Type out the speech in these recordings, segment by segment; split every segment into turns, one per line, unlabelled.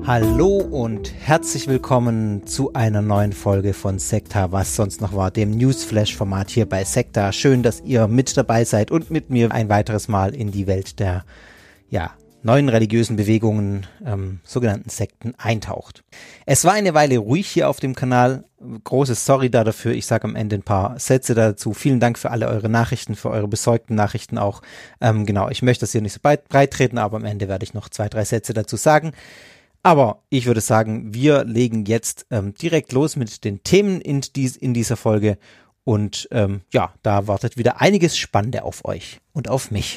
Hallo und herzlich willkommen zu einer neuen Folge von Sekta, was sonst noch war, dem Newsflash-Format hier bei Sekta. Schön, dass ihr mit dabei seid und mit mir ein weiteres Mal in die Welt der neuen religiösen Bewegungen, sogenannten Sekten, eintaucht. Es war eine Weile ruhig hier auf dem Kanal. Großes Sorry dafür. Ich sage am Ende ein paar Sätze dazu. Vielen Dank für alle eure Nachrichten, für eure besorgten Nachrichten auch. Ich möchte das hier nicht so breit treten, aber am Ende werde ich noch 2-3 Sätze dazu sagen. Aber ich würde sagen, wir legen jetzt direkt los mit den Themen in dieser Folge und da wartet wieder einiges Spannende auf euch und auf mich.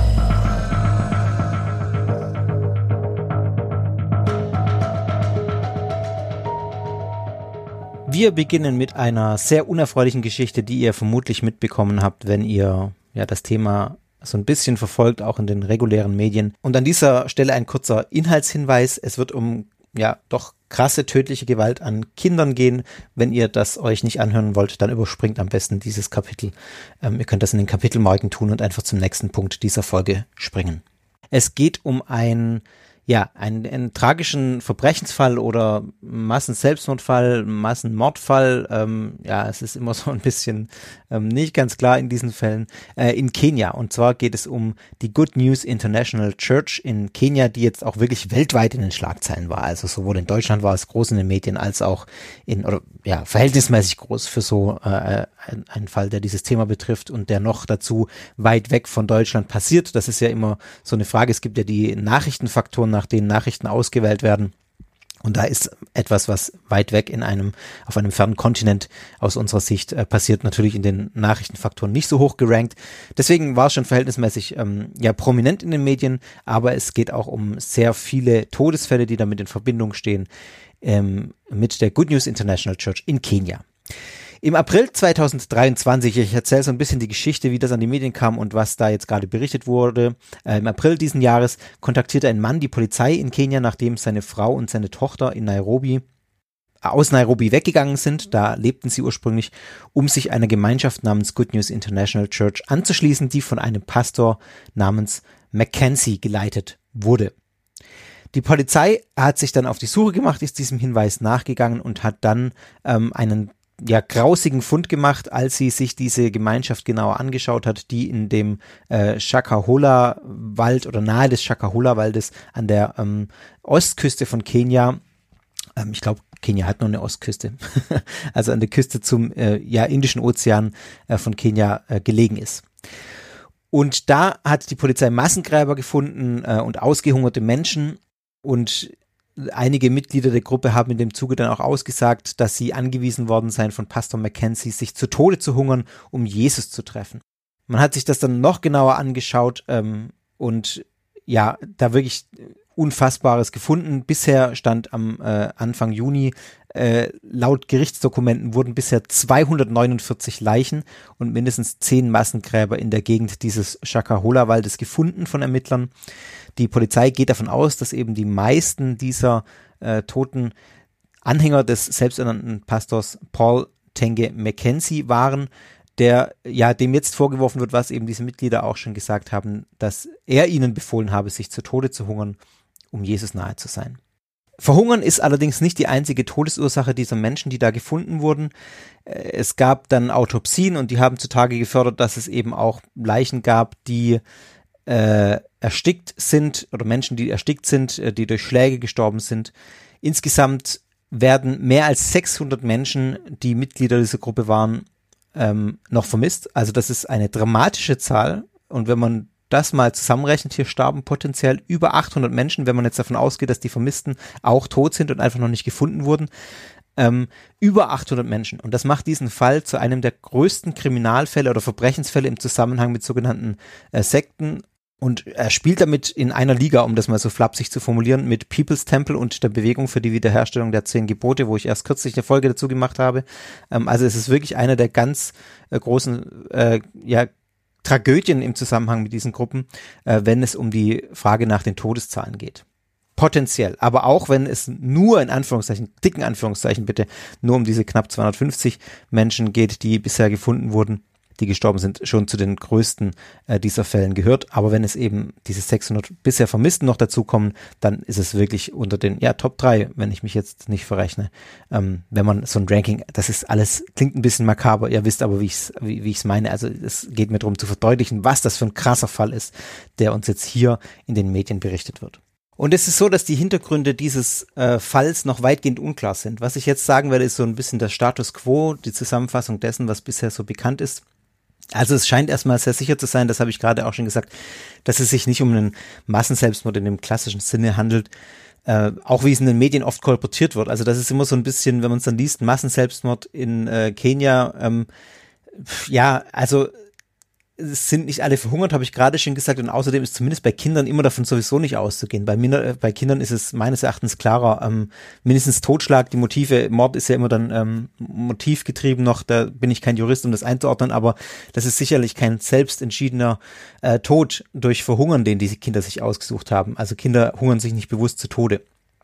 Wir beginnen mit einer sehr unerfreulichen Geschichte, die ihr vermutlich mitbekommen habt, wenn ihr das Thema so ein bisschen verfolgt, auch in den regulären Medien. Und an dieser Stelle ein kurzer Inhaltshinweis. Es wird um doch krasse tödliche Gewalt an Kindern gehen. Wenn ihr das euch nicht anhören wollt, dann überspringt am besten dieses Kapitel. Ihr könnt das in den Kapitelmarken tun und einfach zum nächsten Punkt dieser Folge springen. Es geht um einen tragischen Verbrechensfall oder Massenselbstmordfall, Massenmordfall. Es ist immer so ein bisschen nicht ganz klar in diesen Fällen. In Kenia. Und zwar geht es um die Good News International Church in Kenia, die jetzt auch wirklich weltweit in den Schlagzeilen war. Also sowohl in Deutschland war es groß in den Medien als auch verhältnismäßig groß für so einen Fall, der dieses Thema betrifft und der noch dazu weit weg von Deutschland passiert. Das ist ja immer so eine Frage. Es gibt ja die Nachrichtenfaktoren, nach denen Nachrichten ausgewählt werden. Und da ist etwas, was weit weg auf einem fernen Kontinent aus unserer Sicht passiert, natürlich in den Nachrichtenfaktoren nicht so hoch gerankt. Deswegen war es schon verhältnismäßig prominent in den Medien, aber es geht auch um sehr viele Todesfälle, die damit in Verbindung stehen mit der Good News International Church in Kenia. Im April 2023, ich erzähle so ein bisschen die Geschichte, wie das an die Medien kam und was da jetzt gerade berichtet wurde. Im April diesen Jahres kontaktierte ein Mann die Polizei in Kenia, nachdem seine Frau und seine Tochter aus Nairobi weggegangen sind. Da lebten sie ursprünglich, um sich einer Gemeinschaft namens Good News International Church anzuschließen, die von einem Pastor namens Mackenzie geleitet wurde. Die Polizei hat sich dann auf die Suche gemacht, ist diesem Hinweis nachgegangen und hat dann einen grausigen Fund gemacht, als sie sich diese Gemeinschaft genauer angeschaut hat, die in dem Shakahola-Wald oder nahe des Shakahola-Waldes an der Ostküste von Kenia, ich glaube, Kenia hat nur eine Ostküste, also an der Küste zum Indischen Ozean von Kenia gelegen ist. Und da hat die Polizei Massengräber gefunden und ausgehungerte Menschen, und einige Mitglieder der Gruppe haben in dem Zuge dann auch ausgesagt, dass sie angewiesen worden seien von Pastor Mackenzie, sich zu Tode zu hungern, um Jesus zu treffen. Man hat sich das dann noch genauer angeschaut und da wirklich Unfassbares gefunden. Bisher stand am Anfang Juni, laut Gerichtsdokumenten wurden bisher 249 Leichen und mindestens 10 Massengräber in der Gegend dieses Shakahola-Waldes gefunden von Ermittlern. Die Polizei geht davon aus, dass eben die meisten dieser toten Anhänger des selbsternannten Pastors Paul Tenge Mackenzie waren, dem jetzt vorgeworfen wird, was eben diese Mitglieder auch schon gesagt haben, dass er ihnen befohlen habe, sich zu Tode zu hungern, um Jesus nahe zu sein. Verhungern ist allerdings nicht die einzige Todesursache dieser Menschen, die da gefunden wurden. Es gab dann Autopsien und die haben zutage gefördert, dass es eben auch Leichen gab, die erstickt sind, oder Menschen, die erstickt sind, die durch Schläge gestorben sind. Insgesamt werden mehr als 600 Menschen, die Mitglieder dieser Gruppe waren, noch vermisst. Also das ist eine dramatische Zahl. Und wenn man das mal zusammenrechnet, hier starben potenziell über 800 Menschen, wenn man jetzt davon ausgeht, dass die Vermissten auch tot sind und einfach noch nicht gefunden wurden. Über 800 Menschen. Und das macht diesen Fall zu einem der größten Kriminalfälle oder Verbrechensfälle im Zusammenhang mit sogenannten Sekten. Und er spielt damit in einer Liga, um das mal so flapsig zu formulieren, mit People's Temple und der Bewegung für die Wiederherstellung der 10 Gebote, wo ich erst kürzlich eine Folge dazu gemacht habe. Also es ist wirklich eine der ganz großen Tragödien im Zusammenhang mit diesen Gruppen, wenn es um die Frage nach den Todeszahlen geht. Potenziell. Aber auch wenn es nur in Anführungszeichen, dicken Anführungszeichen bitte, nur um diese knapp 250 Menschen geht, die bisher gefunden wurden, die gestorben sind, schon zu den größten dieser Fällen gehört. Aber wenn es eben diese 600 bisher Vermissten noch dazukommen, dann ist es wirklich unter den Top 3, wenn ich mich jetzt nicht verrechne. Wenn man so ein Ranking, das ist alles, klingt ein bisschen makaber, ihr wisst aber, wie ich es meine. Also es geht mir darum zu verdeutlichen, was das für ein krasser Fall ist, der uns jetzt hier in den Medien berichtet wird. Und es ist so, dass die Hintergründe dieses Falls noch weitgehend unklar sind. Was ich jetzt sagen werde, ist so ein bisschen der Status quo, die Zusammenfassung dessen, was bisher so bekannt ist. Also es scheint erstmal sehr sicher zu sein, das habe ich gerade auch schon gesagt, dass es sich nicht um einen Massenselbstmord in dem klassischen Sinne handelt, auch wie es in den Medien oft kolportiert wird. Also das ist immer so ein bisschen, wenn man es dann liest, Massenselbstmord in Kenia, also es sind nicht alle verhungert, habe ich gerade schon gesagt, und außerdem ist zumindest bei Kindern immer davon sowieso nicht auszugehen. Bei Kindern ist es meines Erachtens klarer, mindestens Totschlag, die Motive, Mord ist ja immer dann motivgetrieben noch, da bin ich kein Jurist, um das einzuordnen, aber das ist sicherlich kein selbstentschiedener Tod durch Verhungern, den diese Kinder sich ausgesucht haben. Also Kinder hungern sich nicht bewusst zu Tode.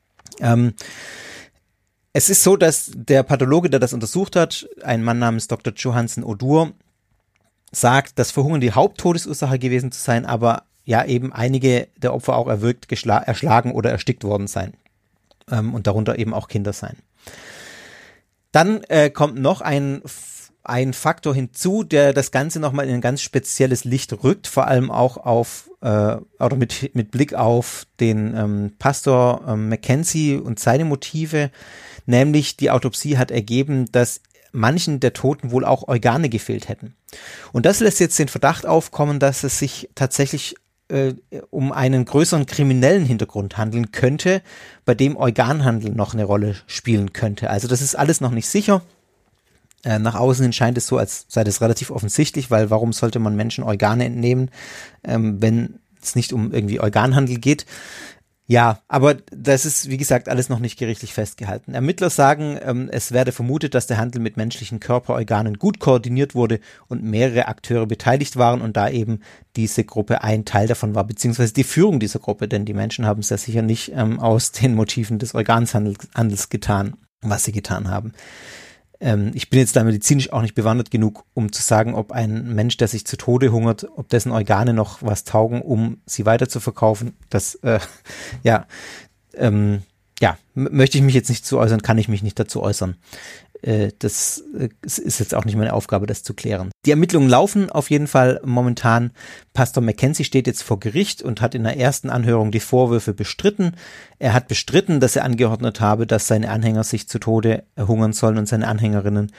Es ist so, dass der Pathologe, der das untersucht hat, ein Mann namens Dr. Johansen Odur, sagt, dass Verhungern die Haupttodesursache gewesen zu sein, aber ja eben einige der Opfer auch erwürgt, erschlagen oder erstickt worden sein und darunter eben auch Kinder sein. Dann kommt noch ein Faktor hinzu, der das Ganze nochmal in ein ganz spezielles Licht rückt, vor allem auch auf oder mit Blick auf den Pastor Mackenzie und seine Motive, nämlich die Autopsie hat ergeben, dass manchen der Toten wohl auch Organe gefehlt hätten. Und das lässt jetzt den Verdacht aufkommen, dass es sich tatsächlich um einen größeren kriminellen Hintergrund handeln könnte, bei dem Organhandel noch eine Rolle spielen könnte. Also das ist alles noch nicht sicher. Nach außen hin scheint es so, als sei das relativ offensichtlich, weil warum sollte man Menschen Organe entnehmen, wenn es nicht um irgendwie Organhandel geht? Ja, aber das ist, wie gesagt, alles noch nicht gerichtlich festgehalten. Ermittler sagen, es werde vermutet, dass der Handel mit menschlichen Körperorganen gut koordiniert wurde und mehrere Akteure beteiligt waren und da eben diese Gruppe ein Teil davon war, beziehungsweise die Führung dieser Gruppe, denn die Menschen haben es ja sicher nicht aus den Motiven des Organhandels getan, was sie getan haben. Ich bin jetzt da medizinisch auch nicht bewandert genug, um zu sagen, ob ein Mensch, der sich zu Tode hungert, ob dessen Organe noch was taugen, um sie weiter zu verkaufen. Das, möchte ich mich jetzt nicht zu äußern, kann ich mich nicht dazu äußern. Das ist jetzt auch nicht meine Aufgabe, das zu klären. Die Ermittlungen laufen auf jeden Fall momentan. Pastor Mackenzie steht jetzt vor Gericht und hat in der ersten Anhörung die Vorwürfe bestritten. Er hat bestritten, dass er angeordnet habe, dass seine Anhänger sich zu Tode hungern sollen und seine Anhängerinnen.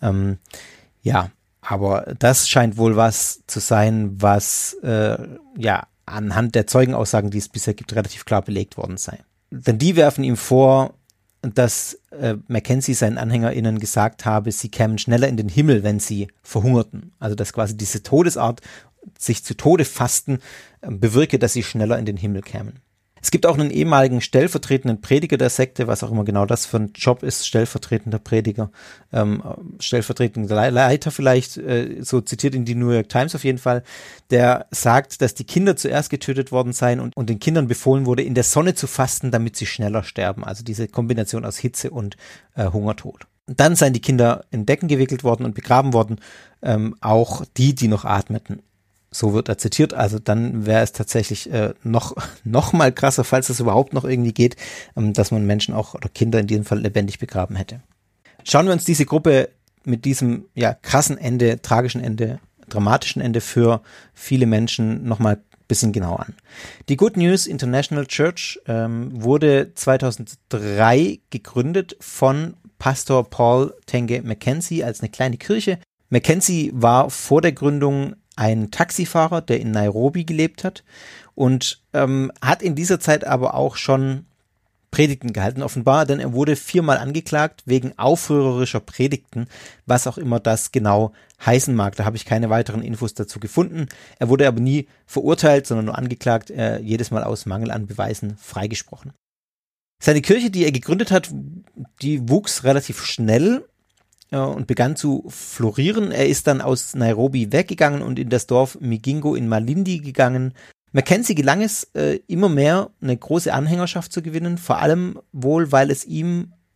Aber das scheint wohl was zu sein, was anhand der Zeugenaussagen, die es bisher gibt, relativ klar belegt worden sei. Denn die werfen ihm vor, dass Mackenzie seinen AnhängerInnen gesagt habe, sie kämen schneller in den Himmel, wenn sie verhungerten. Also dass quasi diese Todesart, sich zu Tode fasten, bewirke, dass sie schneller in den Himmel kämen. Es gibt auch einen ehemaligen stellvertretenden Prediger der Sekte, was auch immer genau das für ein Job ist, stellvertretender Prediger, stellvertretender Leiter vielleicht, so zitiert in die New York Times auf jeden Fall, der sagt, dass die Kinder zuerst getötet worden seien und den Kindern befohlen wurde, in der Sonne zu fasten, damit sie schneller sterben. Also diese Kombination aus Hitze und Hungertod. Dann seien die Kinder in Decken gewickelt worden und begraben worden, auch die noch atmeten. So wird er zitiert, also dann wäre es tatsächlich noch mal krasser, falls es überhaupt noch irgendwie geht, dass man Menschen auch oder Kinder in diesem Fall lebendig begraben hätte. Schauen wir uns diese Gruppe mit diesem krassen Ende, tragischen Ende, dramatischen Ende für viele Menschen noch mal ein bisschen genau an. Die Good News International Church wurde 2003 gegründet von Pastor Paul Tenge Mackenzie als eine kleine Kirche. Mackenzie war vor der Gründung ein Taxifahrer, der in Nairobi gelebt hat und hat in dieser Zeit aber auch schon Predigten gehalten, offenbar, denn er wurde 4-mal angeklagt wegen aufrührerischer Predigten, was auch immer das genau heißen mag. Da habe ich keine weiteren Infos dazu gefunden. Er wurde aber nie verurteilt, sondern nur angeklagt, jedes Mal aus Mangel an Beweisen freigesprochen. Seine Kirche, die er gegründet hat, die wuchs relativ schnell und begann zu florieren. Er ist dann aus Nairobi weggegangen und in das Dorf Migingo in Malindi gegangen. Mackenzie gelang es, immer mehr eine große Anhängerschaft zu gewinnen, vor allem wohl, weil es ihm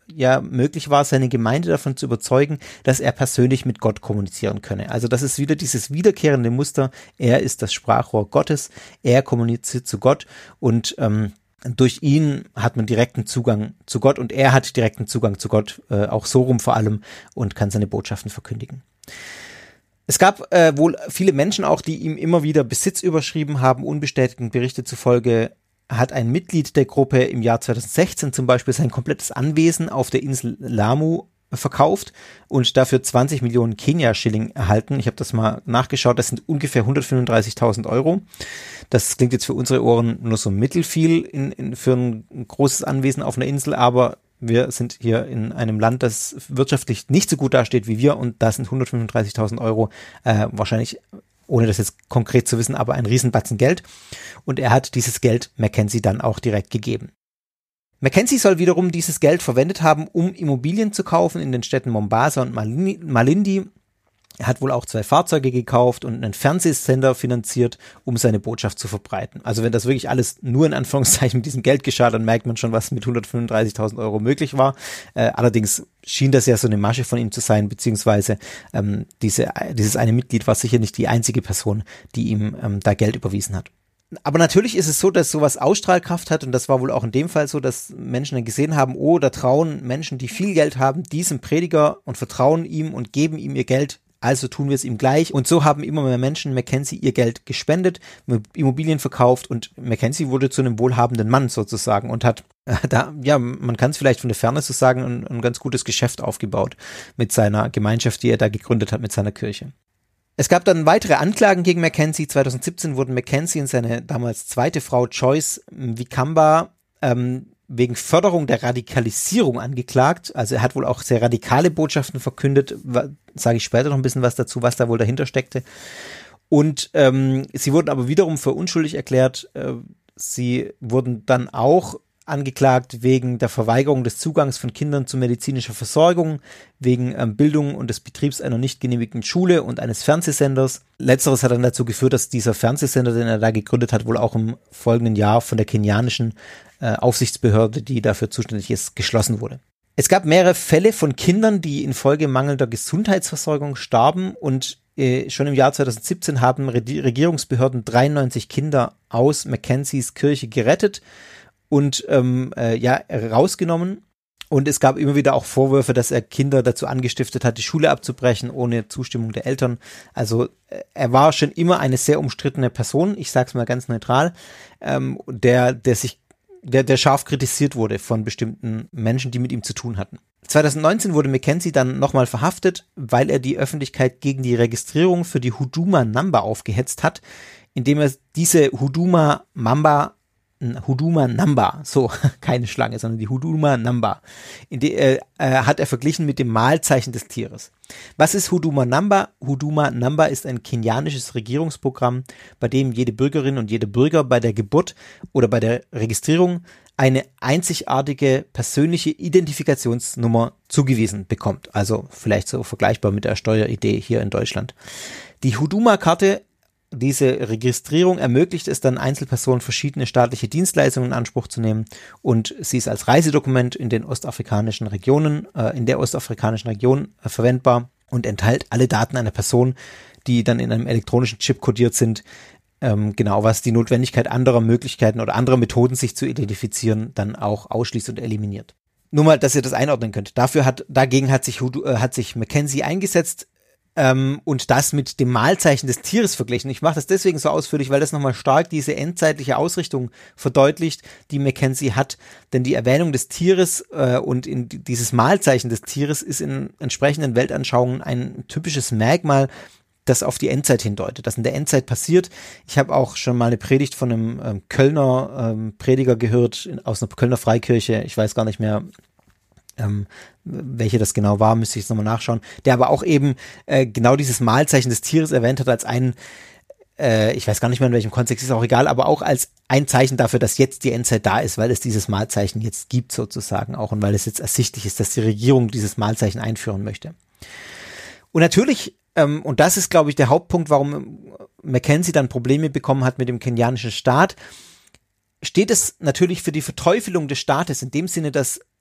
ja möglich war, seine Gemeinde davon zu überzeugen, dass er persönlich mit Gott kommunizieren könne. Also das ist wieder dieses wiederkehrende Muster, er ist das Sprachrohr Gottes, er kommuniziert zu Gott und durch ihn hat man direkten Zugang zu Gott und er hat direkten Zugang zu Gott, auch so rum vor allem, und kann seine Botschaften verkündigen. Es gab wohl viele Menschen auch, die ihm immer wieder Besitz überschrieben haben. Unbestätigten Berichte zufolge hat ein Mitglied der Gruppe im Jahr 2016 zum Beispiel sein komplettes Anwesen auf der Insel Lamu verkauft und dafür 20 Millionen Kenia-Schilling erhalten. Ich habe das mal nachgeschaut, das sind ungefähr 135.000 Euro. Das klingt jetzt für unsere Ohren nur so mittelfiel für ein großes Anwesen auf einer Insel, aber wir sind hier in einem Land, das wirtschaftlich nicht so gut dasteht wie wir, und da sind 135.000 Euro wahrscheinlich, ohne das jetzt konkret zu wissen, aber ein Riesenbatzen Geld. Und er hat dieses Geld Mackenzie dann auch direkt gegeben. Mackenzie soll wiederum dieses Geld verwendet haben, um Immobilien zu kaufen in den Städten Mombasa und Malindi. Er hat wohl auch 2 Fahrzeuge gekauft und einen Fernsehsender finanziert, um seine Botschaft zu verbreiten. Also wenn das wirklich alles nur in Anführungszeichen mit diesem Geld geschah, dann merkt man schon, was mit 135.000 Euro möglich war. Allerdings schien das ja so eine Masche von ihm zu sein, beziehungsweise dieses eine Mitglied war sicher nicht die einzige Person, die ihm da Geld überwiesen hat. Aber natürlich ist es so, dass sowas Ausstrahlkraft hat, und das war wohl auch in dem Fall so, dass Menschen dann gesehen haben, oh, da trauen Menschen, die viel Geld haben, diesem Prediger und vertrauen ihm und geben ihm ihr Geld, also tun wir es ihm gleich. Und so haben immer mehr Menschen Mackenzie ihr Geld gespendet, Immobilien verkauft, und Mackenzie wurde zu einem wohlhabenden Mann sozusagen und hat man kann es vielleicht von der Ferne so sagen, ein ganz gutes Geschäft aufgebaut mit seiner Gemeinschaft, die er da gegründet hat, mit seiner Kirche. Es gab dann weitere Anklagen gegen Mackenzie. 2017 wurden Mackenzie und seine damals zweite Frau Joyce Wikamba wegen Förderung der Radikalisierung angeklagt. Also er hat wohl auch sehr radikale Botschaften verkündet. Sage ich später noch ein bisschen was dazu, was da wohl dahinter steckte. Und sie wurden aber wiederum für unschuldig erklärt. Sie wurden dann auch angeklagt wegen der Verweigerung des Zugangs von Kindern zu medizinischer Versorgung, wegen Bildung und des Betriebs einer nicht genehmigten Schule und eines Fernsehsenders. Letzteres hat dann dazu geführt, dass dieser Fernsehsender, den er da gegründet hat, wohl auch im folgenden Jahr von der kenianischen Aufsichtsbehörde, die dafür zuständig ist, geschlossen wurde. Es gab mehrere Fälle von Kindern, die infolge mangelnder Gesundheitsversorgung starben, und schon im Jahr 2017 haben Regierungsbehörden 93 Kinder aus Mackenzies Kirche gerettet und rausgenommen. Und es gab immer wieder auch Vorwürfe, dass er Kinder dazu angestiftet hat, die Schule abzubrechen, ohne Zustimmung der Eltern. Also er war schon immer eine sehr umstrittene Person, ich sag's mal ganz neutral, der scharf kritisiert wurde von bestimmten Menschen, die mit ihm zu tun hatten. 2019 wurde Mackenzie dann nochmal verhaftet, weil er die Öffentlichkeit gegen die Registrierung für die Huduma Namba aufgehetzt hat, indem er diese Huduma Namba, so, keine Schlange, sondern die Huduma Namba, hat er verglichen mit dem Mahlzeichen des Tieres. Was ist Huduma Namba? Huduma Namba ist ein kenianisches Regierungsprogramm, bei dem jede Bürgerin und jeder Bürger bei der Geburt oder bei der Registrierung eine einzigartige persönliche Identifikationsnummer zugewiesen bekommt. Also vielleicht so vergleichbar mit der Steueridee hier in Deutschland. Die Huduma-Karte, diese Registrierung, ermöglicht es dann Einzelpersonen, verschiedene staatliche Dienstleistungen in Anspruch zu nehmen, und sie ist als Reisedokument in der ostafrikanischen Region verwendbar und enthält alle Daten einer Person, die dann in einem elektronischen Chip kodiert sind, was die Notwendigkeit anderer Möglichkeiten oder anderer Methoden, sich zu identifizieren, dann auch ausschließt und eliminiert. Nur mal, dass ihr das einordnen könnt. Dagegen hat sich Mackenzie eingesetzt, und das mit dem Mahlzeichen des Tieres verglichen. Ich mache das deswegen so ausführlich, weil das nochmal stark diese endzeitliche Ausrichtung verdeutlicht, die Mackenzie hat. Denn die Erwähnung des Tieres und dieses Mahlzeichen des Tieres ist in entsprechenden Weltanschauungen ein typisches Merkmal, das auf die Endzeit hindeutet, das in der Endzeit passiert. Ich habe auch schon mal eine Predigt von einem Kölner Prediger gehört, aus einer Kölner Freikirche, ich weiß gar nicht mehr, welche das genau war, müsste ich jetzt nochmal nachschauen, der aber auch eben genau dieses Mahlzeichen des Tieres erwähnt hat als ich weiß gar nicht mehr in welchem Kontext, ist auch egal, aber auch als ein Zeichen dafür, dass jetzt die Endzeit da ist, weil es dieses Mahlzeichen jetzt gibt sozusagen auch, und weil es jetzt ersichtlich ist, dass die Regierung dieses Mahlzeichen einführen möchte. Und natürlich, und das ist, glaube ich, der Hauptpunkt, warum Mackenzie dann Probleme bekommen hat mit dem kenianischen Staat, steht es natürlich für die Verteufelung des Staates, in dem Sinne, dass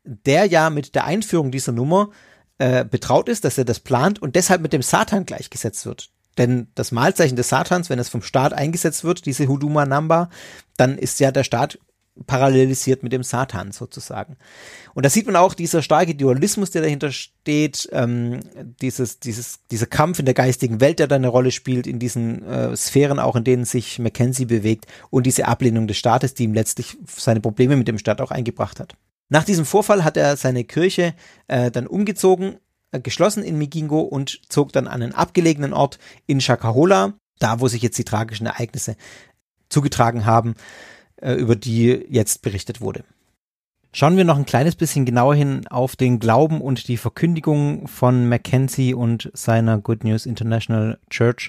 der ja mit der Einführung dieser Nummer betraut ist, dass er das plant und deshalb mit dem Satan gleichgesetzt wird. Denn das Mahlzeichen des Satans, wenn es vom Staat eingesetzt wird, diese Huduma Namba, dann ist ja der Staat parallelisiert mit dem Satan sozusagen. Und da sieht man auch dieser starke Dualismus, der dahinter steht, dieser Kampf in der geistigen Welt, der da eine Rolle spielt, in diesen Sphären auch, in denen sich Mackenzie bewegt und diese Ablehnung des Staates, die ihm letztlich seine Probleme mit dem Staat auch eingebracht hat. Nach diesem Vorfall hat er seine Kirche dann umgezogen, geschlossen in Migingo und zog dann an einen abgelegenen Ort in Shakahola, da wo sich jetzt die tragischen Ereignisse zugetragen haben, über die jetzt berichtet wurde. Schauen wir noch ein kleines bisschen genauer hin auf den Glauben und die Verkündigung von Mackenzie und seiner Good News International Church.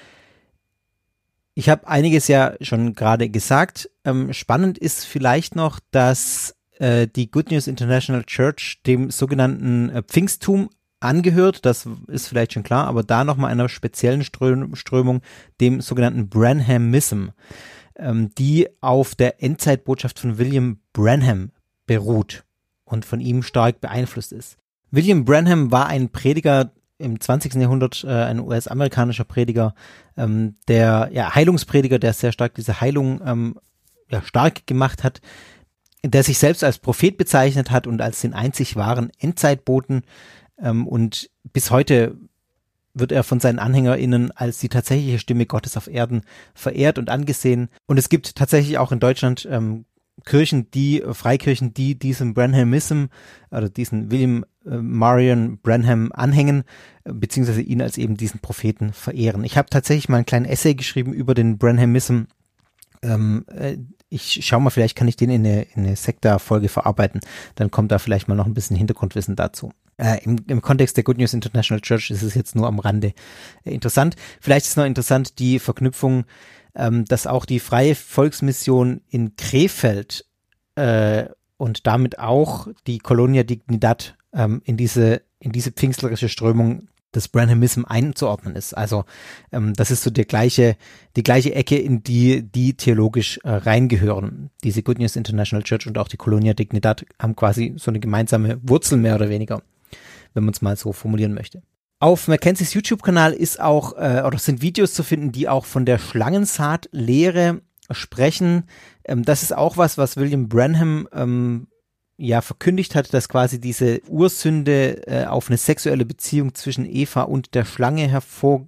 Ich habe einiges ja schon gerade gesagt. Spannend ist vielleicht noch, dass die Good News International Church dem sogenannten Pfingsttum angehört, das ist vielleicht schon klar, aber da nochmal einer speziellen Strömung, dem sogenannten Branhamism, die auf der Endzeitbotschaft von William Branham beruht und von ihm stark beeinflusst ist. William Branham war ein Prediger im 20. Jahrhundert, ein US-amerikanischer Prediger, der Heilungsprediger, der sehr stark diese Heilung stark gemacht hat, der sich selbst als Prophet bezeichnet hat und als den einzig wahren Endzeitboten, und bis heute wird er von seinen AnhängerInnen als die tatsächliche Stimme Gottes auf Erden verehrt und angesehen. Und es gibt tatsächlich auch in Deutschland Freikirchen, die diesem Branhamism oder diesen William Marion Branham anhängen, beziehungsweise ihn als eben diesen Propheten verehren. Ich habe tatsächlich mal einen kleinen Essay geschrieben über den Branhamism. Ich schau mal, vielleicht kann ich den in eine Sekta-Folge verarbeiten. Dann kommt da vielleicht mal noch ein bisschen Hintergrundwissen dazu. Im Kontext der Good News International Church ist es jetzt nur am Rande interessant. Vielleicht ist noch interessant die Verknüpfung, dass auch die Freie Volksmission in Krefeld und damit auch die Colonia Dignidad in diese pfingstlerische Strömung des Branhamism einzuordnen ist. Also das ist so die gleiche Ecke, in die theologisch reingehören. Diese Good News International Church und auch die Colonia Dignidad haben quasi so eine gemeinsame Wurzel mehr oder weniger, wenn man es mal so formulieren möchte. Auf Mackenzies YouTube-Kanal ist auch oder sind Videos zu finden, die auch von der Schlangensaat-Lehre sprechen. Das ist auch was William Branham verkündigt hat, dass quasi diese Ursünde auf eine sexuelle Beziehung zwischen Eva und der Schlange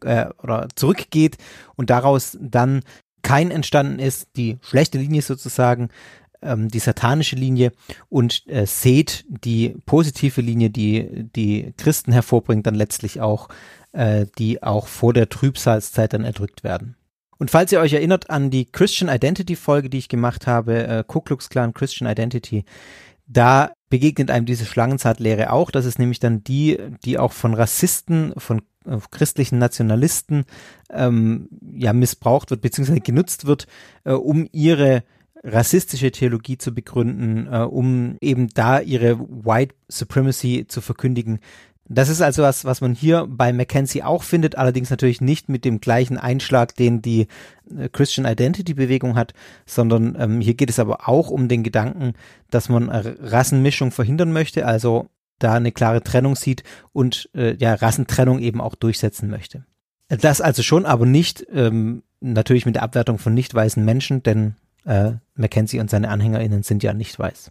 zurückgeht und daraus dann Kain entstanden ist, die schlechte Linie sozusagen, die satanische Linie, und Seth, die positive Linie, die Christen hervorbringt, dann letztlich auch, die auch vor der Trübsalzeit dann erdrückt werden. Und falls ihr euch erinnert an die Christian Identity Folge, die ich gemacht habe, Ku Klux Klan Christian Identity, da begegnet einem diese Schlangenzahtlehre auch. Das ist nämlich dann die auch von Rassisten, von christlichen Nationalisten missbraucht wird, beziehungsweise genutzt wird, um ihre rassistische Theologie zu begründen, um eben da ihre White Supremacy zu verkündigen. Das ist also was man hier bei Mackenzie auch findet, allerdings natürlich nicht mit dem gleichen Einschlag, den die Christian Identity Bewegung hat, sondern hier geht es aber auch um den Gedanken, dass man Rassenmischung verhindern möchte, also da eine klare Trennung sieht und Rassentrennung eben auch durchsetzen möchte. Das also schon, aber nicht natürlich mit der Abwertung von nicht weißen Menschen, denn Mackenzie und seine AnhängerInnen sind ja nicht weiß.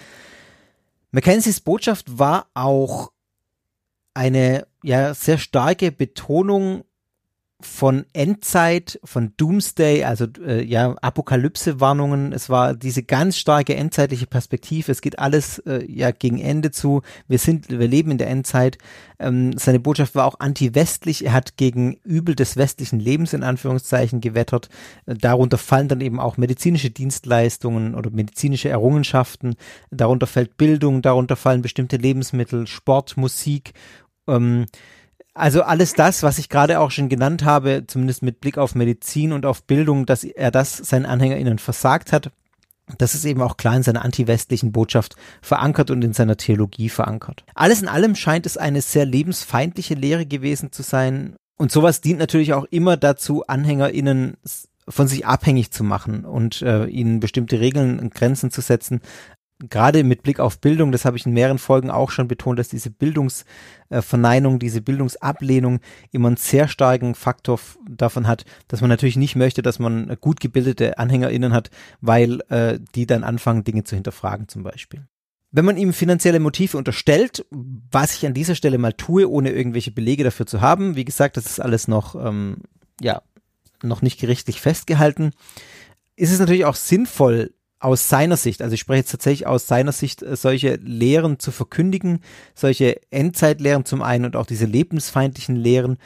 Mackenzies Botschaft war auch eine sehr starke Betonung von Endzeit, von Doomsday, also Apokalypse-Warnungen. Es war diese ganz starke endzeitliche Perspektive. Es geht alles gegen Ende zu. Wir leben in der Endzeit. Seine Botschaft war auch anti-westlich. Er hat gegen Übel des westlichen Lebens in Anführungszeichen gewettert. Darunter fallen dann eben auch medizinische Dienstleistungen oder medizinische Errungenschaften. Darunter fällt Bildung, darunter fallen bestimmte Lebensmittel, Sport, Musik. Also alles das, was ich gerade auch schon genannt habe, zumindest mit Blick auf Medizin und auf Bildung, dass er das seinen AnhängerInnen versagt hat, das ist eben auch klar in seiner anti-westlichen Botschaft verankert und in seiner Theologie verankert. Alles in allem scheint es eine sehr lebensfeindliche Lehre gewesen zu sein, und sowas dient natürlich auch immer dazu, AnhängerInnen von sich abhängig zu machen und ihnen bestimmte Regeln und Grenzen zu setzen, gerade mit Blick auf Bildung, das habe ich in mehreren Folgen auch schon betont, dass diese Bildungsverneinung, diese Bildungsablehnung immer einen sehr starken Faktor davon hat, dass man natürlich nicht möchte, dass man gut gebildete AnhängerInnen hat, weil die dann anfangen, Dinge zu hinterfragen zum Beispiel. Wenn man ihm finanzielle Motive unterstellt, was ich an dieser Stelle mal tue, ohne irgendwelche Belege dafür zu haben, wie gesagt, das ist alles noch nicht gerichtlich festgehalten, ist es natürlich auch sinnvoll, aus seiner Sicht, also ich spreche jetzt tatsächlich aus seiner Sicht, solche Lehren zu verkündigen, solche Endzeitlehren zum einen und auch diese lebensfeindlichen Lehren,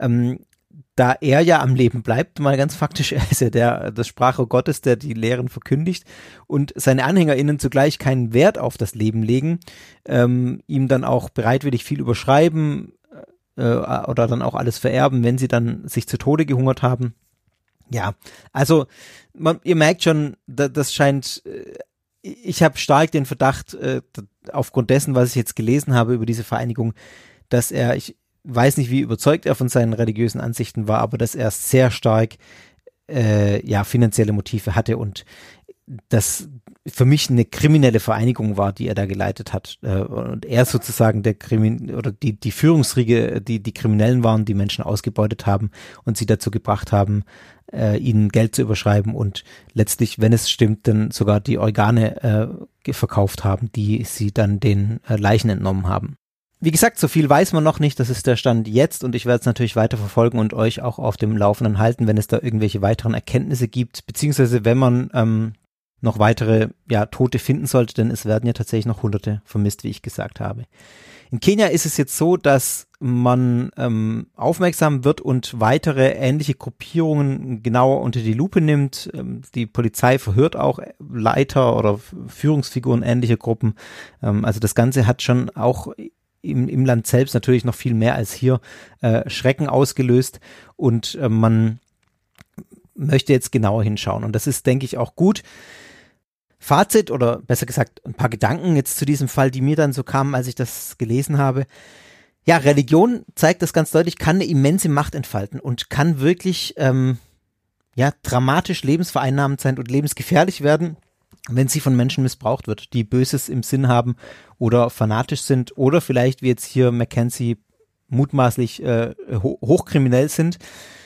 da er ja am Leben bleibt, mal ganz faktisch, er ist ja das Sprachrohr Gottes, der die Lehren verkündigt und seine AnhängerInnen zugleich keinen Wert auf das Leben legen, ihm dann auch bereitwillig viel überschreiben oder dann auch alles vererben, wenn sie dann sich zu Tode gehungert haben. Ja, also ihr merkt schon, das scheint, ich habe stark den Verdacht, aufgrund dessen, was ich jetzt gelesen habe über diese Vereinigung, dass ich weiß nicht, wie überzeugt er von seinen religiösen Ansichten war, aber dass er sehr stark finanzielle Motive hatte und das für mich eine kriminelle Vereinigung war, die er da geleitet hat. Und er sozusagen die Führungsriege, die Kriminellen waren, die Menschen ausgebeutet haben und sie dazu gebracht haben, ihnen Geld zu überschreiben und letztlich, wenn es stimmt, dann sogar die Organe verkauft haben, die sie dann den Leichen entnommen haben. Wie gesagt, so viel weiß man noch nicht, das ist der Stand jetzt und ich werde es natürlich weiter verfolgen und euch auch auf dem Laufenden halten, wenn es da irgendwelche weiteren Erkenntnisse gibt, beziehungsweise wenn man noch weitere Tote finden sollte, denn es werden ja tatsächlich noch Hunderte vermisst, wie ich gesagt habe. In Kenia ist es jetzt so, dass man aufmerksam wird und weitere ähnliche Gruppierungen genauer unter die Lupe nimmt. Die Polizei verhört auch Leiter oder Führungsfiguren ähnlicher Gruppen. Also das Ganze hat schon auch im Land selbst natürlich noch viel mehr als hier Schrecken ausgelöst und man möchte jetzt genauer hinschauen und das ist, denke ich, auch gut. Fazit oder besser gesagt ein paar Gedanken jetzt zu diesem Fall, die mir dann so kamen, als ich das gelesen habe. Ja, Religion zeigt das ganz deutlich, kann eine immense Macht entfalten und kann wirklich dramatisch lebensvereinnahmend sein und lebensgefährlich werden, wenn sie von Menschen missbraucht wird, die Böses im Sinn haben oder fanatisch sind oder vielleicht wie jetzt hier Mackenzie mutmaßlich hochkriminell sind.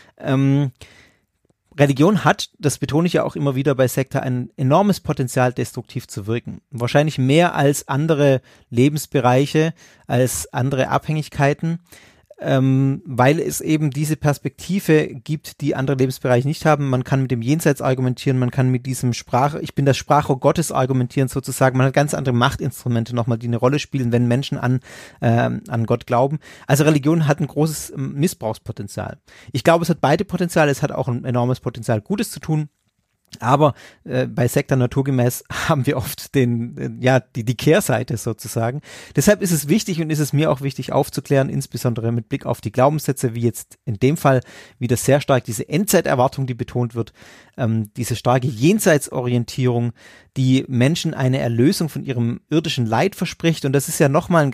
Religion hat, das betone ich ja auch immer wieder bei Sekta, ein enormes Potenzial, destruktiv zu wirken. Wahrscheinlich mehr als andere Lebensbereiche, als andere Abhängigkeiten, weil es eben diese Perspektive gibt, die andere Lebensbereiche nicht haben. Man kann mit dem Jenseits argumentieren, man kann mit diesem ich bin das Sprachrohr Gottes argumentieren sozusagen. Man hat ganz andere Machtinstrumente nochmal, die eine Rolle spielen, wenn Menschen an Gott glauben. Also Religion hat ein großes Missbrauchspotenzial. Ich glaube, es hat beide Potenziale. Es hat auch ein enormes Potenzial, Gutes zu tun. Aber bei Sekta naturgemäß haben wir oft die Kehrseite sozusagen. Deshalb ist es wichtig und ist es mir auch wichtig aufzuklären, insbesondere mit Blick auf die Glaubenssätze, wie jetzt in dem Fall wieder sehr stark diese Endzeiterwartung, die betont wird, diese starke Jenseitsorientierung, die Menschen eine Erlösung von ihrem irdischen Leid verspricht. Und das ist ja nochmal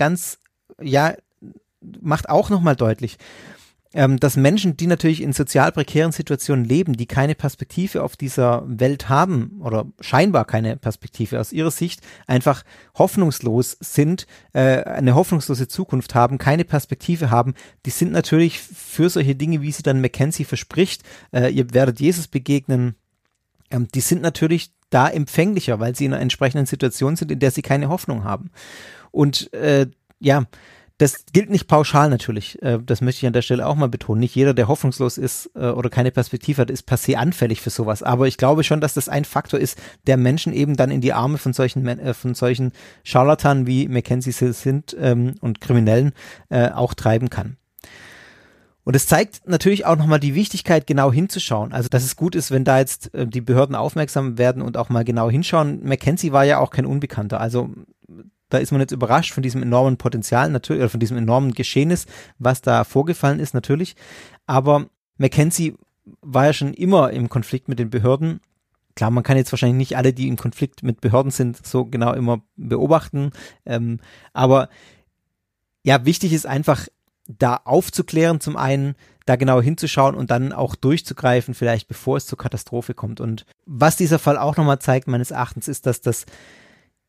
macht auch nochmal deutlich, dass Menschen, die natürlich in sozial prekären Situationen leben, die keine Perspektive auf dieser Welt haben oder scheinbar keine Perspektive aus ihrer Sicht, einfach hoffnungslos sind, eine hoffnungslose Zukunft haben, keine Perspektive haben, die sind natürlich für solche Dinge, wie sie dann Mackenzie verspricht, ihr werdet Jesus begegnen, die sind natürlich da empfänglicher, weil sie in einer entsprechenden Situation sind, in der sie keine Hoffnung haben. Und das gilt nicht pauschal natürlich, das möchte ich an der Stelle auch mal betonen. Nicht jeder, der hoffnungslos ist oder keine Perspektive hat, ist per se anfällig für sowas. Aber ich glaube schon, dass das ein Faktor ist, der Menschen eben dann in die Arme von solchen Scharlatanen wie Mackenzie sind und Kriminellen auch treiben kann. Und es zeigt natürlich auch nochmal die Wichtigkeit, genau hinzuschauen. Also, dass es gut ist, wenn da jetzt die Behörden aufmerksam werden und auch mal genau hinschauen. Mackenzie war ja auch kein Unbekannter. Also, da ist man jetzt überrascht von diesem enormen Potenzial natürlich, oder von diesem enormen Geschehnis, was da vorgefallen ist natürlich. Aber Mackenzie war ja schon immer im Konflikt mit den Behörden. Klar, man kann jetzt wahrscheinlich nicht alle, die im Konflikt mit Behörden sind, so genau immer beobachten. Aber ja, wichtig ist einfach, da aufzuklären zum einen, da genau hinzuschauen und dann auch durchzugreifen, vielleicht bevor es zur Katastrophe kommt. Und was dieser Fall auch nochmal zeigt, meines Erachtens, ist, dass das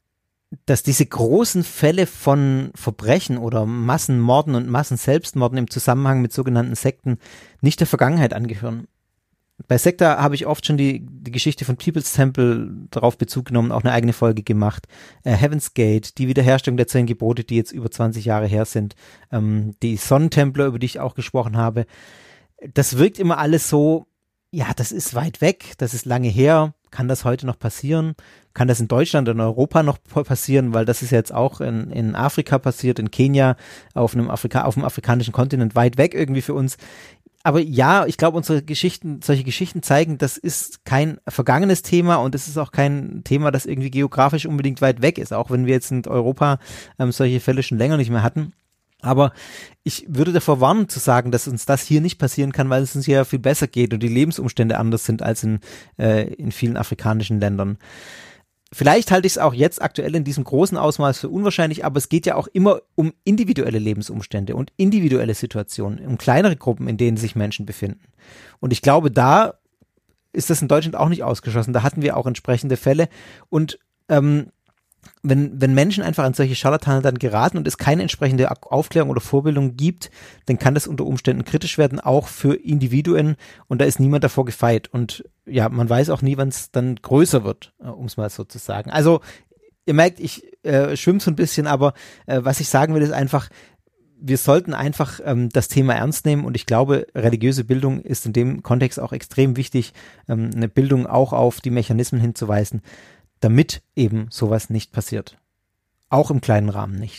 dass diese großen Fälle von Verbrechen oder Massenmorden und Massenselbstmorden im Zusammenhang mit sogenannten Sekten nicht der Vergangenheit angehören. Bei Sekta habe ich oft schon die Geschichte von People's Temple darauf Bezug genommen, auch eine eigene Folge gemacht. Heaven's Gate, die Wiederherstellung der 10 Gebote, die jetzt über 20 Jahre her sind. Die Sonnentempler, über die ich auch gesprochen habe. Das wirkt immer alles so, ja, das ist weit weg, das ist lange her. Kann das heute noch passieren? Kann das in Deutschland, in Europa noch passieren? Weil das ist jetzt auch in Afrika passiert, in Kenia, auf dem afrikanischen Kontinent, weit weg irgendwie für uns. Aber ja, ich glaube, solche Geschichten zeigen, das ist kein vergangenes Thema und es ist auch kein Thema, das irgendwie geografisch unbedingt weit weg ist, auch wenn wir jetzt in Europa solche Fälle schon länger nicht mehr hatten. Aber ich würde davor warnen zu sagen, dass uns das hier nicht passieren kann, weil es uns hier viel besser geht und die Lebensumstände anders sind als in vielen afrikanischen Ländern. Vielleicht halte ich es auch jetzt aktuell in diesem großen Ausmaß für unwahrscheinlich, aber es geht ja auch immer um individuelle Lebensumstände und individuelle Situationen, um kleinere Gruppen, in denen sich Menschen befinden. Und ich glaube, da ist das in Deutschland auch nicht ausgeschlossen. Da hatten wir auch entsprechende Fälle und wenn Menschen einfach an solche Scharlatane dann geraten und es keine entsprechende Aufklärung oder Vorbildung gibt, dann kann das unter Umständen kritisch werden, auch für Individuen und da ist niemand davor gefeit und ja, man weiß auch nie, wann es dann größer wird, um es mal so zu sagen. Also ihr merkt, ich schwimme so ein bisschen, aber was ich sagen will, ist einfach, wir sollten einfach das Thema ernst nehmen und ich glaube, religiöse Bildung ist in dem Kontext auch extrem wichtig, eine Bildung auch auf die Mechanismen hinzuweisen, damit eben sowas nicht passiert. Auch im kleinen Rahmen nicht.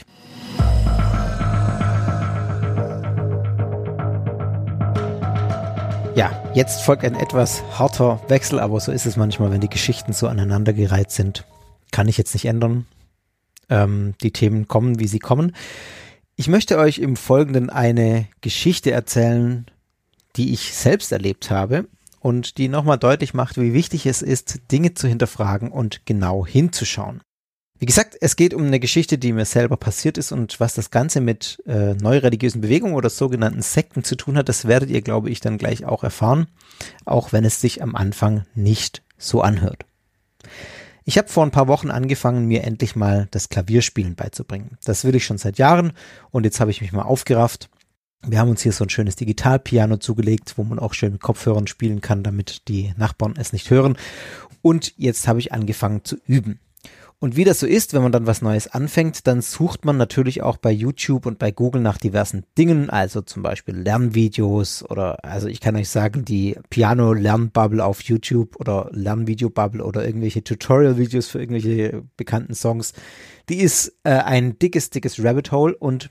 Ja, jetzt folgt ein etwas harter Wechsel, aber so ist es manchmal, wenn die Geschichten so aneinandergereiht sind. Kann ich jetzt nicht ändern. Die Themen kommen, wie sie kommen. Ich möchte euch im Folgenden eine Geschichte erzählen, die ich selbst erlebt habe. Und die nochmal deutlich macht, wie wichtig es ist, Dinge zu hinterfragen und genau hinzuschauen. Wie gesagt, es geht um eine Geschichte, die mir selber passiert ist und was das Ganze mit neureligiösen Bewegungen oder sogenannten Sekten zu tun hat, das werdet ihr, glaube ich, dann gleich auch erfahren, auch wenn es sich am Anfang nicht so anhört. Ich habe vor ein paar Wochen angefangen, mir endlich mal das Klavierspielen beizubringen. Das will ich schon seit Jahren und jetzt habe ich mich mal aufgerafft. Wir haben uns hier so ein schönes Digitalpiano zugelegt, wo man auch schön mit Kopfhörern spielen kann, damit die Nachbarn es nicht hören. Und jetzt habe ich angefangen zu üben. Und wie das so ist, wenn man dann was Neues anfängt, dann sucht man natürlich auch bei YouTube und bei Google nach diversen Dingen, also zum Beispiel Lernvideos oder, also ich kann euch sagen, die Piano-Lernbubble auf YouTube oder Lernvideo-Bubble oder irgendwelche Tutorial-Videos für irgendwelche bekannten Songs, die ist ein dickes Rabbit Hole und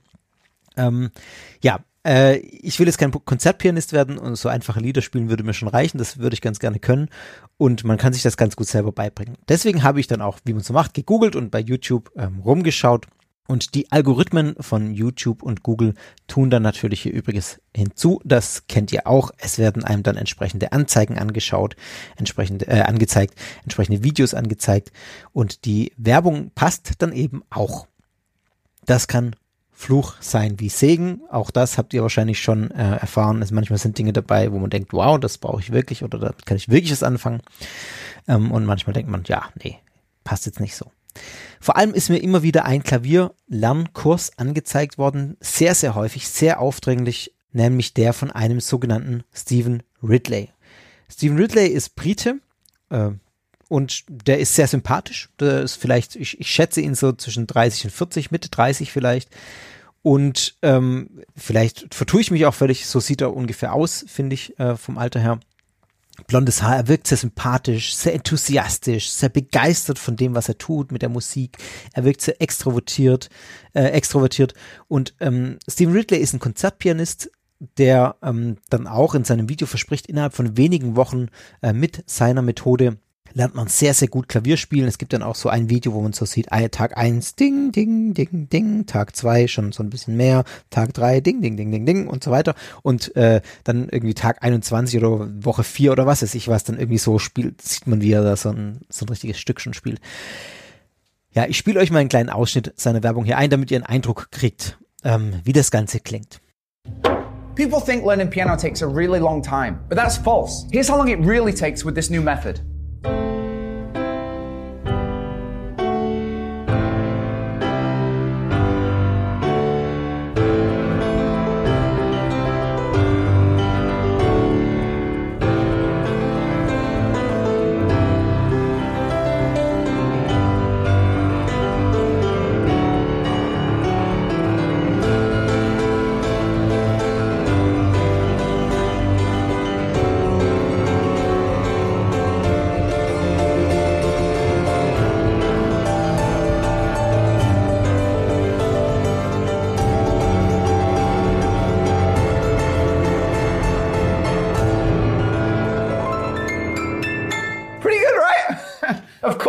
ich will jetzt kein Konzertpianist werden und so einfache Lieder spielen würde mir schon reichen, das würde ich ganz gerne können und man kann sich das ganz gut selber beibringen. Deswegen habe ich dann auch, wie man so macht, gegoogelt und bei YouTube rumgeschaut und die Algorithmen von YouTube und Google tun dann natürlich hier Übriges hinzu, das kennt ihr auch, es werden einem dann entsprechende Anzeigen angezeigt, entsprechende Videos angezeigt und die Werbung passt dann eben auch. Das kann Fluch sein wie Segen, auch das habt ihr wahrscheinlich schon erfahren. Also manchmal sind Dinge dabei, wo man denkt, wow, das brauche ich wirklich oder damit kann ich wirklich was anfangen. Und manchmal denkt man, ja, nee, passt jetzt nicht so. Vor allem ist mir immer wieder ein Klavierlernkurs angezeigt worden, sehr, sehr häufig, sehr aufdringlich, nämlich der von einem sogenannten Stephen Ridley. Stephen Ridley ist Brite, und der ist sehr sympathisch, der ist vielleicht, ich schätze ihn so zwischen 30 und 40, Mitte 30 vielleicht und vielleicht vertue ich mich auch völlig, so sieht er ungefähr aus, finde ich, vom Alter her. Blondes Haar, er wirkt sehr sympathisch, sehr enthusiastisch, sehr begeistert von dem, was er tut mit der Musik, er wirkt sehr extrovertiert und Stephen Ridley ist ein Konzertpianist, der dann auch in seinem Video verspricht, innerhalb von wenigen Wochen mit seiner Methode lernt man sehr, sehr gut Klavier spielen. Es gibt dann auch so ein Video, wo man so sieht, Tag 1, ding, ding, ding, ding, Tag 2 schon so ein bisschen mehr, Tag 3, ding, ding, ding, ding, ding und so weiter. Und dann irgendwie Tag 21 oder Woche 4 oder was weiß ich was, dann irgendwie so spielt, sieht man, wie er da so ein richtiges Stück schon spielt. Ja, ich spiele euch mal einen kleinen Ausschnitt seiner Werbung hier ein, damit ihr einen Eindruck kriegt, wie das Ganze klingt.
People think learning piano takes a really long time, but that's false. Here's how long it really takes with this new method.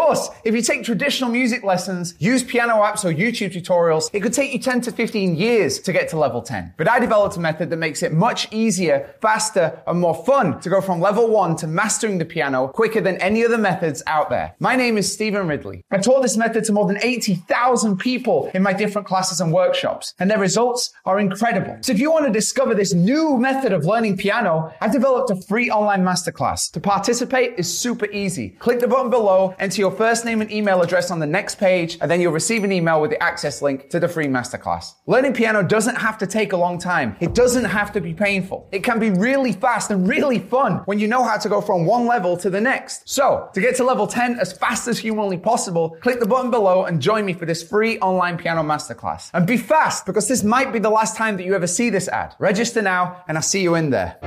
course, if you take traditional music lessons, use piano apps or YouTube tutorials, it could take you 10 to 15 years to get to level 10. But I developed a method that makes it much easier, faster, and more fun to go from level 1 to mastering the piano quicker than any other methods out there. My name is Stephen Ridley. I've taught this method to more than 80,000 people in my different classes and workshops, and their results are incredible. So if you want to discover this new method of learning piano, I've developed a free online masterclass. To participate is super easy. Click the button below, enter your first name and email address on the next page, and then you'll receive an email with the access link to the free masterclass. Learning piano doesn't have to take a long time. It doesn't have to be painful. It can be really fast and really fun when you know how to go from one level to the next. So, to get to level 10 as fast as humanly possible, click the button below and join me for this free online piano masterclass. And be fast, because this might be the last time that you ever see this ad. Register now, and I'll see you in there.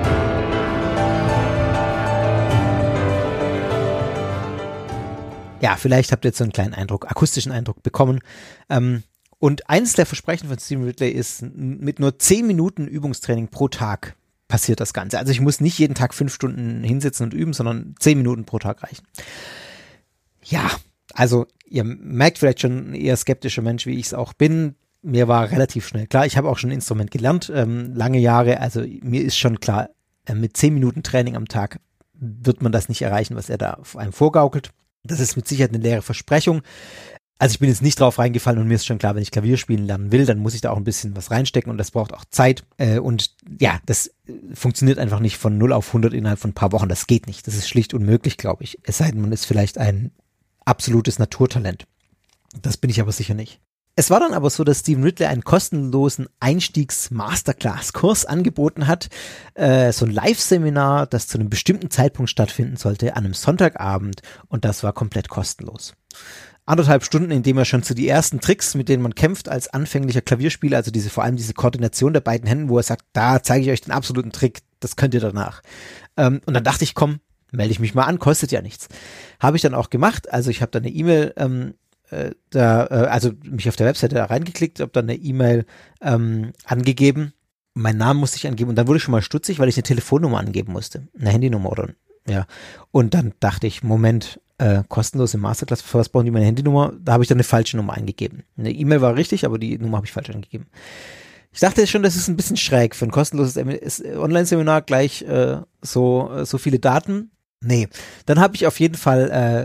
Ja, vielleicht habt ihr jetzt so einen kleinen akustischen Eindruck bekommen. Und eines der Versprechen von Stephen Ridley ist, mit nur 10 Minuten Übungstraining pro Tag passiert das Ganze. Also ich muss nicht jeden Tag 5 Stunden hinsitzen und üben, sondern 10 Minuten pro Tag reichen. Ja, also ihr merkt vielleicht schon, ein eher skeptischer Mensch, wie ich es auch bin. Mir war relativ schnell klar, ich habe auch schon ein Instrument gelernt, lange Jahre, also mir ist schon klar, mit 10 Minuten Training am Tag wird man das nicht erreichen, was er da auf einem vorgaukelt. Das ist mit Sicherheit eine leere Versprechung. Also ich bin jetzt nicht drauf reingefallen und mir ist schon klar, wenn ich Klavier spielen lernen will, dann muss ich da auch ein bisschen was reinstecken und das braucht auch Zeit. Und ja, das funktioniert einfach nicht von 0 auf 100 innerhalb von ein paar Wochen. Das geht nicht. Das ist schlicht unmöglich, glaube ich. Es sei denn, man ist vielleicht ein absolutes Naturtalent. Das bin ich aber sicher nicht. Es war dann aber so, dass Stephen Ridley einen kostenlosen Einstiegs-Masterclass-Kurs angeboten hat. So ein Live-Seminar, das zu einem bestimmten Zeitpunkt stattfinden sollte, an einem Sonntagabend. Und das war komplett kostenlos. 1,5 Stunden, in dem er schon zu die ersten Tricks, mit denen man kämpft als anfänglicher Klavierspieler, also vor allem diese Koordination der beiden Händen, wo er sagt, da zeige ich euch den absoluten Trick, das könnt ihr danach. Und dann dachte ich, komm, melde ich mich mal an, kostet ja nichts. Habe ich dann auch gemacht, also ich habe dann eine E-Mail also mich auf der Webseite da reingeklickt, habe dann eine E-Mail angegeben, meinen Namen musste ich angeben und dann wurde ich schon mal stutzig, weil ich eine Telefonnummer angeben musste, eine Handynummer oder, ja. Und dann dachte ich, Moment, kostenlos im Masterclass, für was brauchen die meine Handynummer? Da habe ich dann eine falsche Nummer eingegeben. Eine E-Mail war richtig, aber die Nummer habe ich falsch eingegeben. Ich dachte schon, das ist ein bisschen schräg für ein kostenloses Online-Seminar gleich so viele Daten. Nee, dann habe ich auf jeden Fall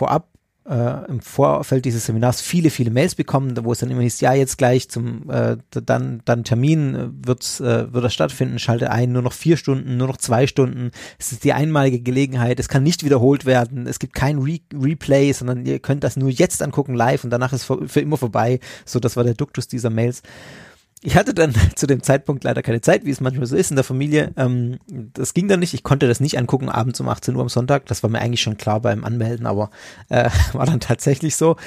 im Vorfeld dieses Seminars viele Mails bekommen, wo es dann immer hieß, ja, jetzt gleich zum dann Termin wird das stattfinden, schalte ein, nur noch 4 Stunden, nur noch 2 Stunden, es ist die einmalige Gelegenheit, es kann nicht wiederholt werden, es gibt kein Replay, sondern ihr könnt das nur jetzt angucken live und danach ist für immer vorbei, so das war der Duktus dieser Mails. Ich hatte dann zu dem Zeitpunkt leider keine Zeit, wie es manchmal so ist in der Familie. Das ging dann nicht. Ich konnte das nicht angucken abends um 18 Uhr am Sonntag. Das war mir eigentlich schon klar beim Anmelden, aber war dann tatsächlich so.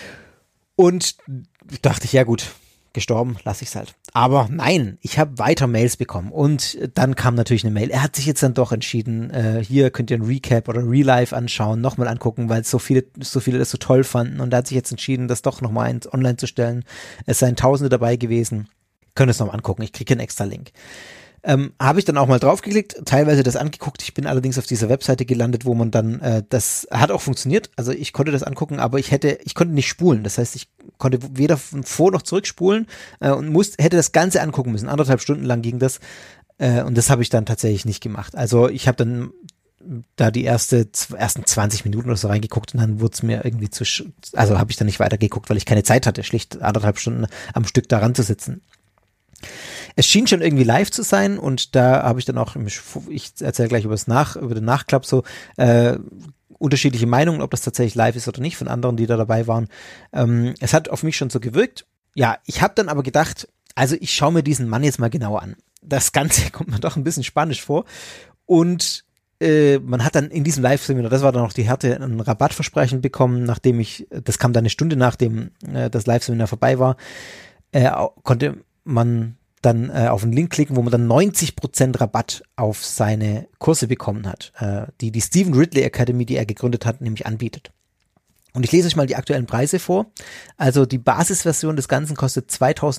Und dachte ich, ja gut, gestorben, lasse ich es halt. Aber nein, ich habe weiter Mails bekommen. Und dann kam natürlich eine Mail. Er hat sich jetzt dann doch entschieden, hier könnt ihr ein Recap oder Relive anschauen, nochmal angucken, weil so viele das so toll fanden. Und er hat sich jetzt entschieden, das doch nochmal online zu stellen. Es seien Tausende dabei gewesen. Könnt ihr es nochmal angucken, ich kriege einen extra Link. Habe ich dann auch mal draufgeklickt, teilweise das angeguckt, ich bin allerdings auf dieser Webseite gelandet, wo man dann, das hat auch funktioniert, also ich konnte das angucken, aber ich konnte nicht spulen, das heißt, ich konnte weder vor noch zurückspulen und hätte das Ganze angucken müssen, 1,5 Stunden lang ging das und das habe ich dann tatsächlich nicht gemacht. Also ich habe dann da die ersten 20 Minuten oder so reingeguckt und dann wurde es mir irgendwie also habe ich dann nicht weitergeguckt, weil ich keine Zeit hatte, schlicht 1,5 Stunden am Stück daran zu sitzen. Es schien schon irgendwie live zu sein und da habe ich dann auch, ich erzähle gleich über den Nachklapp so, unterschiedliche Meinungen, ob das tatsächlich live ist oder nicht, von anderen, die da dabei waren. Es hat auf mich schon so gewirkt. Ja, ich habe dann aber gedacht, also ich schaue mir diesen Mann jetzt mal genauer an. Das Ganze kommt mir doch ein bisschen spanisch vor und man hat dann in diesem Live-Seminar, das war dann auch die Härte, ein Rabattversprechen bekommen, das kam dann eine Stunde nachdem das Live-Seminar vorbei war, konnte man dann auf einen Link klicken, wo man dann 90% Rabatt auf seine Kurse bekommen hat, die Stephen Ridley Academy, die er gegründet hat, nämlich anbietet. Und ich lese euch mal die aktuellen Preise vor. Also die Basisversion des Ganzen kostet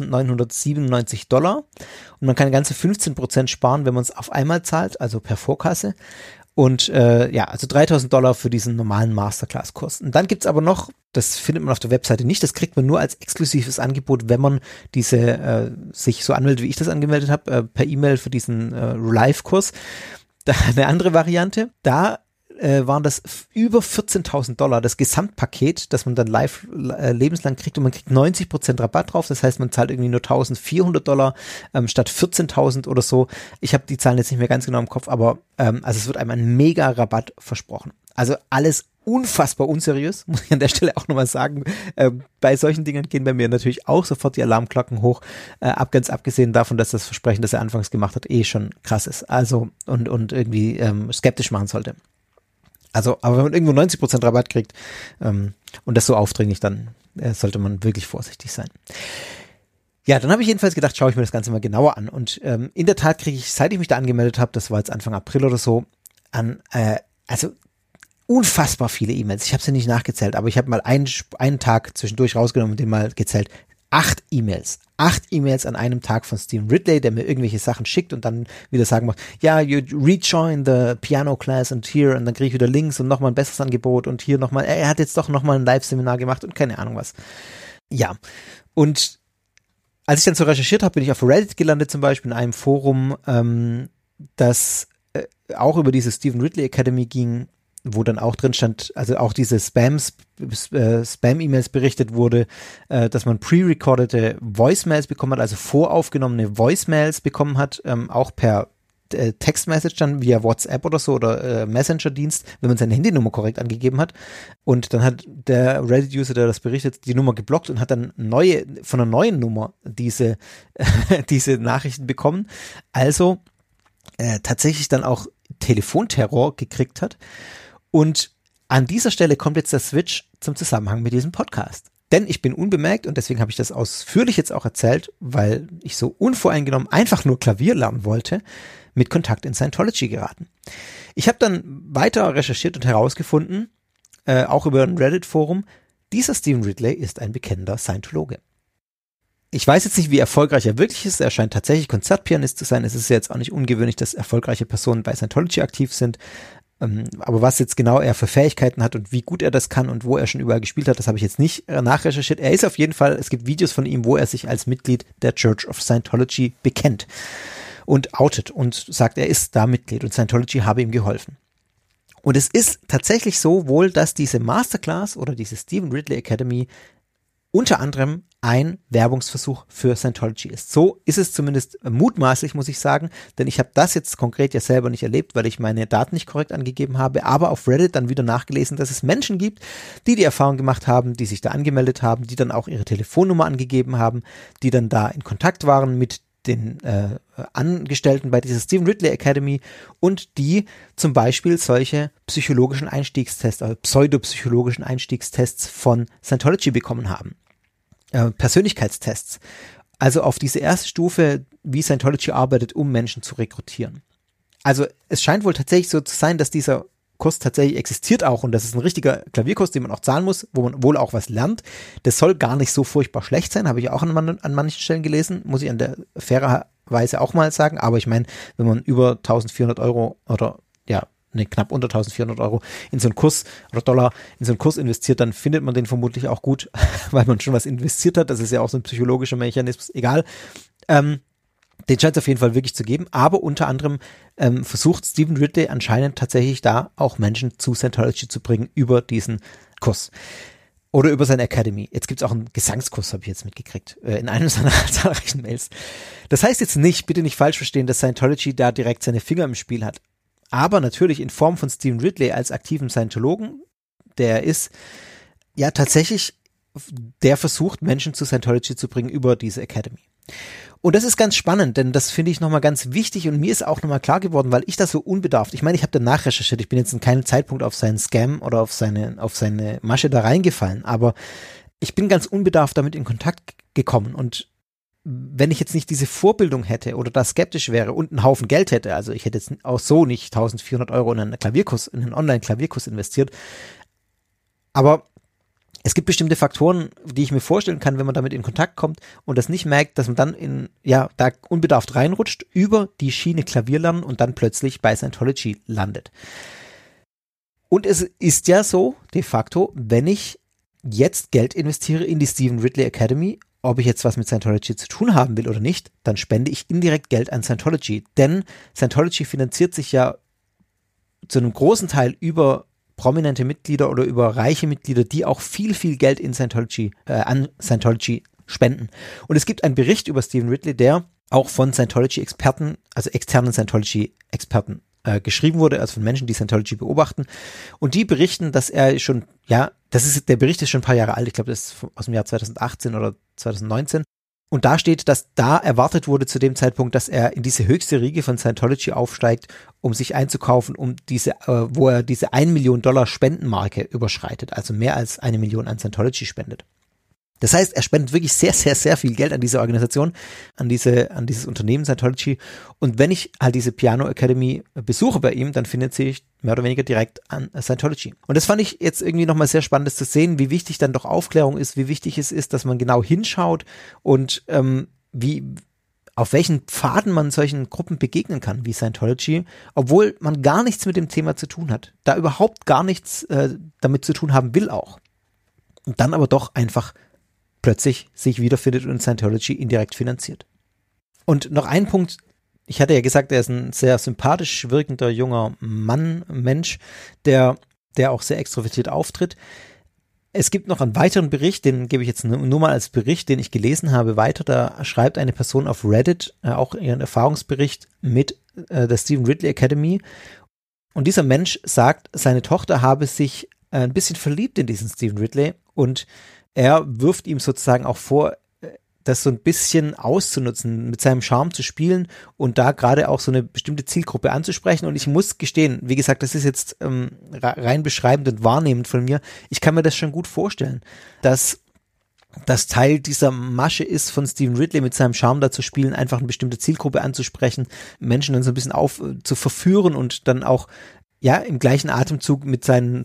$2.997 und man kann ganze 15% sparen, wenn man es auf einmal zahlt, also per Vorkasse. Und also $3.000 für diesen normalen Masterclass-Kurs. Und dann gibt's aber noch, das findet man auf der Webseite nicht, das kriegt man nur als exklusives Angebot, wenn man diese sich so anmeldet, wie ich das angemeldet habe, per E-Mail für diesen Live-Kurs. Da eine andere Variante, da waren das über $14.000, das Gesamtpaket, das man dann live lebenslang kriegt, und man kriegt 90% Rabatt drauf, das heißt, man zahlt irgendwie nur $1.400 statt 14.000 oder so. Ich habe die Zahlen jetzt nicht mehr ganz genau im Kopf, aber also es wird einem ein mega Rabatt versprochen. Also alles unfassbar unseriös, muss ich an der Stelle auch nochmal sagen. Bei solchen Dingen gehen bei mir natürlich auch sofort die Alarmglocken hoch, ganz abgesehen davon, dass das Versprechen, das er anfangs gemacht hat, schon krass ist. Also und irgendwie skeptisch machen sollte. Also, aber wenn man irgendwo 90% Rabatt kriegt und das so aufdringlich, dann sollte man wirklich vorsichtig sein. Ja, dann habe ich jedenfalls gedacht, schaue ich mir das Ganze mal genauer an. Und in der Tat kriege ich, seit ich mich da angemeldet habe, das war jetzt Anfang April oder so, also unfassbar viele E-Mails. Ich habe sie nicht nachgezählt, aber ich habe mal einen Tag zwischendurch rausgenommen und den mal gezählt. 8 E-Mails. 8 E-Mails an einem Tag von Stephen Ridley, der mir irgendwelche Sachen schickt und dann wieder sagen macht, ja, you rejoin the piano class and here, und dann kriege ich wieder Links und nochmal ein besseres Angebot und hier nochmal, er hat jetzt doch nochmal ein Live-Seminar gemacht und keine Ahnung was. Ja, und als ich dann so recherchiert habe, bin ich auf Reddit gelandet, zum Beispiel in einem Forum, das auch über diese Stephen Ridley Academy ging, wo dann auch drin stand, also auch diese Spam-E-Mails berichtet wurde, dass man pre-recordete Voicemails bekommen hat, also voraufgenommene Voicemails bekommen hat, auch per Textmessage dann via WhatsApp oder so oder Messenger-Dienst, wenn man seine Handynummer korrekt angegeben hat. Und dann hat der Reddit-User, der das berichtet, die Nummer geblockt und hat dann von einer neuen Nummer diese Nachrichten bekommen. Also tatsächlich dann auch Telefonterror gekriegt hat. Und an dieser Stelle kommt jetzt der Switch zum Zusammenhang mit diesem Podcast. Denn ich bin unbemerkt, und deswegen habe ich das ausführlich jetzt auch erzählt, weil ich so unvoreingenommen einfach nur Klavier lernen wollte, mit Kontakt in Scientology geraten. Ich habe dann weiter recherchiert und herausgefunden, auch über ein Reddit-Forum, dieser Stephen Ridley ist ein bekennender Scientologe. Ich weiß jetzt nicht, wie erfolgreich er wirklich ist. Er scheint tatsächlich Konzertpianist zu sein. Es ist ja jetzt auch nicht ungewöhnlich, dass erfolgreiche Personen bei Scientology aktiv sind. Aber was jetzt genau er für Fähigkeiten hat und wie gut er das kann und wo er schon überall gespielt hat, das habe ich jetzt nicht nachrecherchiert. Er ist auf jeden Fall, es gibt Videos von ihm, wo er sich als Mitglied der Church of Scientology bekennt und outet und sagt, er ist da Mitglied und Scientology habe ihm geholfen. Und es ist tatsächlich so wohl, dass diese Masterclass oder diese Stephen Ridley Academy unter anderem ein Werbungsversuch für Scientology ist. So ist es zumindest mutmaßlich, muss ich sagen, denn ich habe das jetzt konkret ja selber nicht erlebt, weil ich meine Daten nicht korrekt angegeben habe, aber auf Reddit dann wieder nachgelesen, dass es Menschen gibt, die die Erfahrung gemacht haben, die sich da angemeldet haben, die dann auch ihre Telefonnummer angegeben haben, die dann da in Kontakt waren mit den Angestellten bei dieser Stephen Ridley Academy und die zum Beispiel solche psychologischen Einstiegstests, also pseudopsychologischen Einstiegstests von Scientology bekommen haben. Persönlichkeitstests. Also auf diese erste Stufe, wie Scientology arbeitet, um Menschen zu rekrutieren. Also es scheint wohl tatsächlich so zu sein, dass dieser Kurs tatsächlich existiert auch und das ist ein richtiger Klavierkurs, den man auch zahlen muss, wo man wohl auch was lernt. Das soll gar nicht so furchtbar schlecht sein, habe ich auch an manchen Stellen gelesen, muss ich an der fairerweise auch mal sagen, aber ich meine, wenn man über 1.400 Euro oder knapp unter 1.400 Euro in so einen Kurs oder Dollar in so einen Kurs investiert, dann findet man den vermutlich auch gut, weil man schon was investiert hat. Das ist ja auch so ein psychologischer Mechanismus. Egal. Den scheint es auf jeden Fall wirklich zu geben. Aber unter anderem versucht Stephen Ridley anscheinend tatsächlich da auch Menschen zu Scientology zu bringen über diesen Kurs. Oder über seine Academy. Jetzt gibt es auch einen Gesangskurs, habe ich jetzt mitgekriegt, in einem seiner zahlreichen Mails. Das heißt jetzt nicht, bitte nicht falsch verstehen, dass Scientology da direkt seine Finger im Spiel hat. Aber natürlich in Form von Stephen Ridley als aktiven Scientologen, der ist ja tatsächlich, der versucht, Menschen zu Scientology zu bringen über diese Academy. Und das ist ganz spannend, denn das finde ich nochmal ganz wichtig und mir ist auch nochmal klar geworden, weil ich das so unbedarft, ich meine, ich habe danach recherchiert, ich bin jetzt in keinem Zeitpunkt auf seinen Scam oder auf seine Masche da reingefallen, aber ich bin ganz unbedarft damit in Kontakt gekommen und wenn ich jetzt nicht diese Vorbildung hätte oder da skeptisch wäre und einen Haufen Geld hätte, also ich hätte jetzt auch so nicht 1.400 Euro in einen Online-Klavierkurs investiert, aber es gibt bestimmte Faktoren, die ich mir vorstellen kann, wenn man damit in Kontakt kommt und das nicht merkt, dass man dann da unbedarft reinrutscht, über die Schiene Klavier lernen und dann plötzlich bei Scientology landet. Und es ist ja so, de facto, wenn ich jetzt Geld investiere in die Stephen Ridley Academy, ob ich jetzt was mit Scientology zu tun haben will oder nicht, dann spende ich indirekt Geld an Scientology. Denn Scientology finanziert sich ja zu einem großen Teil über prominente Mitglieder oder über reiche Mitglieder, die auch viel, viel Geld an Scientology spenden. Und es gibt einen Bericht über Stephen Ridley, der auch von Scientology-Experten, also externen Scientology-Experten geschrieben wurde, also von Menschen, die Scientology beobachten. Und die berichten, dass er schon, der Bericht ist schon ein paar Jahre alt, ich glaube, das ist aus dem Jahr 2018 oder 2019. Und da steht, dass da erwartet wurde zu dem Zeitpunkt, dass er in diese höchste Riege von Scientology aufsteigt, um sich einzukaufen, wo er diese 1 Million Dollar Spendenmarke überschreitet, also mehr als 1 Million an Scientology spendet. Das heißt, er spendet wirklich sehr, sehr, sehr viel Geld an diese Organisation, an dieses Unternehmen Scientology. Und wenn ich halt diese Piano Academy besuche bei ihm, dann finanziere ich mehr oder weniger direkt an Scientology. Und das fand ich jetzt irgendwie nochmal sehr spannend zu sehen, wie wichtig dann doch Aufklärung ist, wie wichtig es ist, dass man genau hinschaut und auf welchen Pfaden man solchen Gruppen begegnen kann, wie Scientology, obwohl man gar nichts mit dem Thema zu tun hat, da überhaupt gar nichts damit zu tun haben will auch. Und dann aber doch einfach plötzlich sich wiederfindet und Scientology indirekt finanziert. Und noch ein Punkt, ich hatte ja gesagt, er ist ein sehr sympathisch wirkender junger Mensch, der auch sehr extrovertiert auftritt. Es gibt noch einen weiteren Bericht, den gebe ich jetzt nur mal als Bericht, den ich gelesen habe, weiter. Da schreibt eine Person auf Reddit auch ihren Erfahrungsbericht mit der Stephen Ridley Academy. Und dieser Mensch sagt, seine Tochter habe sich ein bisschen verliebt in diesen Stephen Ridley und er wirft ihm sozusagen auch vor, das so ein bisschen auszunutzen, mit seinem Charme zu spielen und da gerade auch so eine bestimmte Zielgruppe anzusprechen. Und ich muss gestehen, wie gesagt, das ist jetzt rein beschreibend und wahrnehmend von mir. Ich kann mir das schon gut vorstellen, dass das Teil dieser Masche ist, von Stephen Ridley mit seinem Charme da zu spielen, einfach eine bestimmte Zielgruppe anzusprechen, Menschen dann so ein bisschen zu verführen und dann auch im gleichen Atemzug mit seinen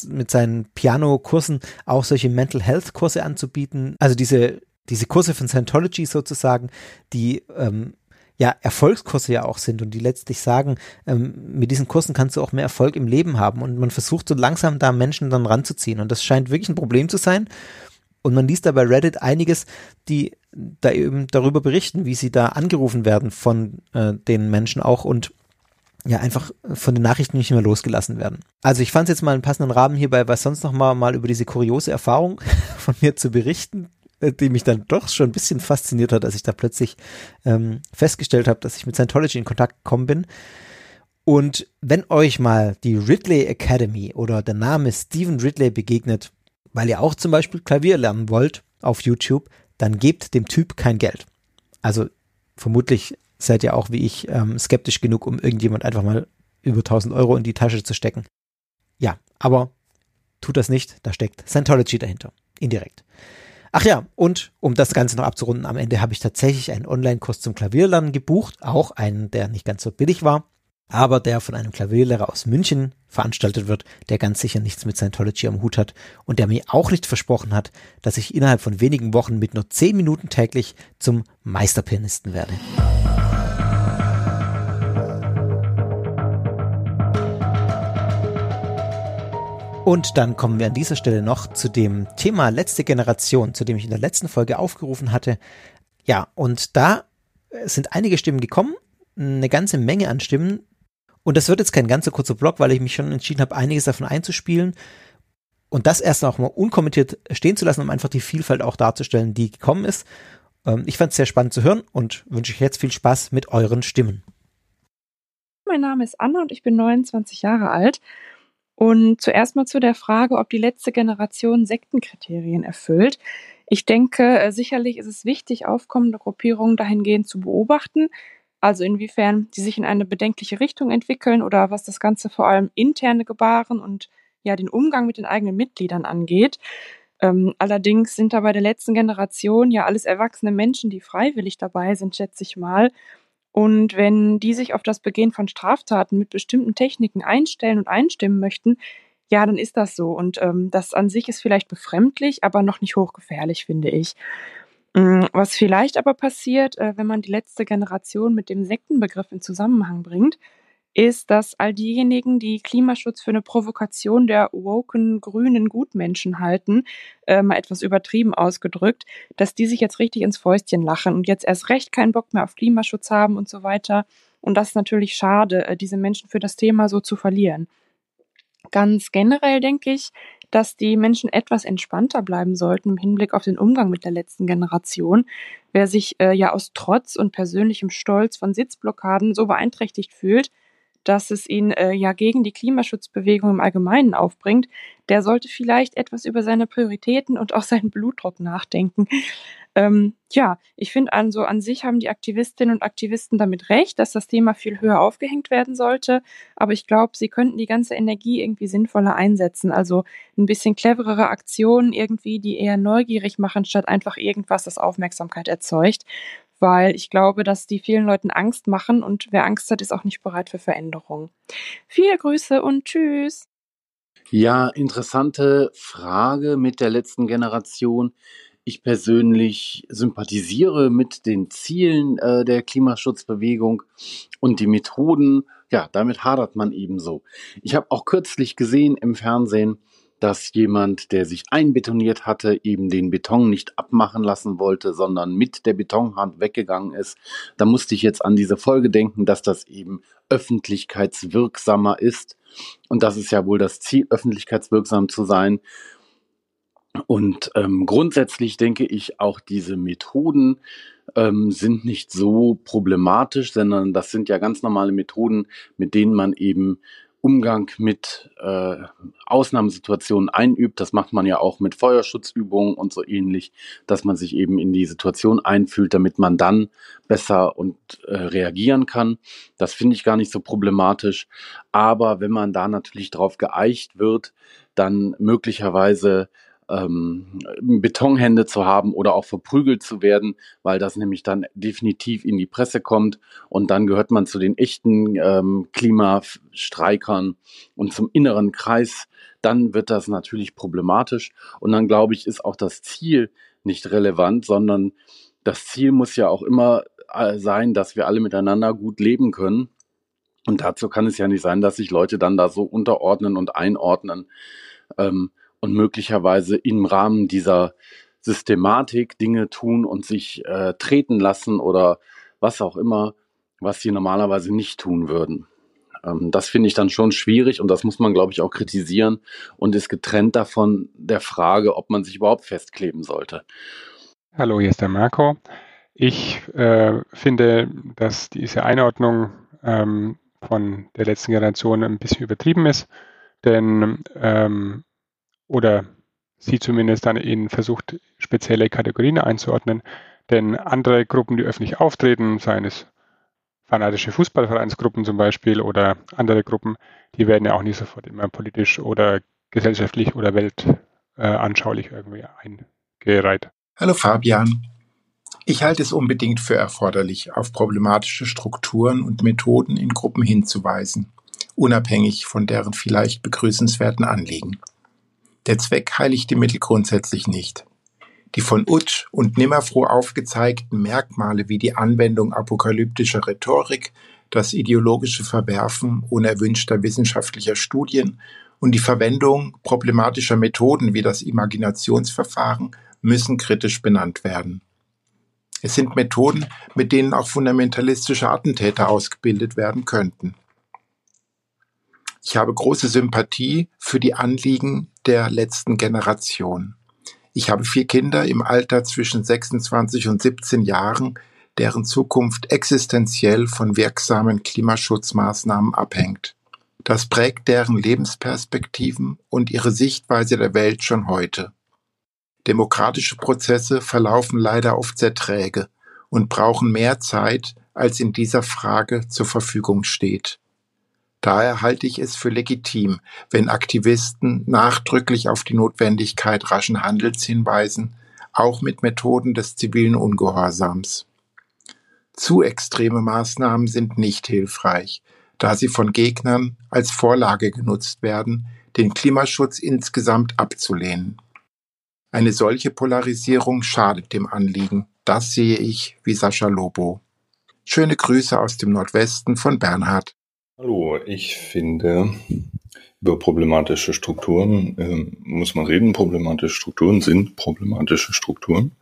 Piano-Kursen auch solche Mental Health-Kurse anzubieten. Also diese Kurse von Scientology sozusagen, die Erfolgskurse ja auch sind und die letztlich sagen, mit diesen Kursen kannst du auch mehr Erfolg im Leben haben. Und man versucht so langsam da Menschen dann ranzuziehen. Und das scheint wirklich ein Problem zu sein. Und man liest da bei Reddit einiges, die da eben darüber berichten, wie sie da angerufen werden von den Menschen auch und einfach von den Nachrichten nicht mehr losgelassen werden. Also ich fand es jetzt mal einen passenden Rahmen hierbei, was sonst noch mal über diese kuriose Erfahrung von mir zu berichten, die mich dann doch schon ein bisschen fasziniert hat, als ich da plötzlich festgestellt habe, dass ich mit Scientology in Kontakt gekommen bin. Und wenn euch mal die Ridley Academy oder der Name Stephen Ridley begegnet, weil ihr auch zum Beispiel Klavier lernen wollt auf YouTube, dann gebt dem Typ kein Geld. Also vermutlich seid ihr auch wie ich skeptisch genug, um irgendjemand einfach mal über 1.000 Euro in die Tasche zu stecken. Ja, aber tut das nicht, da steckt Scientology dahinter, indirekt. Ach ja, und um das Ganze noch abzurunden, am Ende habe ich tatsächlich einen Online-Kurs zum Klavierlernen gebucht, auch einen, der nicht ganz so billig war, aber der von einem Klavierlehrer aus München veranstaltet wird, der ganz sicher nichts mit Scientology am Hut hat und der mir auch nicht versprochen hat, dass ich innerhalb von wenigen Wochen mit nur 10 Minuten täglich zum Meisterpianisten werde. Und dann kommen wir an dieser Stelle noch zu dem Thema letzte Generation, zu dem ich in der letzten Folge aufgerufen hatte. Ja, und da sind einige Stimmen gekommen, eine ganze Menge an Stimmen. Und das wird jetzt kein ganz so kurzer Blog, weil ich mich schon entschieden habe, einiges davon einzuspielen und das erst noch mal unkommentiert stehen zu lassen, um einfach die Vielfalt auch darzustellen, die gekommen ist. Ich fand es sehr spannend zu hören und wünsche euch jetzt viel Spaß mit euren Stimmen.
Mein Name ist Anna und ich bin 29 Jahre alt. Und zuerst mal zu der Frage, ob die letzte Generation Sektenkriterien erfüllt. Ich denke, sicherlich ist es wichtig, aufkommende Gruppierungen dahingehend zu beobachten, also inwiefern sie sich in eine bedenkliche Richtung entwickeln oder was das Ganze vor allem interne Gebaren und den Umgang mit den eigenen Mitgliedern angeht. Allerdings sind da bei der letzten Generation alles erwachsene Menschen, die freiwillig dabei sind, schätze ich mal. Und wenn die sich auf das Begehen von Straftaten mit bestimmten Techniken einstellen und einstimmen möchten, ja, dann ist das so. Und das an sich ist vielleicht befremdlich, aber noch nicht hochgefährlich, finde ich. Was vielleicht aber passiert, wenn man die letzte Generation mit dem Sektenbegriff in Zusammenhang bringt, ist, dass all diejenigen, die Klimaschutz für eine Provokation der woken grünen Gutmenschen halten, mal etwas übertrieben ausgedrückt, dass die sich jetzt richtig ins Fäustchen lachen und jetzt erst recht keinen Bock mehr auf Klimaschutz haben und so weiter. Und das ist natürlich schade, diese Menschen für das Thema so zu verlieren. Ganz generell denke ich, dass die Menschen etwas entspannter bleiben sollten im Hinblick auf den Umgang mit der letzten Generation. Wer sich ja aus Trotz und persönlichem Stolz von Sitzblockaden so beeinträchtigt fühlt, dass es ihn ja gegen die Klimaschutzbewegung im Allgemeinen aufbringt, der sollte vielleicht etwas über seine Prioritäten und auch seinen Blutdruck nachdenken. Ja, ich finde also an sich haben die Aktivistinnen und Aktivisten damit recht, dass das Thema viel höher aufgehängt werden sollte, aber ich glaube, sie könnten die ganze Energie irgendwie sinnvoller einsetzen, also ein bisschen cleverere Aktionen irgendwie, die eher neugierig machen, statt einfach irgendwas, das Aufmerksamkeit erzeugt, weil ich glaube, dass die vielen Leuten Angst machen und wer Angst hat, ist auch nicht bereit für Veränderung. Viele Grüße und tschüss!
Ja, interessante Frage mit der letzten Generation. Ich persönlich sympathisiere mit den Zielen der Klimaschutzbewegung und die Methoden. Ja, damit hadert man ebenso. Ich habe auch kürzlich gesehen im Fernsehen, dass jemand, der sich einbetoniert hatte, eben den Beton nicht abmachen lassen wollte, sondern mit der Betonhand weggegangen ist. Da musste ich jetzt an diese Folge denken, dass das eben öffentlichkeitswirksamer ist. Und das ist ja wohl das Ziel, öffentlichkeitswirksam zu sein. Und grundsätzlich denke ich, auch diese Methoden sind nicht so problematisch, sondern das sind ja ganz normale Methoden, mit denen man eben Umgang mit Ausnahmesituationen einübt. Das macht man ja auch mit Feuerschutzübungen und so ähnlich, dass man sich eben in die Situation einfühlt, damit man dann besser und reagieren kann. Das finde ich gar nicht so problematisch. Aber wenn man da natürlich drauf geeicht wird, dann möglicherweise Betonhände zu haben oder auch verprügelt zu werden, weil das nämlich dann definitiv in die Presse kommt und dann gehört man zu den echten Klimastreikern und zum inneren Kreis, dann wird das natürlich problematisch und dann glaube ich, ist auch das Ziel nicht relevant, sondern das Ziel muss ja auch immer sein, dass wir alle miteinander gut leben können und dazu kann es ja nicht sein, dass sich Leute dann da so unterordnen und einordnen, und möglicherweise im Rahmen dieser Systematik Dinge tun und sich treten lassen oder was auch immer, was sie normalerweise nicht tun würden. Das finde ich dann schon schwierig und das muss man, glaube ich, auch kritisieren und ist getrennt davon der Frage, ob man sich überhaupt festkleben sollte.
Hallo, hier ist der Marco. Ich finde, dass diese Einordnung von der letzten Generation ein bisschen übertrieben ist, denn oder sie zumindest dann in versucht, spezielle Kategorien einzuordnen. Denn andere Gruppen, die öffentlich auftreten, seien es fanatische Fußballvereinsgruppen zum Beispiel oder andere Gruppen, die werden ja auch nicht sofort immer politisch oder gesellschaftlich oder weltanschaulich irgendwie eingereiht.
Hallo Fabian. Ich halte es unbedingt für erforderlich, auf problematische Strukturen und Methoden in Gruppen hinzuweisen, unabhängig von deren vielleicht begrüßenswerten Anliegen. Der Zweck heiligt die Mittel grundsätzlich nicht. Die von Utsch und Nimmerfroh aufgezeigten Merkmale wie die Anwendung apokalyptischer Rhetorik, das ideologische Verwerfen unerwünschter wissenschaftlicher Studien und die Verwendung problematischer Methoden wie das Imaginationsverfahren müssen kritisch benannt werden. Es sind Methoden, mit denen auch fundamentalistische Attentäter ausgebildet werden könnten. Ich habe große Sympathie für die Anliegen der letzten Generation. Ich habe 4 Kinder im Alter zwischen 26 und 17 Jahren, deren Zukunft existenziell von wirksamen Klimaschutzmaßnahmen abhängt. Das prägt deren Lebensperspektiven und ihre Sichtweise der Welt schon heute. Demokratische Prozesse verlaufen leider oft sehr träge und brauchen mehr Zeit, als in dieser Frage zur Verfügung steht. Daher halte ich es für legitim, wenn Aktivisten nachdrücklich auf die Notwendigkeit raschen Handelns hinweisen, auch mit Methoden des zivilen Ungehorsams. Zu extreme Maßnahmen sind nicht hilfreich, da sie von Gegnern als Vorlage genutzt werden, den Klimaschutz insgesamt abzulehnen. Eine solche Polarisierung schadet dem Anliegen. Das sehe ich wie Sascha Lobo. Schöne Grüße aus dem Nordwesten von Bernhard.
Hallo, ich finde, über problematische Strukturen muss man reden. Problematische Strukturen sind problematische Strukturen.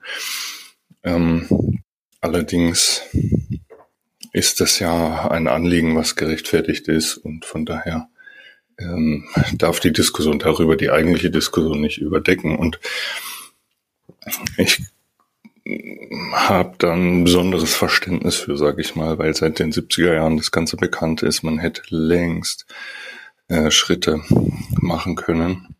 Allerdings ist das ja ein Anliegen, was gerechtfertigt ist, und von daher darf die Diskussion darüber die eigentliche Diskussion nicht überdecken. Und ich habe da ein besonderes Verständnis für, sage ich mal, weil seit den 70er Jahren das Ganze bekannt ist. Man hätte längst Schritte machen können.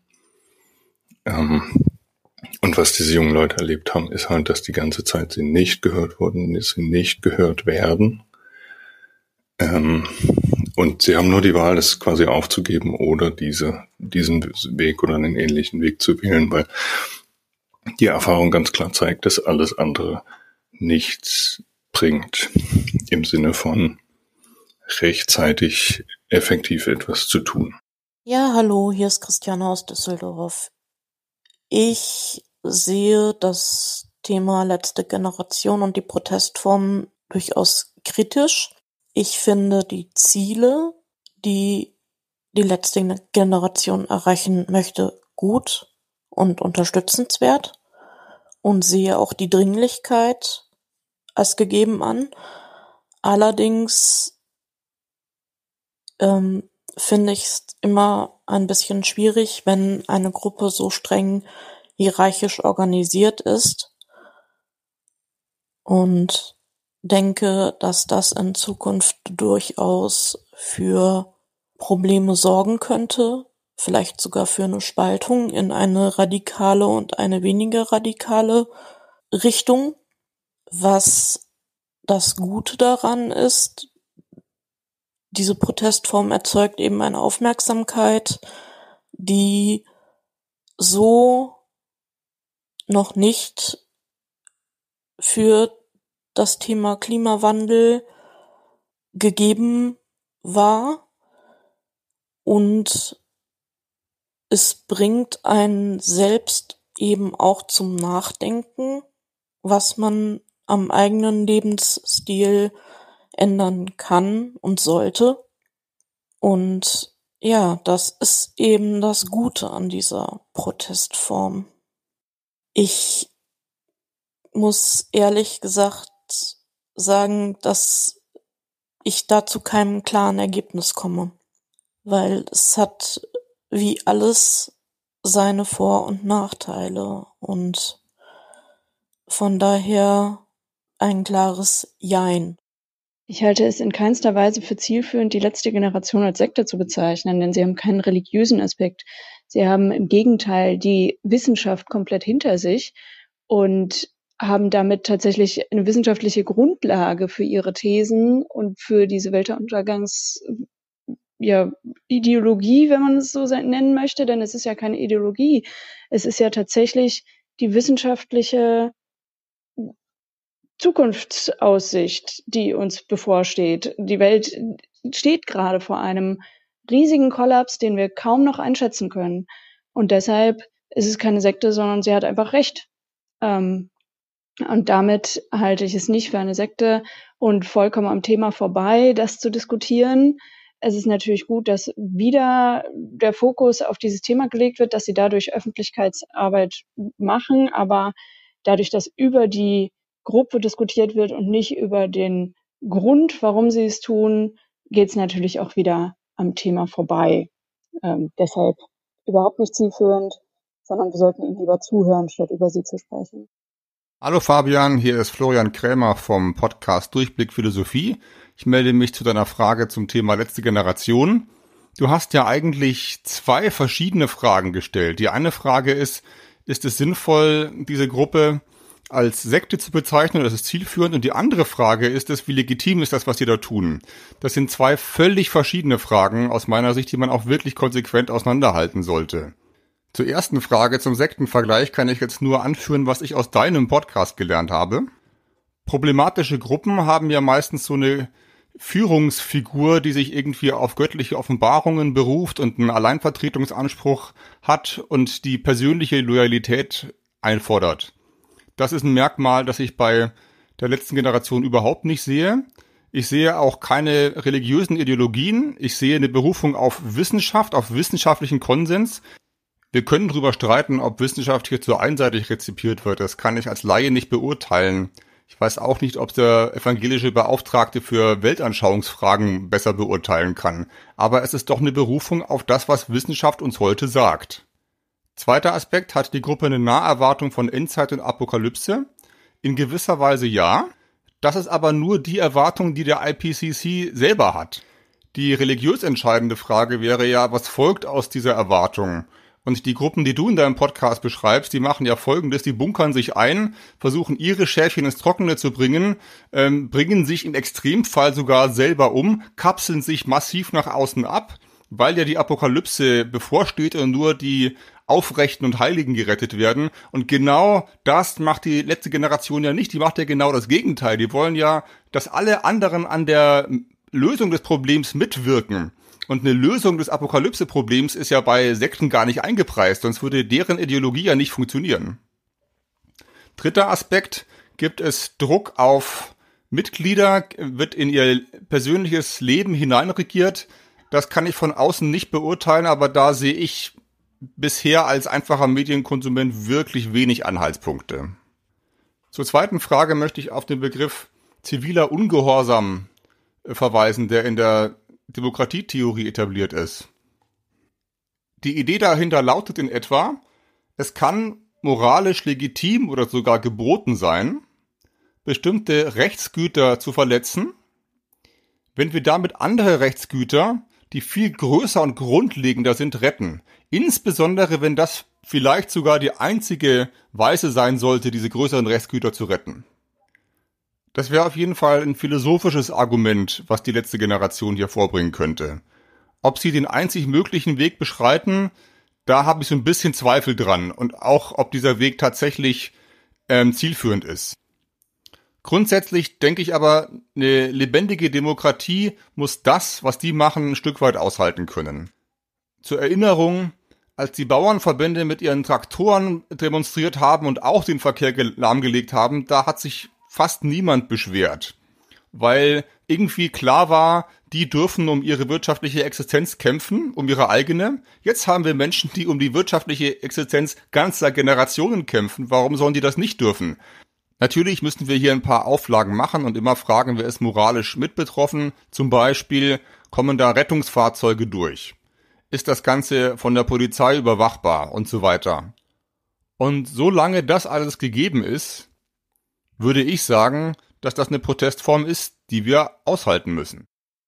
Und was diese jungen Leute erlebt haben, ist halt, dass die ganze Zeit sie nicht gehört wurden, dass sie nicht gehört werden. Und sie haben nur die Wahl, das quasi aufzugeben oder diesen Weg oder einen ähnlichen Weg zu wählen, weil die Erfahrung ganz klar zeigt, dass alles andere nichts bringt, im Sinne von rechtzeitig effektiv etwas zu tun.
Ja, hallo, hier ist Christiane aus Düsseldorf. Ich sehe das Thema letzte Generation und die Protestformen durchaus kritisch. Ich finde die Ziele, die die letzte Generation erreichen möchte, gut und unterstützenswert und sehe auch die Dringlichkeit als gegeben an. Allerdings finde ich es immer ein bisschen schwierig, wenn eine Gruppe so streng hierarchisch organisiert ist, und denke, dass das in Zukunft durchaus für Probleme sorgen könnte, vielleicht sogar für eine Spaltung in eine radikale und eine weniger radikale Richtung. Was das Gute daran ist, diese Protestform erzeugt eben eine Aufmerksamkeit, die so noch nicht für das Thema Klimawandel gegeben war, und es bringt einen selbst eben auch zum Nachdenken, was man am eigenen Lebensstil ändern kann und sollte. Und ja, das ist eben das Gute an dieser Protestform. Ich muss ehrlich gesagt sagen, dass ich da zu keinem klaren Ergebnis komme, weil es hat wie alles seine Vor- und Nachteile und von daher ein klares Jein.
Ich halte es in keinster Weise für zielführend, die letzte Generation als Sekte zu bezeichnen, denn sie haben keinen religiösen Aspekt. Sie haben im Gegenteil die Wissenschaft komplett hinter sich und haben damit tatsächlich eine wissenschaftliche Grundlage für ihre Thesen und für diese Ideologie, wenn man es so nennen möchte, denn es ist ja keine Ideologie. Es ist ja tatsächlich die wissenschaftliche Zukunftsaussicht, die uns bevorsteht. Die Welt steht gerade vor einem riesigen Kollaps, den wir kaum noch einschätzen können. Und deshalb ist es keine Sekte, sondern sie hat einfach recht. Und damit halte ich es nicht für eine Sekte und vollkommen am Thema vorbei, das zu diskutieren. Es ist natürlich gut, dass wieder der Fokus auf dieses Thema gelegt wird, dass sie dadurch Öffentlichkeitsarbeit machen, aber dadurch, dass über die Gruppe diskutiert wird und nicht über den Grund, warum sie es tun, geht es natürlich auch wieder am Thema vorbei. Deshalb überhaupt nicht zielführend, sondern wir sollten ihnen lieber zuhören, statt über sie zu sprechen.
Hallo Fabian, hier ist Florian Krämer vom Podcast Durchblick Philosophie. Ich melde mich zu deiner Frage zum Thema letzte Generation. Du hast ja eigentlich zwei verschiedene Fragen gestellt. Die eine Frage ist es sinnvoll, diese Gruppe als Sekte zu bezeichnen, oder ist es zielführend? Und die andere Frage ist es, wie legitim ist das, was sie da tun? Das sind zwei völlig verschiedene Fragen aus meiner Sicht, die man auch wirklich konsequent auseinanderhalten sollte. Zur ersten Frage zum Sektenvergleich kann ich jetzt nur anführen, was ich aus deinem Podcast gelernt habe. Problematische Gruppen haben ja meistens so eine Führungsfigur, die sich irgendwie auf göttliche Offenbarungen beruft und einen Alleinvertretungsanspruch hat und die persönliche Loyalität einfordert. Das ist ein Merkmal, das ich bei der letzten Generation überhaupt nicht sehe. Ich sehe auch keine religiösen Ideologien. Ich sehe eine Berufung auf Wissenschaft, auf wissenschaftlichen Konsens. Wir können darüber streiten, ob Wissenschaft hier zu einseitig rezipiert wird. Das kann ich als Laie nicht beurteilen. Ich weiß auch nicht, ob der evangelische Beauftragte für Weltanschauungsfragen besser beurteilen kann. Aber es ist doch eine Berufung auf das, was Wissenschaft uns heute sagt. Zweiter Aspekt: Hat die Gruppe eine Naherwartung von Endzeit und Apokalypse? In gewisser Weise ja. Das ist aber nur die Erwartung, die der IPCC selber hat. Die religiös entscheidende Frage wäre ja, was folgt aus dieser Erwartung? Und die Gruppen, die du in deinem Podcast beschreibst, die machen ja Folgendes: Die bunkern sich ein, versuchen ihre Schäfchen ins Trockene zu bringen, bringen sich im Extremfall sogar selber um, kapseln sich massiv nach außen ab, weil ja die Apokalypse bevorsteht und nur die Aufrechten und Heiligen gerettet werden. Und genau das macht die letzte Generation ja nicht. Die macht ja genau das Gegenteil. Die wollen ja, dass alle anderen an der Lösung des Problems mitwirken. Und eine Lösung des Apokalypse-Problems ist ja bei Sekten gar nicht eingepreist, sonst würde deren Ideologie ja nicht funktionieren. Dritter Aspekt: Gibt es Druck auf Mitglieder, wird in ihr persönliches Leben hineinregiert? Das kann ich von außen nicht beurteilen, aber da sehe ich bisher als einfacher Medienkonsument wirklich wenig Anhaltspunkte. Zur zweiten Frage möchte ich auf den Begriff ziviler Ungehorsam verweisen, der in der Demokratietheorie etabliert ist. Die Idee dahinter lautet in etwa: Es kann moralisch legitim oder sogar geboten sein, bestimmte Rechtsgüter zu verletzen, wenn wir damit andere Rechtsgüter, die viel größer und grundlegender sind, retten. Insbesondere, wenn das vielleicht sogar die einzige Weise sein sollte, diese größeren Rechtsgüter zu retten. Das wäre auf jeden Fall ein philosophisches Argument, was die letzte Generation hier vorbringen könnte. Ob sie den einzig möglichen Weg beschreiten, da habe ich so ein bisschen Zweifel dran. Und auch, ob dieser Weg tatsächlich zielführend ist. Grundsätzlich denke ich aber, eine lebendige Demokratie muss das, was die machen, ein Stück weit aushalten können. Zur Erinnerung: Als die Bauernverbände mit ihren Traktoren demonstriert haben und auch den Verkehr lahmgelegt haben, da hat sich fast niemand beschwert, weil irgendwie klar war, die dürfen um ihre wirtschaftliche Existenz kämpfen, um ihre eigene. Jetzt haben wir Menschen, die um die wirtschaftliche Existenz ganzer Generationen kämpfen. Warum sollen die das nicht dürfen? Natürlich müssen wir hier ein paar Auflagen machen und immer fragen, wer ist moralisch mit betroffen. Zum Beispiel, kommen da Rettungsfahrzeuge durch? Ist das Ganze von der Polizei überwachbar und so weiter? Und solange das alles gegeben ist, würde ich sagen, dass das eine Protestform ist, die wir aushalten müssen.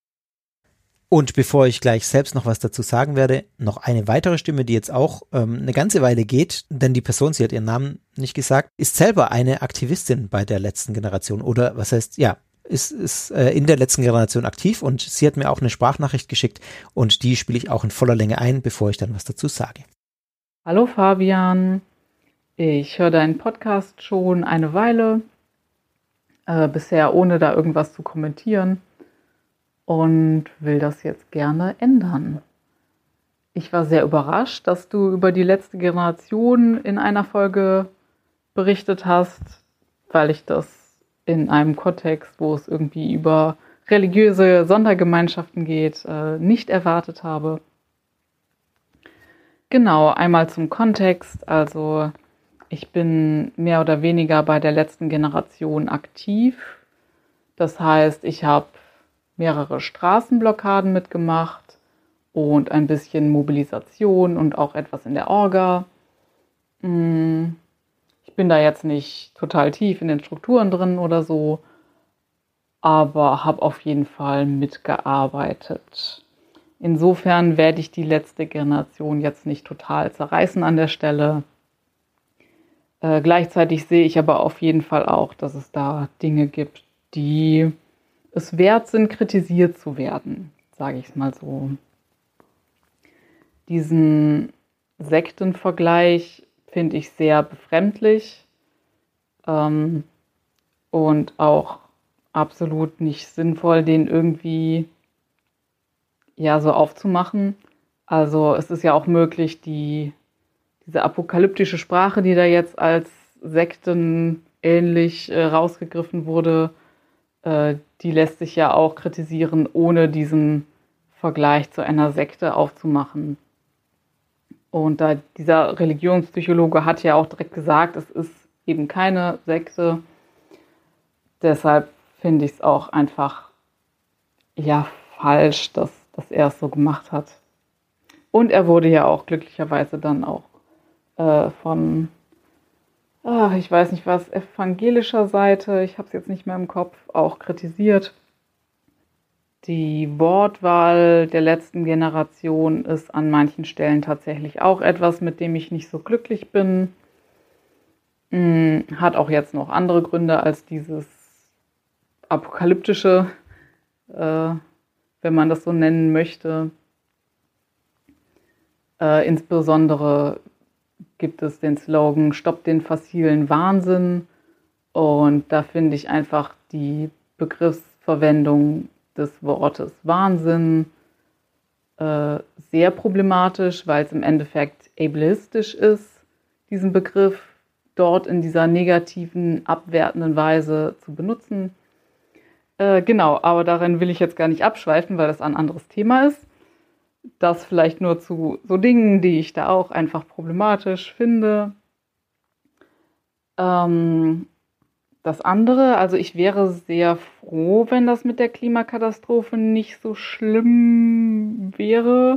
Und bevor ich gleich selbst noch was dazu sagen werde, noch eine weitere Stimme, die jetzt auch eine ganze Weile geht, denn die Person, sie hat ihren Namen nicht gesagt, ist selber eine Aktivistin bei der letzten Generation oder was heißt, ja, ist in der letzten Generation aktiv und sie hat mir auch eine Sprachnachricht geschickt und die spiele ich auch in voller Länge ein, bevor ich dann was dazu sage.
Hallo Fabian, ich höre deinen Podcast schon eine Weile, bisher ohne da irgendwas zu kommentieren und will das jetzt gerne ändern. Ich war sehr überrascht, dass du über die letzte Generation in einer Folge berichtet hast, weil ich das in einem Kontext, wo es irgendwie über religiöse Sondergemeinschaften geht, nicht erwartet habe. Genau, einmal zum Kontext. Also ich bin mehr oder weniger bei der letzten Generation aktiv. Das heißt, ich habe mehrere Straßenblockaden mitgemacht und ein bisschen Mobilisation und auch etwas in der Orga. Ich bin da jetzt nicht total tief in den Strukturen drin oder so, aber habe auf jeden Fall mitgearbeitet. Insofern werde ich die letzte Generation jetzt nicht total zerreißen an der Stelle. Gleichzeitig sehe ich aber auf jeden Fall auch, dass es da Dinge gibt, die es wert sind, kritisiert zu werden, sage ich es mal so. Diesen Sektenvergleich finde ich sehr befremdlich und auch absolut nicht sinnvoll, den irgendwie ja so aufzumachen. Also es ist ja auch möglich, diese apokalyptische Sprache, die da jetzt als sektenähnlich rausgegriffen wurde, die lässt sich ja auch kritisieren, ohne diesen Vergleich zu einer Sekte aufzumachen. Und dieser Religionspsychologe hat ja auch direkt gesagt, es ist eben keine Sekte. Deshalb finde ich es auch einfach ja falsch, dass er es so gemacht hat. Und er wurde ja auch glücklicherweise dann auch von, ich weiß nicht was, evangelischer Seite, ich habe es jetzt nicht mehr im Kopf, auch kritisiert. Die Wortwahl der letzten Generation ist an manchen Stellen tatsächlich auch etwas, mit dem ich nicht so glücklich bin. Hat auch jetzt noch andere Gründe als dieses apokalyptische, wenn man das so nennen möchte. Insbesondere gibt es den Slogan "Stoppt den fossilen Wahnsinn", und da finde ich einfach die Begriffsverwendung des Wortes Wahnsinn sehr problematisch, weil es im Endeffekt ableistisch ist, diesen Begriff dort in dieser negativen, abwertenden Weise zu benutzen. Genau, aber darin will ich jetzt gar nicht abschweifen, weil das ein anderes Thema ist. Das vielleicht nur zu so Dingen, die ich da auch einfach problematisch finde. Das andere, also ich wäre sehr froh, wenn das mit der Klimakatastrophe nicht so schlimm wäre.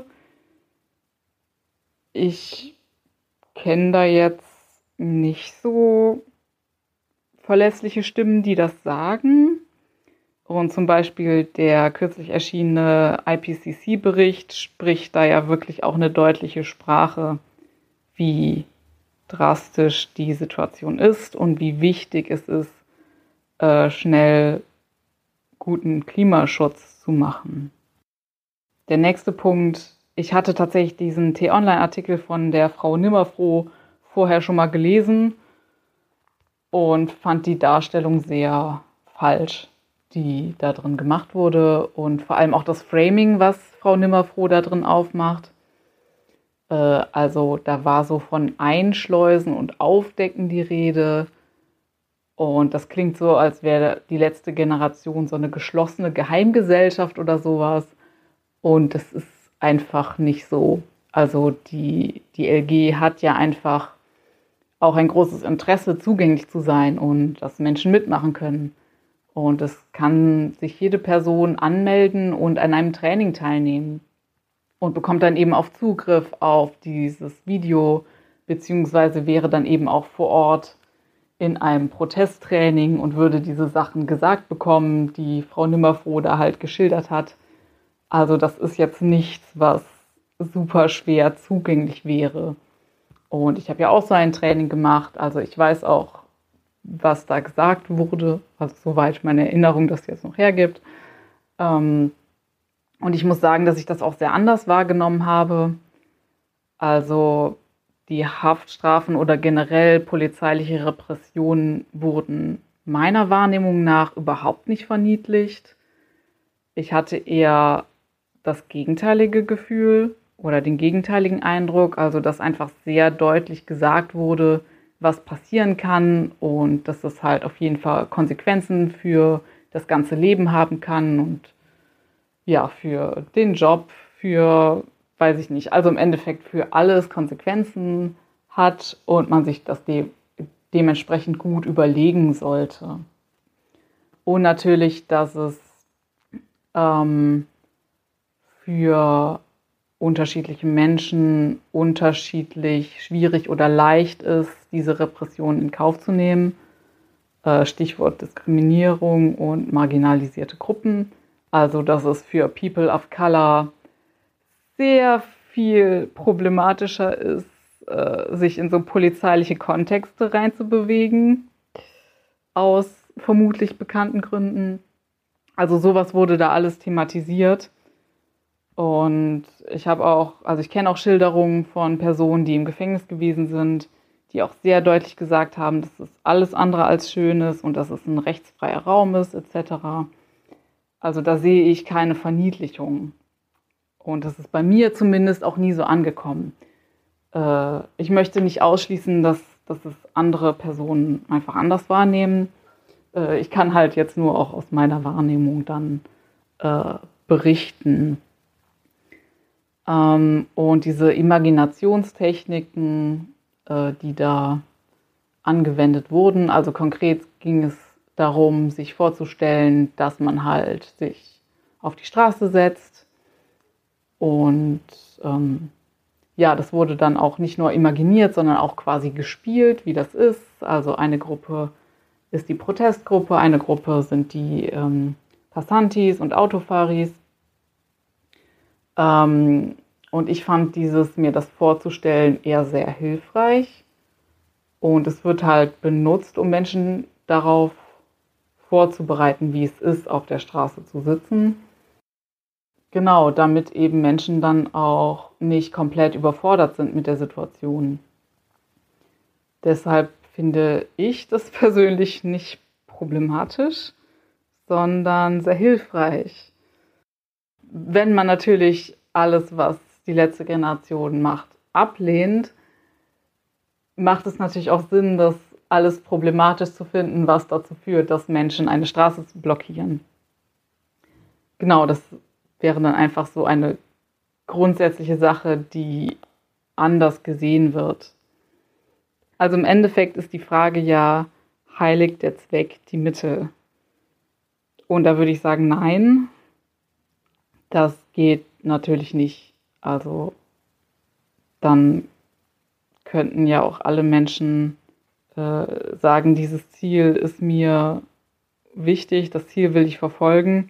Ich kenne da jetzt nicht so verlässliche Stimmen, die das sagen. Und zum Beispiel der kürzlich erschienene IPCC-Bericht spricht da ja wirklich auch eine deutliche Sprache, wie drastisch die Situation ist und wie wichtig es ist, schnell guten Klimaschutz zu machen. Der nächste Punkt, ich hatte tatsächlich diesen T-Online-Artikel von der Frau Nimmerfroh vorher schon mal gelesen und fand die Darstellung sehr falsch, die da drin gemacht wurde, und vor allem auch das Framing, was Frau Nimmerfroh da drin aufmacht. Also da war so von Einschleusen und Aufdecken die Rede, und das klingt so, als wäre die letzte Generation so eine geschlossene Geheimgesellschaft oder sowas, und das ist einfach nicht so. Also die LG hat ja einfach auch ein großes Interesse, zugänglich zu sein und dass Menschen mitmachen können. Und es kann sich jede Person anmelden und an einem Training teilnehmen und bekommt dann eben auch Zugriff auf dieses Video, beziehungsweise wäre dann eben auch vor Ort in einem Protesttraining und würde diese Sachen gesagt bekommen, die Frau Nimmerfroh da halt geschildert hat. Also das ist jetzt nichts, was super schwer zugänglich wäre. Und ich habe ja auch so ein Training gemacht, also ich weiß auch, was da gesagt wurde, also soweit meine Erinnerung das jetzt noch hergibt. Und ich muss sagen, dass ich das auch sehr anders wahrgenommen habe. Also die Haftstrafen oder generell polizeiliche Repressionen wurden meiner Wahrnehmung nach überhaupt nicht verniedlicht. Ich hatte eher das gegenteilige Gefühl oder den gegenteiligen Eindruck, also dass einfach sehr deutlich gesagt wurde, was passieren kann und dass es halt auf jeden Fall Konsequenzen für das ganze Leben haben kann und ja, für den Job, für, weiß ich nicht, also im Endeffekt für alles Konsequenzen hat und man sich das dementsprechend gut überlegen sollte. Und natürlich, dass es für unterschiedliche Menschen unterschiedlich schwierig oder leicht ist, diese Repression in Kauf zu nehmen. Stichwort Diskriminierung und marginalisierte Gruppen. Also, dass es für People of Color sehr viel problematischer ist, sich in so polizeiliche Kontexte reinzubewegen, aus vermutlich bekannten Gründen. Also sowas wurde da alles thematisiert. Und ich kenne auch Schilderungen von Personen, die im Gefängnis gewesen sind, die auch sehr deutlich gesagt haben, dass es alles andere als schön ist und dass es ein rechtsfreier Raum ist, etc. Also da sehe ich keine Verniedlichung. Und das ist bei mir zumindest auch nie so angekommen. Ich möchte nicht ausschließen, dass es andere Personen einfach anders wahrnehmen. Ich kann halt jetzt nur auch aus meiner Wahrnehmung dann berichten. Und diese Imaginationstechniken, die da angewendet wurden, also konkret ging es darum, sich vorzustellen, dass man halt sich auf die Straße setzt und ja, das wurde dann auch nicht nur imaginiert, sondern auch quasi gespielt, wie das ist. Also eine Gruppe ist die Protestgruppe, eine Gruppe sind die Passantis und Autofaris. Und ich fand mir das vorzustellen, eher sehr hilfreich. Und es wird halt benutzt, um Menschen darauf vorzubereiten, wie es ist, auf der Straße zu sitzen. Genau, damit eben Menschen dann auch nicht komplett überfordert sind mit der Situation. Deshalb finde ich das persönlich nicht problematisch, sondern sehr hilfreich. Wenn man natürlich alles, was die letzte Generation macht, ablehnt, macht es natürlich auch Sinn, das alles problematisch zu finden, was dazu führt, dass Menschen eine Straße blockieren. Genau, das wäre dann einfach so eine grundsätzliche Sache, die anders gesehen wird. Also im Endeffekt ist die Frage ja, heiligt der Zweck die Mittel? Und da würde ich sagen, nein, das geht natürlich nicht. Also dann könnten ja auch alle Menschen sagen, dieses Ziel ist mir wichtig, das Ziel will ich verfolgen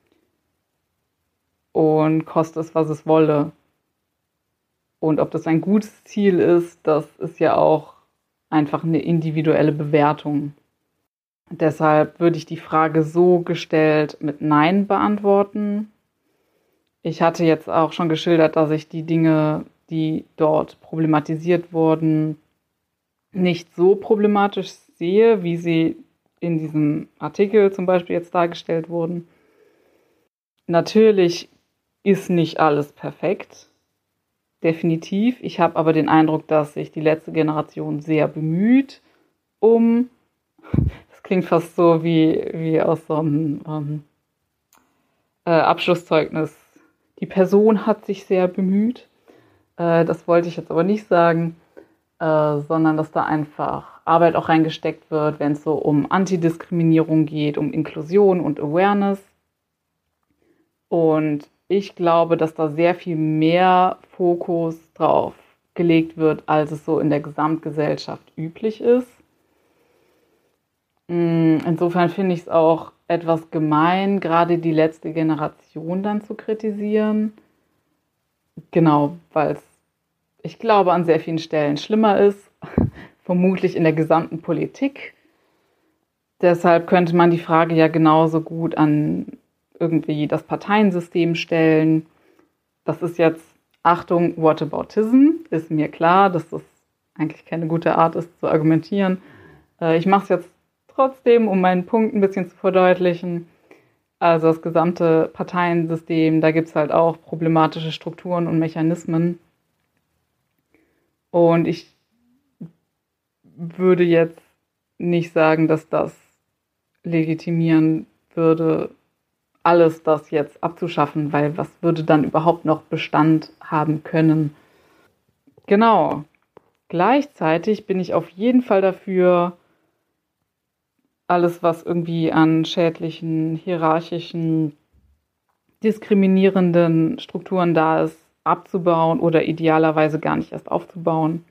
und koste es, was es wolle. Und ob das ein gutes Ziel ist, das ist ja auch einfach eine individuelle Bewertung. Deshalb würde ich die Frage so gestellt mit Nein beantworten. Ich hatte jetzt auch schon geschildert, dass ich die Dinge, die dort problematisiert wurden, nicht so problematisch sehe, wie sie in diesem Artikel zum Beispiel jetzt dargestellt wurden. Natürlich ist nicht alles perfekt, definitiv. Ich habe aber den Eindruck, dass sich die letzte Generation sehr bemüht, das klingt fast so wie aus so einem Abschlusszeugnis, die Person hat sich sehr bemüht. Das wollte ich jetzt aber nicht sagen, sondern dass da einfach Arbeit auch reingesteckt wird, wenn es so um Antidiskriminierung geht, um Inklusion und Awareness. Und ich glaube, dass da sehr viel mehr Fokus drauf gelegt wird, als es so in der Gesamtgesellschaft üblich ist. Insofern finde ich es auch etwas gemein, gerade die letzte Generation dann zu kritisieren. Genau, weil es, ich glaube, an sehr vielen Stellen schlimmer ist, vermutlich in der gesamten Politik. Deshalb könnte man die Frage ja genauso gut an irgendwie das Parteiensystem stellen. Das ist jetzt, Achtung, Whataboutism, ist mir klar, dass das eigentlich keine gute Art ist zu argumentieren. Ich mache es jetzt trotzdem, um meinen Punkt ein bisschen zu verdeutlichen. Also das gesamte Parteiensystem, da gibt es halt auch problematische Strukturen und Mechanismen. Und ich würde jetzt nicht sagen, dass das legitimieren würde, alles das jetzt abzuschaffen, weil was würde dann überhaupt noch Bestand haben können? Genau. Gleichzeitig bin ich auf jeden Fall dafür, alles, was irgendwie an schädlichen, hierarchischen, diskriminierenden Strukturen da ist, abzubauen oder idealerweise gar nicht erst aufzubauen.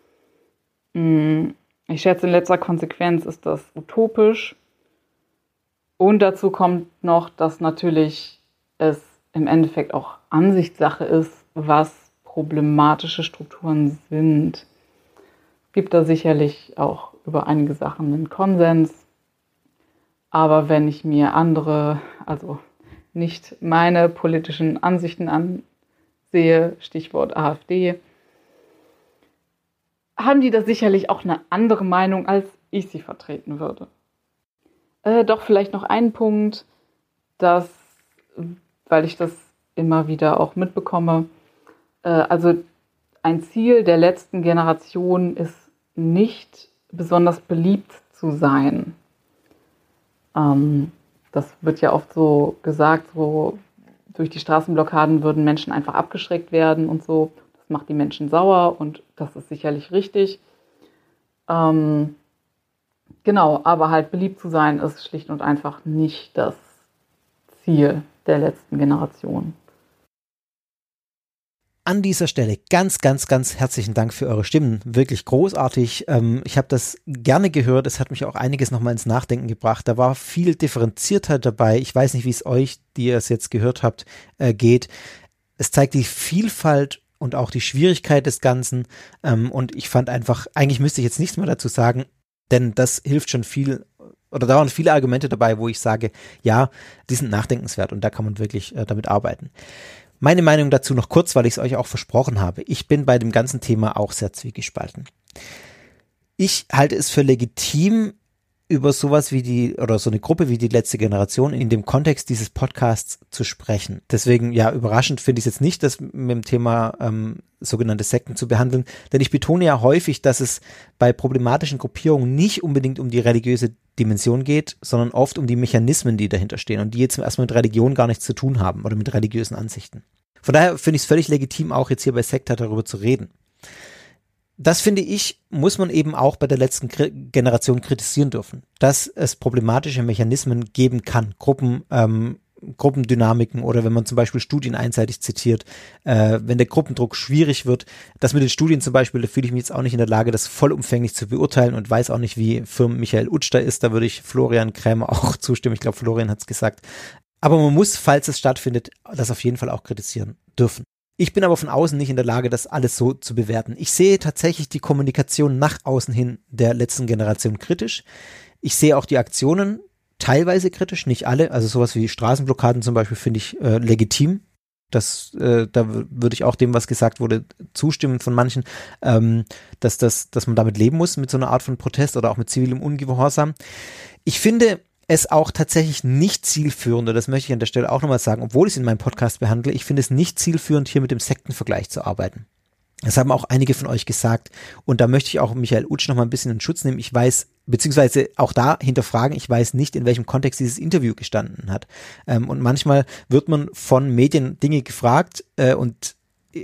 Ich schätze, in letzter Konsequenz ist das utopisch. Und dazu kommt noch, dass natürlich es im Endeffekt auch Ansichtssache ist, was problematische Strukturen sind. Es gibt da sicherlich auch über einige Sachen einen Konsens. Aber wenn ich mir andere, also nicht meine politischen Ansichten ansehe, Stichwort AfD, haben die da sicherlich auch eine andere Meinung, als ich sie vertreten würde. Doch vielleicht noch einen Punkt, weil ich das immer wieder auch mitbekomme, also ein Ziel der letzten Generation ist nicht besonders beliebt zu sein. Das wird ja oft so gesagt, so durch die Straßenblockaden würden Menschen einfach abgeschreckt werden und so. Das macht die Menschen sauer und das ist sicherlich richtig. Genau, aber halt beliebt zu sein ist schlicht und einfach nicht das Ziel der letzten Generation.
An dieser Stelle ganz, ganz, ganz herzlichen Dank für eure Stimmen. Wirklich großartig. Ich habe das gerne gehört. Es hat mich auch einiges nochmal ins Nachdenken gebracht. Da war viel Differenziertheit dabei. Ich weiß nicht, wie es euch, die ihr es jetzt gehört habt, geht. Es zeigt die Vielfalt und auch die Schwierigkeit des Ganzen. Und ich fand einfach, eigentlich müsste ich jetzt nichts mehr dazu sagen, denn das hilft schon viel. Oder da waren viele Argumente dabei, wo ich sage, ja, die sind nachdenkenswert und da kann man wirklich damit arbeiten. Meine Meinung dazu noch kurz, weil ich es euch auch versprochen habe. Ich bin bei dem ganzen Thema auch sehr zwiegespalten. Ich halte es für legitim, über sowas wie so eine Gruppe wie die letzte Generation in dem Kontext dieses Podcasts zu sprechen. Deswegen, ja, überraschend finde ich es jetzt nicht, das mit dem Thema sogenannte Sekten zu behandeln, denn ich betone ja häufig, dass es bei problematischen Gruppierungen nicht unbedingt um die religiöse Dimension geht, sondern oft um die Mechanismen, die dahinter stehen und die jetzt erstmal mit Religion gar nichts zu tun haben oder mit religiösen Ansichten. Von daher finde ich es völlig legitim, auch jetzt hier bei Sekta darüber zu reden. Das, finde ich, muss man eben auch bei der letzten Generation kritisieren dürfen, dass es problematische Mechanismen geben kann, Gruppendynamiken oder wenn man zum Beispiel Studien einseitig zitiert, wenn der Gruppendruck schwierig wird. Das mit den Studien zum Beispiel, da fühle ich mich jetzt auch nicht in der Lage, das vollumfänglich zu beurteilen und weiß auch nicht, wie firm Michael Utsch da ist. Da würde ich Florian Krämer auch zustimmen. Ich glaube, Florian hat es gesagt. Aber man muss, falls es stattfindet, das auf jeden Fall auch kritisieren dürfen. Ich bin aber von außen nicht in der Lage, das alles so zu bewerten. Ich sehe tatsächlich die Kommunikation nach außen hin der letzten Generation kritisch. Ich sehe auch die Aktionen teilweise kritisch, nicht alle. Also sowas wie Straßenblockaden zum Beispiel finde ich legitim. Da würde ich auch dem, was gesagt wurde, zustimmen von manchen, dass man damit leben muss, mit so einer Art von Protest oder auch mit zivilem Ungehorsam. Ich finde es auch tatsächlich nicht zielführend, und das möchte ich an der Stelle auch nochmal sagen, obwohl ich es in meinem Podcast behandle, ich finde es nicht zielführend, hier mit dem Sektenvergleich zu arbeiten. Das haben auch einige von euch gesagt und da möchte ich auch Michael Utsch noch mal ein bisschen in Schutz nehmen. Ich weiß, beziehungsweise auch da hinterfragen, ich weiß nicht, in welchem Kontext dieses Interview gestanden hat. Und manchmal wird man von Medien Dinge gefragt und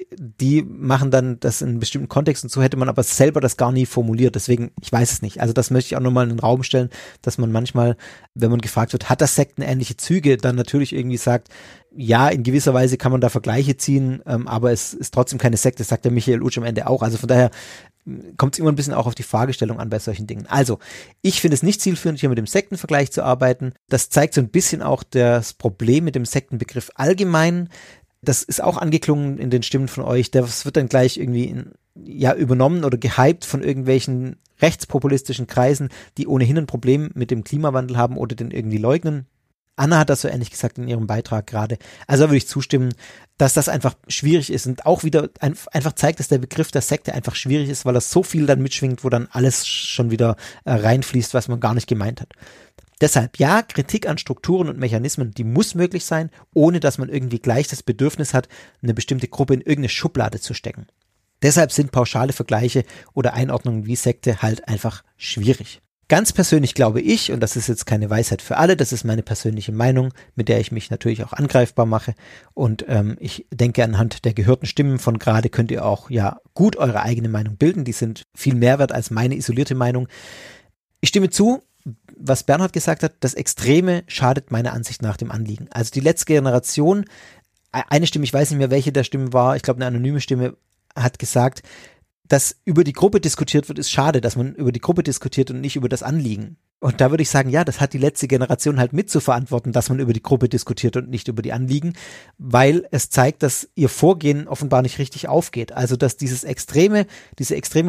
die machen dann das in einem bestimmten Kontext und so hätte man aber selber das gar nie formuliert. Deswegen, ich weiß es nicht. Also das möchte ich auch nochmal in den Raum stellen, dass man manchmal, wenn man gefragt wird, hat das sektenähnliche Züge, dann natürlich irgendwie sagt, ja, in gewisser Weise kann man da Vergleiche ziehen, aber es ist trotzdem keine Sekte, das sagt der Michael Utsch am Ende auch. Also von daher kommt es immer ein bisschen auch auf die Fragestellung an bei solchen Dingen. Also, ich finde es nicht zielführend, hier mit dem Sektenvergleich zu arbeiten. Das zeigt so ein bisschen auch das Problem mit dem Sektenbegriff allgemein. Das ist auch angeklungen in den Stimmen von euch. Das wird dann gleich irgendwie übernommen oder gehypt von irgendwelchen rechtspopulistischen Kreisen, die ohnehin ein Problem mit dem Klimawandel haben oder den irgendwie leugnen. Anna hat das so ähnlich gesagt in ihrem Beitrag gerade. Also da würde ich zustimmen, dass das einfach schwierig ist und auch wieder einfach zeigt, dass der Begriff der Sekte einfach schwierig ist, weil er so viel dann mitschwingt, wo dann alles schon wieder reinfließt, was man gar nicht gemeint hat. Deshalb, ja, Kritik an Strukturen und Mechanismen, die muss möglich sein, ohne dass man irgendwie gleich das Bedürfnis hat, eine bestimmte Gruppe in irgendeine Schublade zu stecken. Deshalb sind pauschale Vergleiche oder Einordnungen wie Sekte halt einfach schwierig. Ganz persönlich glaube ich, und das ist jetzt keine Weisheit für alle, das ist meine persönliche Meinung, mit der ich mich natürlich auch angreifbar mache und ich denke, anhand der gehörten Stimmen von gerade könnt ihr auch ja gut eure eigene Meinung bilden, die sind viel mehr wert als meine isolierte Meinung. Ich stimme zu, was Bernhard gesagt hat, das Extreme schadet meiner Ansicht nach dem Anliegen. Also die letzte Generation, eine Stimme, ich weiß nicht mehr, welche der Stimmen war, ich glaube eine anonyme Stimme hat gesagt, dass über die Gruppe diskutiert wird, ist schade, dass man über die Gruppe diskutiert und nicht über das Anliegen. Und da würde ich sagen, ja, das hat die letzte Generation halt mit zu verantworten, dass man über die Gruppe diskutiert und nicht über die Anliegen, weil es zeigt, dass ihr Vorgehen offenbar nicht richtig aufgeht. Also, dass diese extreme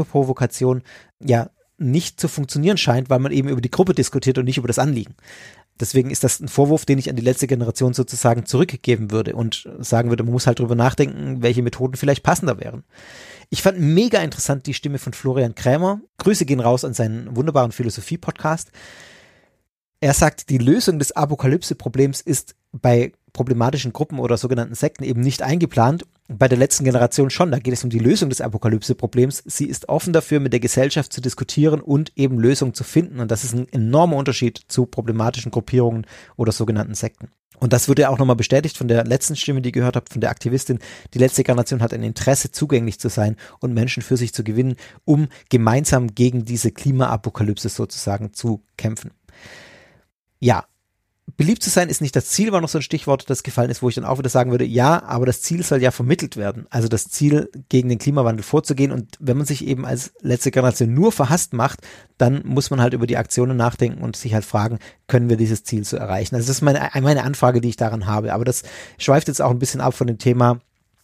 Provokation ja nicht zu funktionieren scheint, weil man eben über die Gruppe diskutiert und nicht über das Anliegen. Deswegen ist das ein Vorwurf, den ich an die letzte Generation sozusagen zurückgeben würde und sagen würde, man muss halt drüber nachdenken, welche Methoden vielleicht passender wären. Ich fand mega interessant die Stimme von Florian Krämer. Grüße gehen raus an seinen wunderbaren Philosophie-Podcast. Er sagt, die Lösung des Apokalypse-Problems ist bei problematischen Gruppen oder sogenannten Sekten eben nicht eingeplant. Bei der letzten Generation schon, da geht es um die Lösung des Apokalypse-Problems. Sie ist offen dafür, mit der Gesellschaft zu diskutieren und eben Lösungen zu finden. Und das ist ein enormer Unterschied zu problematischen Gruppierungen oder sogenannten Sekten. Und das wurde ja auch nochmal bestätigt von der letzten Stimme, die ihr gehört habt, von der Aktivistin. Die letzte Generation hat ein Interesse, zugänglich zu sein und Menschen für sich zu gewinnen, um gemeinsam gegen diese Klimaapokalypse sozusagen zu kämpfen. Ja, beliebt zu sein ist nicht das Ziel, war noch so ein Stichwort, das gefallen ist, wo ich dann auch wieder sagen würde, ja, aber das Ziel soll ja vermittelt werden. Also das Ziel, gegen den Klimawandel vorzugehen. Und wenn man sich eben als letzte Generation nur verhasst macht, dann muss man halt über die Aktionen nachdenken und sich halt fragen, können wir dieses Ziel so erreichen? Also das ist meine Anfrage, die ich daran habe. Aber das schweift jetzt auch ein bisschen ab von dem Thema,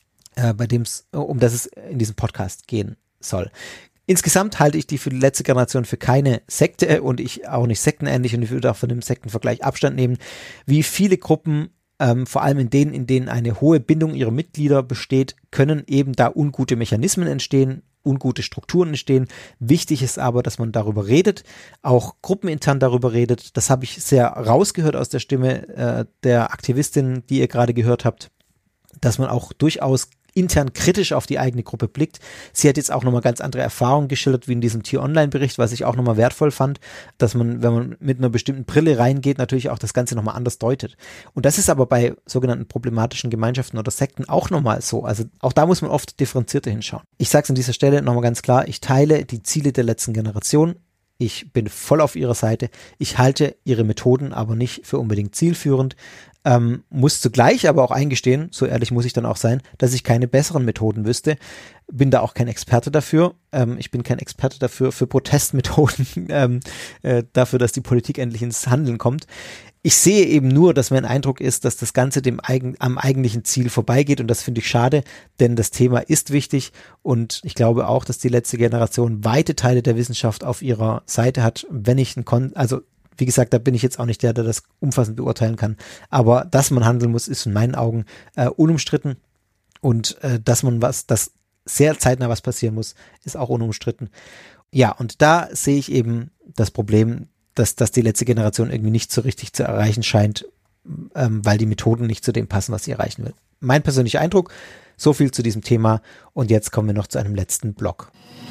um das es in diesem Podcast gehen soll. Insgesamt halte ich die für die letzte Generation für keine Sekte und ich auch nicht sektenähnlich und ich würde auch von dem Sektenvergleich Abstand nehmen. Wie viele Gruppen, vor allem in denen eine hohe Bindung ihrer Mitglieder besteht, können eben da ungute Mechanismen entstehen, ungute Strukturen entstehen. Wichtig ist aber, dass man darüber redet, auch gruppenintern darüber redet. Das habe ich sehr rausgehört aus der Stimme der Aktivistin, die ihr gerade gehört habt, dass man auch durchaus intern kritisch auf die eigene Gruppe blickt. Sie hat jetzt auch nochmal ganz andere Erfahrungen geschildert, wie in diesem T-Online-Bericht, was ich auch nochmal wertvoll fand, dass man, wenn man mit einer bestimmten Brille reingeht, natürlich auch das Ganze nochmal anders deutet. Und das ist aber bei sogenannten problematischen Gemeinschaften oder Sekten auch nochmal so. Also auch da muss man oft differenzierter hinschauen. Ich sage es an dieser Stelle nochmal ganz klar, ich teile die Ziele der letzten Generation. Ich bin voll auf ihrer Seite. Ich halte ihre Methoden aber nicht für unbedingt zielführend. Muss zugleich aber auch eingestehen, so ehrlich muss ich dann auch sein, dass ich keine besseren Methoden wüsste. Bin da auch kein Experte dafür. Ich bin kein Experte dafür, für Protestmethoden, dafür, dass die Politik endlich ins Handeln kommt. Ich sehe eben nur, dass mein Eindruck ist, dass das Ganze am eigentlichen Ziel vorbeigeht und das finde ich schade, denn das Thema ist wichtig und ich glaube auch, dass die letzte Generation weite Teile der Wissenschaft auf ihrer Seite hat, wenn ich wie gesagt, da bin ich jetzt auch nicht der das umfassend beurteilen kann. Aber dass man handeln muss, ist in meinen Augen unumstritten. Und dass sehr zeitnah was passieren muss, ist auch unumstritten. Ja, und da sehe ich eben das Problem, dass die letzte Generation irgendwie nicht so richtig zu erreichen scheint, weil die Methoden nicht zu dem passen, was sie erreichen will. Mein persönlicher Eindruck, so viel zu diesem Thema. Und jetzt kommen wir noch zu einem letzten Block.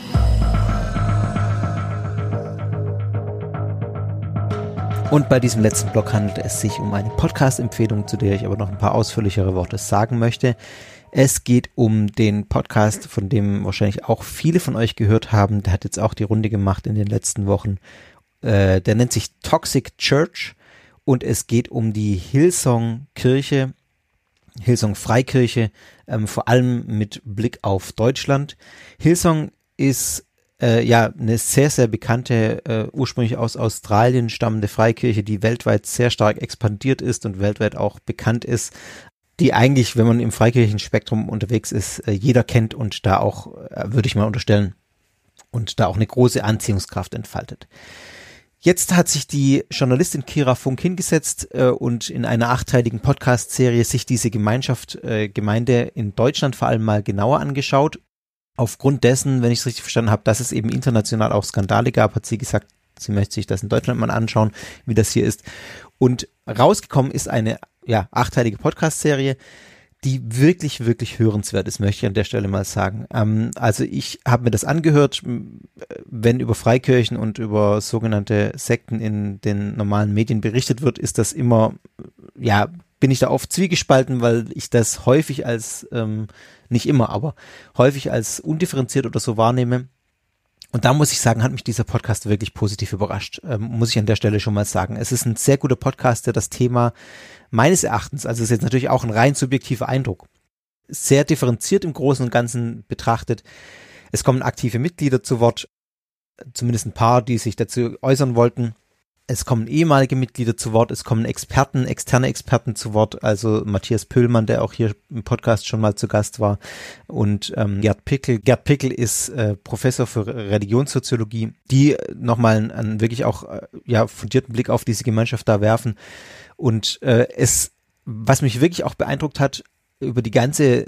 Und bei diesem letzten Block handelt es sich um eine Podcast-Empfehlung, zu der ich aber noch ein paar ausführlichere Worte sagen möchte. Es geht um den Podcast, von dem wahrscheinlich auch viele von euch gehört haben. Der hat jetzt auch die Runde gemacht in den letzten Wochen. Der nennt sich Toxic Church und es geht um die Hillsong-Kirche, Hillsong-Freikirche, vor allem mit Blick auf Deutschland. Hillsong ist eine sehr, sehr bekannte, ursprünglich aus Australien stammende Freikirche, die weltweit sehr stark expandiert ist und weltweit auch bekannt ist, die eigentlich, wenn man im Freikirchenspektrum unterwegs ist, jeder kennt und da auch, würde ich mal unterstellen, und da auch eine große Anziehungskraft entfaltet. Jetzt hat sich die Journalistin Kira Funk hingesetzt und in einer 8-teiligen Podcast-Serie sich diese Gemeinde in Deutschland vor allem mal genauer angeschaut. Aufgrund dessen, wenn ich es richtig verstanden habe, dass es eben international auch Skandale gab, hat sie gesagt, sie möchte sich das in Deutschland mal anschauen, wie das hier ist. Und rausgekommen ist eine 8-teilige Podcast-Serie, die wirklich, wirklich hörenswert ist, möchte ich an der Stelle mal sagen. Also ich habe mir das angehört, wenn über Freikirchen und über sogenannte Sekten in den normalen Medien berichtet wird, ist das immer, bin ich da oft zwiegespalten, weil ich das häufig als, nicht immer, aber häufig als undifferenziert oder so wahrnehme. Und da muss ich sagen, hat mich dieser Podcast wirklich positiv überrascht, muss ich an der Stelle schon mal sagen. Es ist ein sehr guter Podcast, der das Thema meines Erachtens, also es ist jetzt natürlich auch ein rein subjektiver Eindruck, sehr differenziert im Großen und Ganzen betrachtet. Es kommen aktive Mitglieder zu Wort, zumindest ein paar, die sich dazu äußern wollten. Es kommen ehemalige Mitglieder zu Wort, es kommen Experten, externe Experten zu Wort, also Matthias Pöhlmann, der auch hier im Podcast schon mal zu Gast war, und Gerd Pickel. Gerd Pickel ist Professor für Religionssoziologie, die nochmal einen wirklich auch fundierten Blick auf diese Gemeinschaft da werfen. Und was mich wirklich auch beeindruckt hat, über die ganze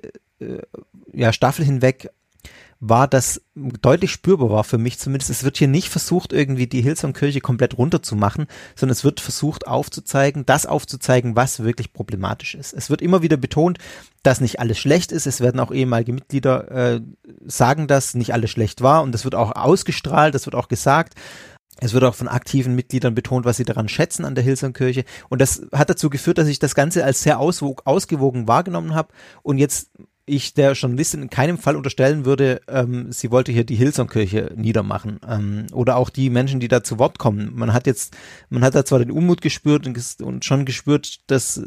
Staffel hinweg, war, dass deutlich spürbar war für mich zumindest, es wird hier nicht versucht, irgendwie die Hillsong-Kirche komplett runterzumachen, sondern es wird versucht aufzuzeigen, was wirklich problematisch ist. Es wird immer wieder betont, dass nicht alles schlecht ist. Es werden auch ehemalige Mitglieder sagen, dass nicht alles schlecht war, und das wird auch ausgestrahlt, das wird auch gesagt. Es wird auch von aktiven Mitgliedern betont, was sie daran schätzen an der Hillsong-Kirche, und das hat dazu geführt, dass ich das Ganze als sehr ausgewogen wahrgenommen habe, und jetzt ich der Journalistin in keinem Fall unterstellen würde, sie wollte hier die Hillsong-Kirche niedermachen, oder auch die Menschen, die da zu Wort kommen. Man hat da zwar den Unmut gespürt und schon gespürt, dass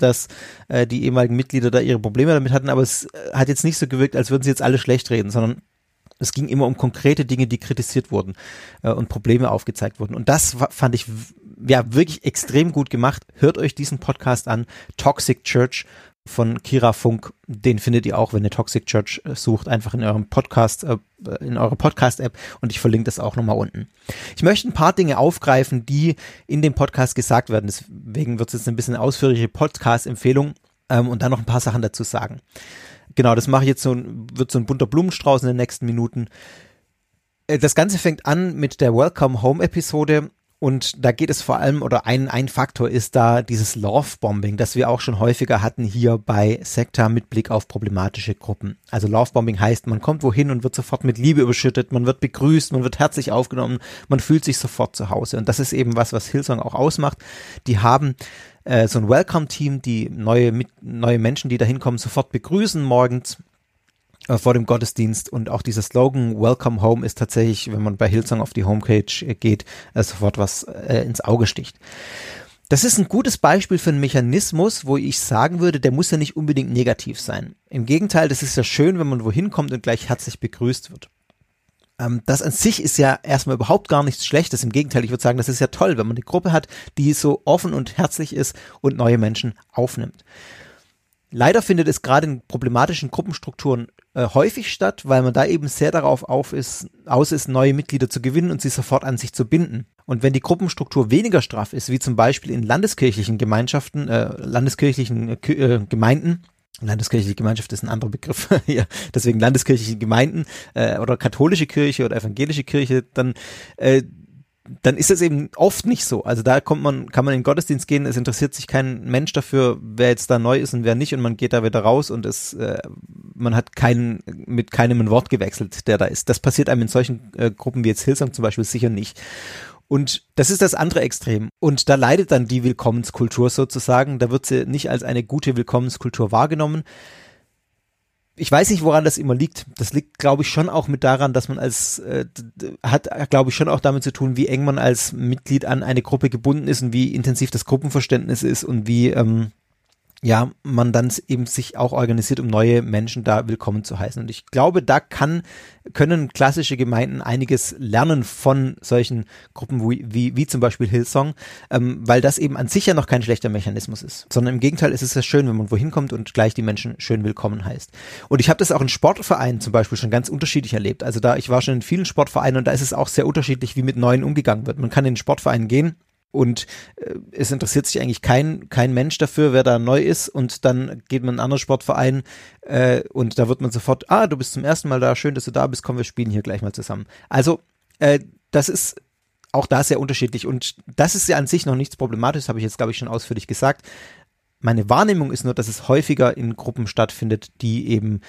die ehemaligen Mitglieder da ihre Probleme damit hatten, aber es hat jetzt nicht so gewirkt, als würden sie jetzt alle schlecht reden, sondern es ging immer um konkrete Dinge, die kritisiert wurden und Probleme aufgezeigt wurden. Und das fand ich wirklich extrem gut gemacht. Hört euch diesen Podcast an, Toxic Church von Kira Funk. Den findet ihr auch, wenn ihr Toxic Church sucht, einfach in eurem Podcast, in eurer Podcast-App, und ich verlinke das auch nochmal unten. Ich möchte ein paar Dinge aufgreifen, die in dem Podcast gesagt werden. Deswegen wird es jetzt ein bisschen ausführliche Podcast-Empfehlung und dann noch ein paar Sachen dazu sagen. Genau, das mache ich jetzt wird so ein bunter Blumenstrauß in den nächsten Minuten. Das Ganze fängt an mit der Welcome Home Episode, und da geht es vor allem, oder ein Faktor ist da dieses Love-Bombing, das wir auch schon häufiger hatten hier bei Sekta mit Blick auf problematische Gruppen. Also Love-Bombing heißt, man kommt wohin und wird sofort mit Liebe überschüttet, man wird begrüßt, man wird herzlich aufgenommen, man fühlt sich sofort zu Hause, und das ist eben was Hillsong auch ausmacht. Die haben so ein Welcome-Team, die neue Menschen, die da hinkommen, sofort begrüßen morgens vor dem Gottesdienst, und auch dieser Slogan Welcome Home ist tatsächlich, wenn man bei Hillsong auf die Homepage geht, sofort was ins Auge sticht. Das ist ein gutes Beispiel für einen Mechanismus, wo ich sagen würde, der muss ja nicht unbedingt negativ sein. Im Gegenteil, das ist ja schön, wenn man wohin kommt und gleich herzlich begrüßt wird. Das an sich ist ja erstmal überhaupt gar nichts Schlechtes. Im Gegenteil, ich würde sagen, das ist ja toll, wenn man eine Gruppe hat, die so offen und herzlich ist und neue Menschen aufnimmt. Leider findet es gerade in problematischen Gruppenstrukturen häufig statt, weil man da eben sehr darauf aus ist, neue Mitglieder zu gewinnen und sie sofort an sich zu binden. Und wenn die Gruppenstruktur weniger straff ist, wie zum Beispiel in landeskirchlichen Gemeinschaften, Gemeinden, landeskirchliche Gemeinschaft ist ein anderer Begriff, ja, deswegen landeskirchliche Gemeinden oder katholische Kirche oder evangelische Kirche, dann ist das eben oft nicht so. Also da kann man in den Gottesdienst gehen, es interessiert sich kein Mensch dafür, wer jetzt da neu ist und wer nicht, und man geht da wieder raus und man hat mit keinem ein Wort gewechselt, der da ist. Das passiert einem in solchen Gruppen wie jetzt Hillsong zum Beispiel sicher nicht. Und das ist das andere Extrem. Und da leidet dann die Willkommenskultur sozusagen. Da wird sie nicht als eine gute Willkommenskultur wahrgenommen. Ich weiß nicht, woran das immer liegt. Das liegt, glaube ich, schon auch mit daran, dass man hat, glaube ich, schon auch damit zu tun, wie eng man als Mitglied an eine Gruppe gebunden ist und wie intensiv das Gruppenverständnis ist und wie, man dann eben sich auch organisiert, um neue Menschen da willkommen zu heißen. Und ich glaube, da können klassische Gemeinden einiges lernen von solchen Gruppen wie zum Beispiel Hillsong, weil das eben an sich ja noch kein schlechter Mechanismus ist, sondern im Gegenteil ist es ja schön, wenn man wohin kommt und gleich die Menschen schön willkommen heißt. Und ich habe das auch in Sportvereinen zum Beispiel schon ganz unterschiedlich erlebt. Also ich war schon in vielen Sportvereinen, und da ist es auch sehr unterschiedlich, wie mit Neuen umgegangen wird. Man kann in den Sportverein gehen, und es interessiert sich eigentlich kein Mensch dafür, wer da neu ist, und dann geht man in einen anderen Sportverein und da wird man sofort, du bist zum ersten Mal da, schön, dass du da bist, komm, wir spielen hier gleich mal zusammen. Also das ist auch da sehr unterschiedlich, und das ist ja an sich noch nichts Problematisches, habe ich jetzt, glaube ich, schon ausführlich gesagt. Meine Wahrnehmung ist nur, dass es häufiger in Gruppen stattfindet, die eben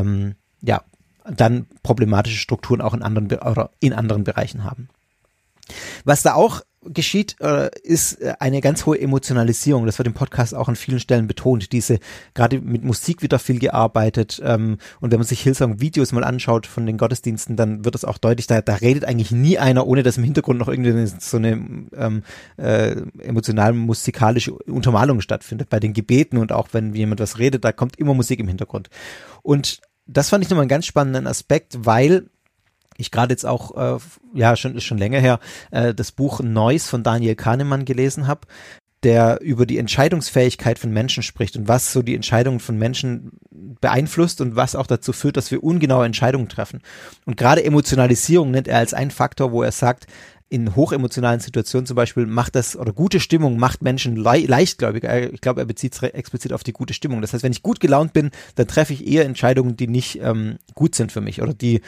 dann problematische Strukturen auch in anderen Bereichen haben. Was da auch geschieht, ist eine ganz hohe Emotionalisierung. Das wird im Podcast auch an vielen Stellen betont. Gerade mit Musik wird da viel gearbeitet. Und wenn man sich Hillsong-Videos mal anschaut von den Gottesdiensten, dann wird es auch deutlich, da redet eigentlich nie einer, ohne dass im Hintergrund noch irgendwie so eine emotional-musikalische Untermalung stattfindet. Bei den Gebeten und auch wenn jemand was redet, da kommt immer Musik im Hintergrund. Und das fand ich nochmal einen ganz spannenden Aspekt, weil ich gerade jetzt auch, ist schon länger her, das Buch Noise von Daniel Kahnemann gelesen habe, der über die Entscheidungsfähigkeit von Menschen spricht und was so die Entscheidungen von Menschen beeinflusst und was auch dazu führt, dass wir ungenaue Entscheidungen treffen. Und gerade Emotionalisierung nennt er als einen Faktor, wo er sagt, in hochemotionalen Situationen zum Beispiel gute Stimmung macht Menschen leichtgläubiger. Ich glaube, er bezieht es explizit auf die gute Stimmung. Das heißt, wenn ich gut gelaunt bin, dann treffe ich eher Entscheidungen, die nicht gut sind für mich oder die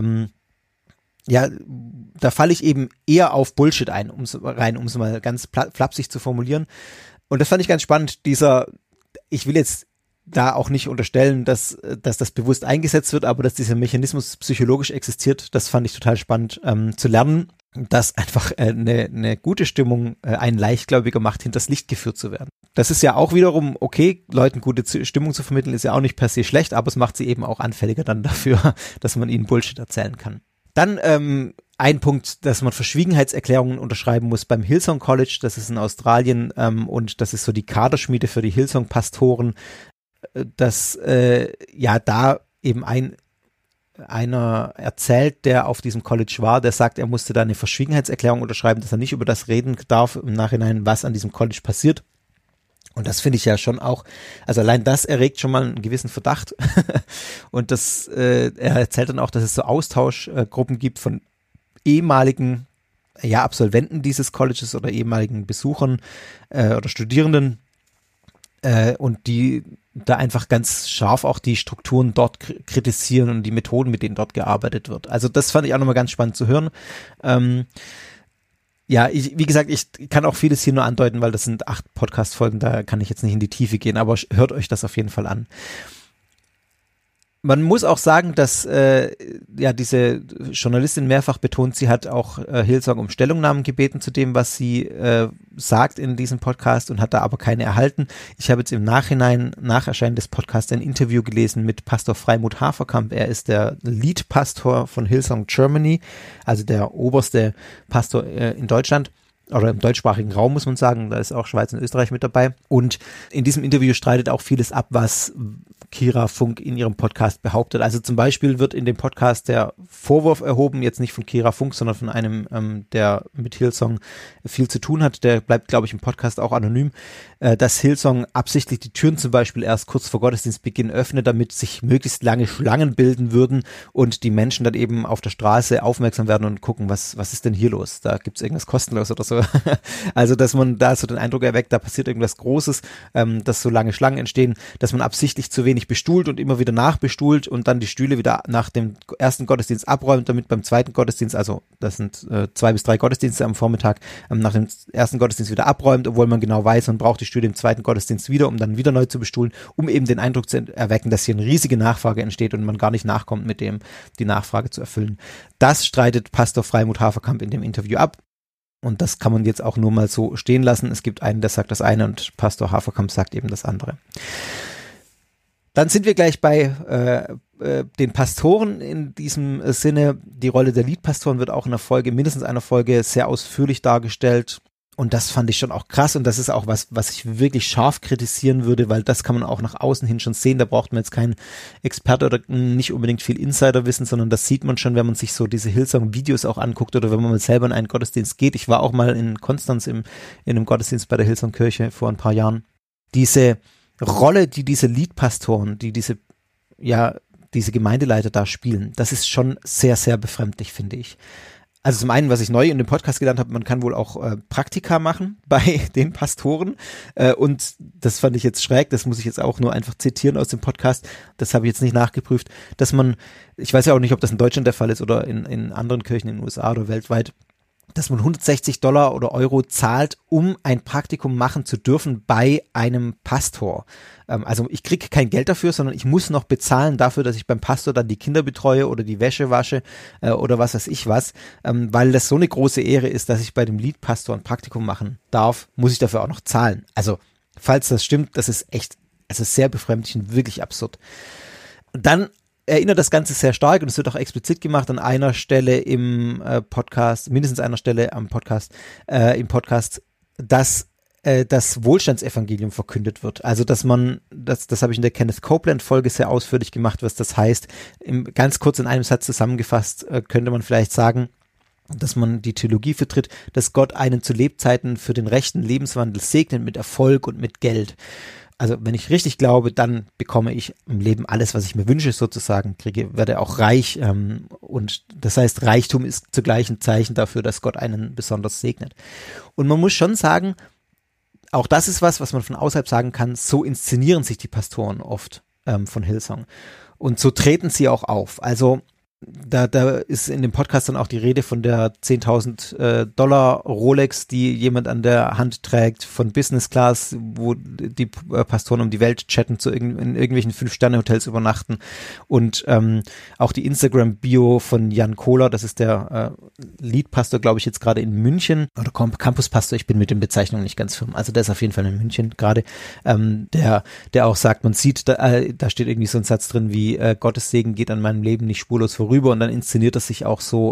da falle ich eben eher auf Bullshit ein, um es mal ganz flapsig zu formulieren. Und das fand ich ganz spannend, ich will jetzt da auch nicht unterstellen, dass das bewusst eingesetzt wird, aber dass dieser Mechanismus psychologisch existiert, das fand ich total spannend zu lernen, dass einfach eine gute Stimmung einen leichtgläubiger macht, hinters Licht geführt zu werden. Das ist ja auch wiederum okay, Leuten gute Stimmung zu vermitteln, ist ja auch nicht per se schlecht, aber es macht sie eben auch anfälliger dann dafür, dass man ihnen Bullshit erzählen kann. Dann ein Punkt, dass man Verschwiegenheitserklärungen unterschreiben muss beim Hillsong College, das ist in Australien und das ist so die Kaderschmiede für die Hillsong-Pastoren, dass da eben einer erzählt, der auf diesem College war, der sagt, er musste da eine Verschwiegenheitserklärung unterschreiben, dass er nicht über das reden darf im Nachhinein, was an diesem College passiert. Und das finde ich ja schon auch, also allein das erregt schon mal einen gewissen Verdacht. Und er erzählt dann auch, dass es so Austauschgruppen gibt von ehemaligen Absolventen dieses Colleges oder ehemaligen Besuchern oder Studierenden und die da einfach ganz scharf auch die Strukturen dort kritisieren und die Methoden, mit denen dort gearbeitet wird. Also das fand ich auch nochmal ganz spannend zu hören. Wie gesagt, ich kann auch vieles hier nur andeuten, weil das sind 8 Podcast-Folgen, da kann ich jetzt nicht in die Tiefe gehen, aber hört euch das auf jeden Fall an. Man muss auch sagen, dass diese Journalistin mehrfach betont, sie hat auch Hillsong um Stellungnahmen gebeten zu dem, was sie sagt in diesem Podcast und hat da aber keine erhalten. Ich habe jetzt im Nachhinein, nach Erscheinen des Podcasts, ein Interview gelesen mit Pastor Freimut Haferkamp. Er ist der Lead-Pastor von Hillsong Germany, also der oberste Pastor in Deutschland. Oder im deutschsprachigen Raum, muss man sagen, da ist auch Schweiz und Österreich mit dabei. Und in diesem Interview streitet auch vieles ab, was Kira Funk in ihrem Podcast behauptet. Also zum Beispiel wird in dem Podcast der Vorwurf erhoben, jetzt nicht von Kira Funk, sondern von einem, der mit Hillsong viel zu tun hat, der bleibt, glaube ich, im Podcast auch anonym, dass Hillsong absichtlich die Türen zum Beispiel erst kurz vor Gottesdienstbeginn öffnet, damit sich möglichst lange Schlangen bilden würden und die Menschen dann eben auf der Straße aufmerksam werden und gucken, was ist denn hier los? Da gibt es irgendwas kostenlos oder so. Also, dass man da so den Eindruck erweckt, da passiert irgendwas Großes, dass so lange Schlangen entstehen, dass man absichtlich zu wenig bestuhlt und immer wieder nachbestuhlt und dann die Stühle wieder nach dem ersten Gottesdienst abräumt, damit beim zweiten Gottesdienst, also das sind 2 bis 3 Gottesdienste am Vormittag, nach dem ersten Gottesdienst wieder abräumt, obwohl man genau weiß, man braucht die Stühle im zweiten Gottesdienst wieder, um dann wieder neu zu bestuhlen, um eben den Eindruck zu erwecken, dass hier eine riesige Nachfrage entsteht und man gar nicht nachkommt, mit dem die Nachfrage zu erfüllen. Das streitet Pastor Freimut Haferkamp in dem Interview ab. Und das kann man jetzt auch nur mal so stehen lassen. Es gibt einen, der sagt das eine und Pastor Haferkamp sagt eben das andere. Dann sind wir gleich bei den Pastoren in diesem Sinne. Die Rolle der Leadpastoren wird auch in mindestens einer Folge sehr ausführlich dargestellt. Und das fand ich schon auch krass und das ist auch was ich wirklich scharf kritisieren würde, weil das kann man auch nach außen hin schon sehen. Da braucht man jetzt keinen Experte oder nicht unbedingt viel Insiderwissen, sondern das sieht man schon, wenn man sich so diese Hillsong-Videos auch anguckt oder wenn man mal selber in einen Gottesdienst geht. Ich war auch mal in Konstanz in einem Gottesdienst bei der Hillsong-Kirche vor ein paar Jahren. Diese Rolle, die diese Leadpastoren, die diese Gemeindeleiter da spielen, das ist schon sehr, sehr befremdlich, finde ich. Also zum einen, was ich neu in dem Podcast gelernt habe, man kann wohl auch Praktika machen bei den Pastoren und das fand ich jetzt schräg, das muss ich jetzt auch nur einfach zitieren aus dem Podcast, das habe ich jetzt nicht nachgeprüft, dass ich weiß ja auch nicht, ob das in Deutschland der Fall ist oder in anderen Kirchen in den USA oder weltweit, dass man $160 oder Euro zahlt, um ein Praktikum machen zu dürfen bei einem Pastor. Also ich kriege kein Geld dafür, sondern ich muss noch bezahlen dafür, dass ich beim Pastor dann die Kinder betreue oder die Wäsche wasche oder was weiß ich was. Weil das so eine große Ehre ist, dass ich bei dem Leadpastor ein Praktikum machen darf, muss ich dafür auch noch zahlen. Also falls das stimmt, das ist echt, also sehr befremdlich und wirklich absurd. Dann erinnert das Ganze sehr stark und es wird auch explizit gemacht an einer Stelle im Podcast, mindestens einer Stelle im Podcast, dass das Wohlstandsevangelium verkündet wird. Also dass man, das habe ich in der Kenneth Copeland-Folge sehr ausführlich gemacht, was das heißt. Ganz kurz in einem Satz zusammengefasst könnte man vielleicht sagen, dass man die Theologie vertritt, dass Gott einen zu Lebzeiten für den rechten Lebenswandel segnet mit Erfolg und mit Geld. Also wenn ich richtig glaube, dann bekomme ich im Leben alles, was ich mir wünsche, sozusagen, werde auch reich. Und das heißt, Reichtum ist zugleich ein Zeichen dafür, dass Gott einen besonders segnet. Und man muss schon sagen, auch das ist was man von außerhalb sagen kann, so inszenieren sich die Pastoren oft von Hillsong. Und so treten sie auch auf. Also da ist in dem Podcast dann auch die Rede von der 10.000 Dollar Rolex, die jemand an der Hand trägt, von Business Class, wo die Pastoren um die Welt chatten, in irgendwelchen 5-Sterne-Hotels übernachten, und auch die Instagram-Bio von Jan Kohler, das ist der Lead-Pastor, glaube ich, jetzt gerade in München, oder Campus-Pastor, ich bin mit den Bezeichnungen nicht ganz firm, also der ist auf jeden Fall in München gerade, der auch sagt, man sieht, da steht irgendwie so ein Satz drin wie, Gottes Segen geht an meinem Leben nicht spurlos vorüber, und dann inszeniert er sich auch so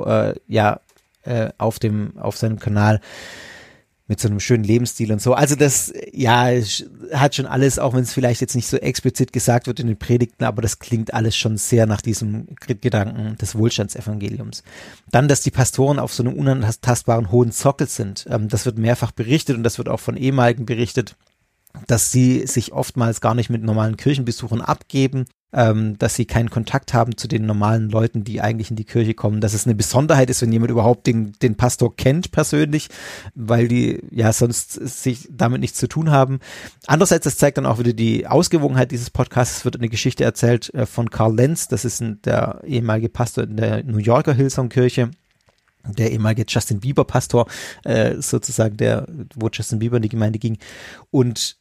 auf seinem Kanal mit so einem schönen Lebensstil und so. Also das, ja, hat schon alles, auch wenn es vielleicht jetzt nicht so explizit gesagt wird in den Predigten, aber das klingt alles schon sehr nach diesem Gedanken des Wohlstandsevangeliums. Dann, dass die Pastoren auf so einem unantastbaren hohen Sockel sind, das wird mehrfach berichtet, und das wird auch von Ehemaligen berichtet, dass sie sich oftmals gar nicht mit normalen Kirchenbesuchern abgeben, dass sie keinen Kontakt haben zu den normalen Leuten, die eigentlich in die Kirche kommen, dass es eine Besonderheit ist, wenn jemand überhaupt den Pastor kennt persönlich, weil die ja sonst sich damit nichts zu tun haben. Andererseits, das zeigt dann auch wieder die Ausgewogenheit dieses Podcasts. Es wird eine Geschichte erzählt von Carl Lenz, das ist der ehemalige Pastor in der New Yorker Hillsong-Kirche, der ehemalige Justin Bieber-Pastor, sozusagen, wo Justin Bieber in die Gemeinde ging, und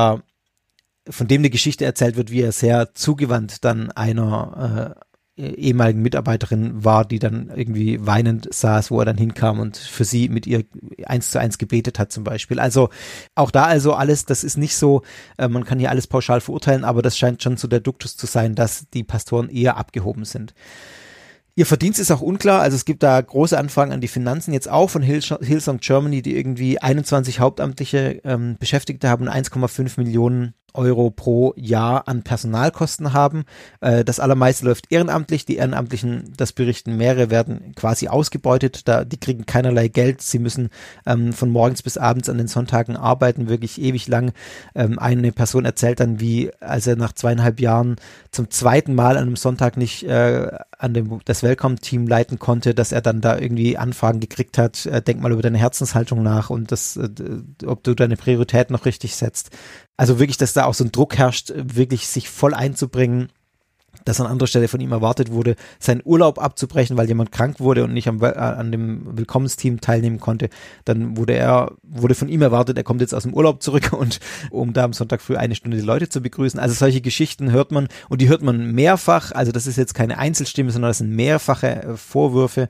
von dem eine Geschichte erzählt wird, wie er sehr zugewandt dann einer ehemaligen Mitarbeiterin war, die dann irgendwie weinend saß, wo er dann hinkam und für sie mit ihr 1:1 gebetet hat zum Beispiel. Also auch da alles, das ist nicht so, man kann hier alles pauschal verurteilen, aber das scheint schon so der Duktus zu sein, dass die Pastoren eher abgehoben sind. Ihr Verdienst ist auch unklar, also es gibt da große Anfragen an die Finanzen, jetzt auch von Hillsong Germany, die irgendwie 21 hauptamtliche Beschäftigte haben und 1,5 Millionen Euro pro Jahr an Personalkosten haben. Das allermeiste läuft ehrenamtlich, die Ehrenamtlichen, das berichten mehrere, werden quasi ausgebeutet, die kriegen keinerlei Geld, sie müssen von morgens bis abends an den Sonntagen arbeiten, wirklich ewig lang. Eine Person erzählt dann, wie, als er nach 2,5 Jahren zum zweiten Mal an einem Sonntag nicht das Welcome-Team leiten konnte, dass er dann da irgendwie Anfragen gekriegt hat, denk mal über deine Herzenshaltung nach und ob du deine Prioritäten noch richtig setzt. Also wirklich, dass da auch so ein Druck herrscht, wirklich sich voll einzubringen, dass an anderer Stelle von ihm erwartet wurde, seinen Urlaub abzubrechen, weil jemand krank wurde und nicht an dem Willkommensteam teilnehmen konnte. Dann wurde von ihm erwartet, er kommt jetzt aus dem Urlaub zurück, und um da am Sonntag früh 1 Stunde die Leute zu begrüßen. Also solche Geschichten hört man, und die hört man mehrfach. Also das ist jetzt keine Einzelstimme, sondern das sind mehrfache Vorwürfe.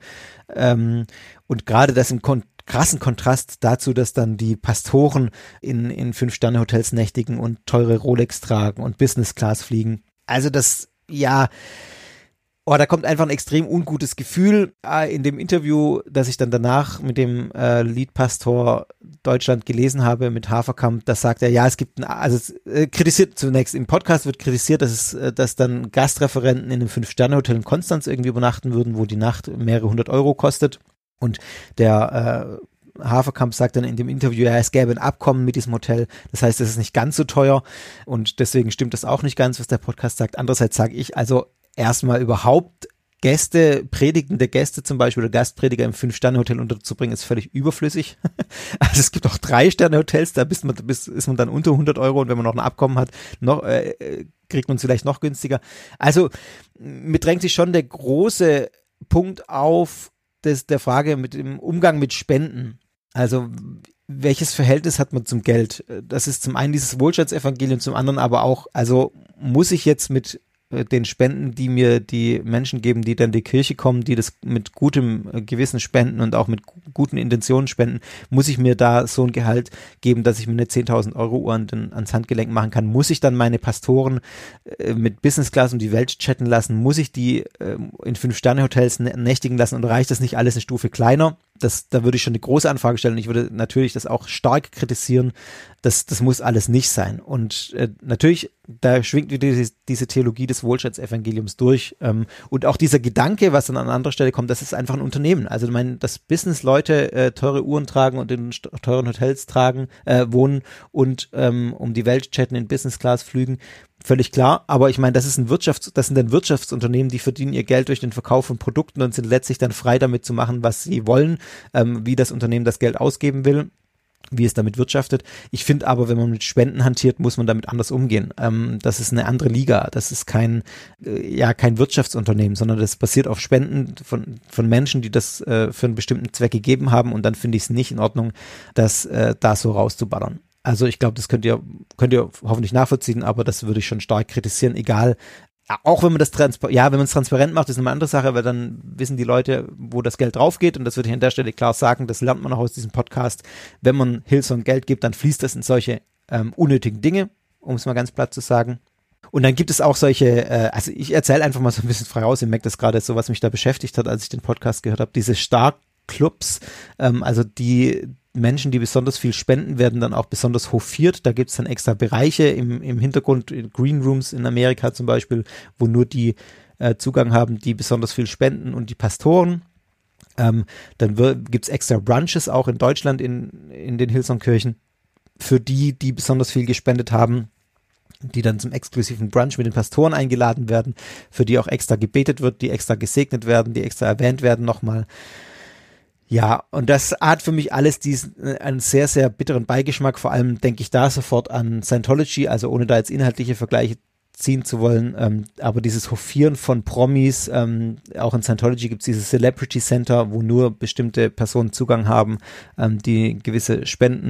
Und gerade das im krassen Kontrast dazu, dass dann die Pastoren in 5-Sterne-Hotels nächtigen und teure Rolex tragen und Business Class fliegen. Also das, ja, da kommt einfach ein extrem ungutes Gefühl. In dem Interview, das ich dann danach mit dem Lead-Pastor Deutschland gelesen habe, mit Haferkamp, da sagt er, ja, es gibt, kritisiert zunächst, im Podcast wird kritisiert, dass dann Gastreferenten in einem 5-Sterne-Hotel in Konstanz irgendwie übernachten würden, wo die Nacht mehrere 100 Euro kostet. Und der Haferkamp sagt dann in dem Interview, ja, es gäbe ein Abkommen mit diesem Hotel, das heißt, es ist nicht ganz so teuer, und deswegen stimmt das auch nicht ganz, was der Podcast sagt. Andererseits sage ich, also erstmal überhaupt predigende Gäste zum Beispiel oder Gastprediger im 5-Sterne-Hotel unterzubringen, ist völlig überflüssig. Also es gibt auch 3-Sterne-Hotels, da ist man dann unter 100 Euro, und wenn man noch ein Abkommen hat, kriegt man es vielleicht noch günstiger. Also mir drängt sich schon der große Punkt auf, der Frage mit dem Umgang mit Spenden. Also welches Verhältnis hat man zum Geld? Das ist zum einen dieses Wohlstandsevangelium, zum anderen aber auch, also muss ich jetzt mit den Spenden, die mir die Menschen geben, die dann in die Kirche kommen, die das mit gutem Gewissen spenden und auch mit guten Intentionen spenden, muss ich mir da so ein Gehalt geben, dass ich mir eine 10.000 Euro Uhr ans Handgelenk machen kann? Muss ich dann meine Pastoren mit Business Class um die Welt chatten lassen? Muss ich die in 5-Sterne-Hotels nächtigen lassen, und reicht das nicht alles eine Stufe kleiner? da würde ich schon eine große Anfrage stellen und ich würde natürlich das auch stark kritisieren. Das muss alles nicht sein. Und natürlich, da schwingt wieder diese Theologie des Wohlstandsevangeliums durch. Und auch dieser Gedanke, was dann an anderer Stelle kommt, das ist einfach ein Unternehmen. Also ich meine, dass Business-Leute teure Uhren tragen und in teuren Hotels wohnen und um die Welt chatten in Business-Class-Flügen, völlig klar. Aber ich meine, das sind dann Wirtschaftsunternehmen, die verdienen ihr Geld durch den Verkauf von Produkten und sind letztlich dann frei damit zu machen, was sie wollen, wie das Unternehmen das Geld ausgeben will, wie es damit wirtschaftet. Ich finde aber, wenn man mit Spenden hantiert, muss man damit anders umgehen. Das ist eine andere Liga. Das ist kein Wirtschaftsunternehmen, sondern das basiert auf Spenden von Menschen, die das für einen bestimmten Zweck gegeben haben, und dann finde ich es nicht in Ordnung, das da so rauszuballern. Also ich glaube, das könnt ihr hoffentlich nachvollziehen, aber das würde ich schon stark kritisieren, egal. Auch wenn man es transparent macht, ist eine andere Sache, weil dann wissen die Leute, wo das Geld drauf geht, und das würde ich an der Stelle klar sagen, das lernt man auch aus diesem Podcast. Wenn man Hillsong Geld gibt, dann fließt das in solche unnötigen Dinge, um es mal ganz platt zu sagen. Und dann gibt es auch solche, also ich erzähle einfach mal so ein bisschen frei raus, ihr merkt das gerade so, was mich da beschäftigt hat, als ich den Podcast gehört habe, diese Star-Clubs, also die Menschen, die besonders viel spenden, werden dann auch besonders hofiert. Da gibt es dann extra Bereiche im Hintergrund, Green Rooms in Amerika zum Beispiel, wo nur die Zugang haben, die besonders viel spenden, und die Pastoren. Dann gibt es extra Brunches auch in Deutschland in den Hillsong-Kirchen für die besonders viel gespendet haben, die dann zum exklusiven Brunch mit den Pastoren eingeladen werden, für die auch extra gebetet wird, die extra gesegnet werden, die extra erwähnt werden nochmal. Ja, und das hat für mich alles einen sehr, sehr bitteren Beigeschmack. Vor allem denke ich da sofort an Scientology, also ohne da jetzt inhaltliche Vergleiche ziehen zu wollen, aber dieses Hofieren von Promis, auch in Scientology gibt es dieses Celebrity Center, wo nur bestimmte Personen Zugang haben, die gewisse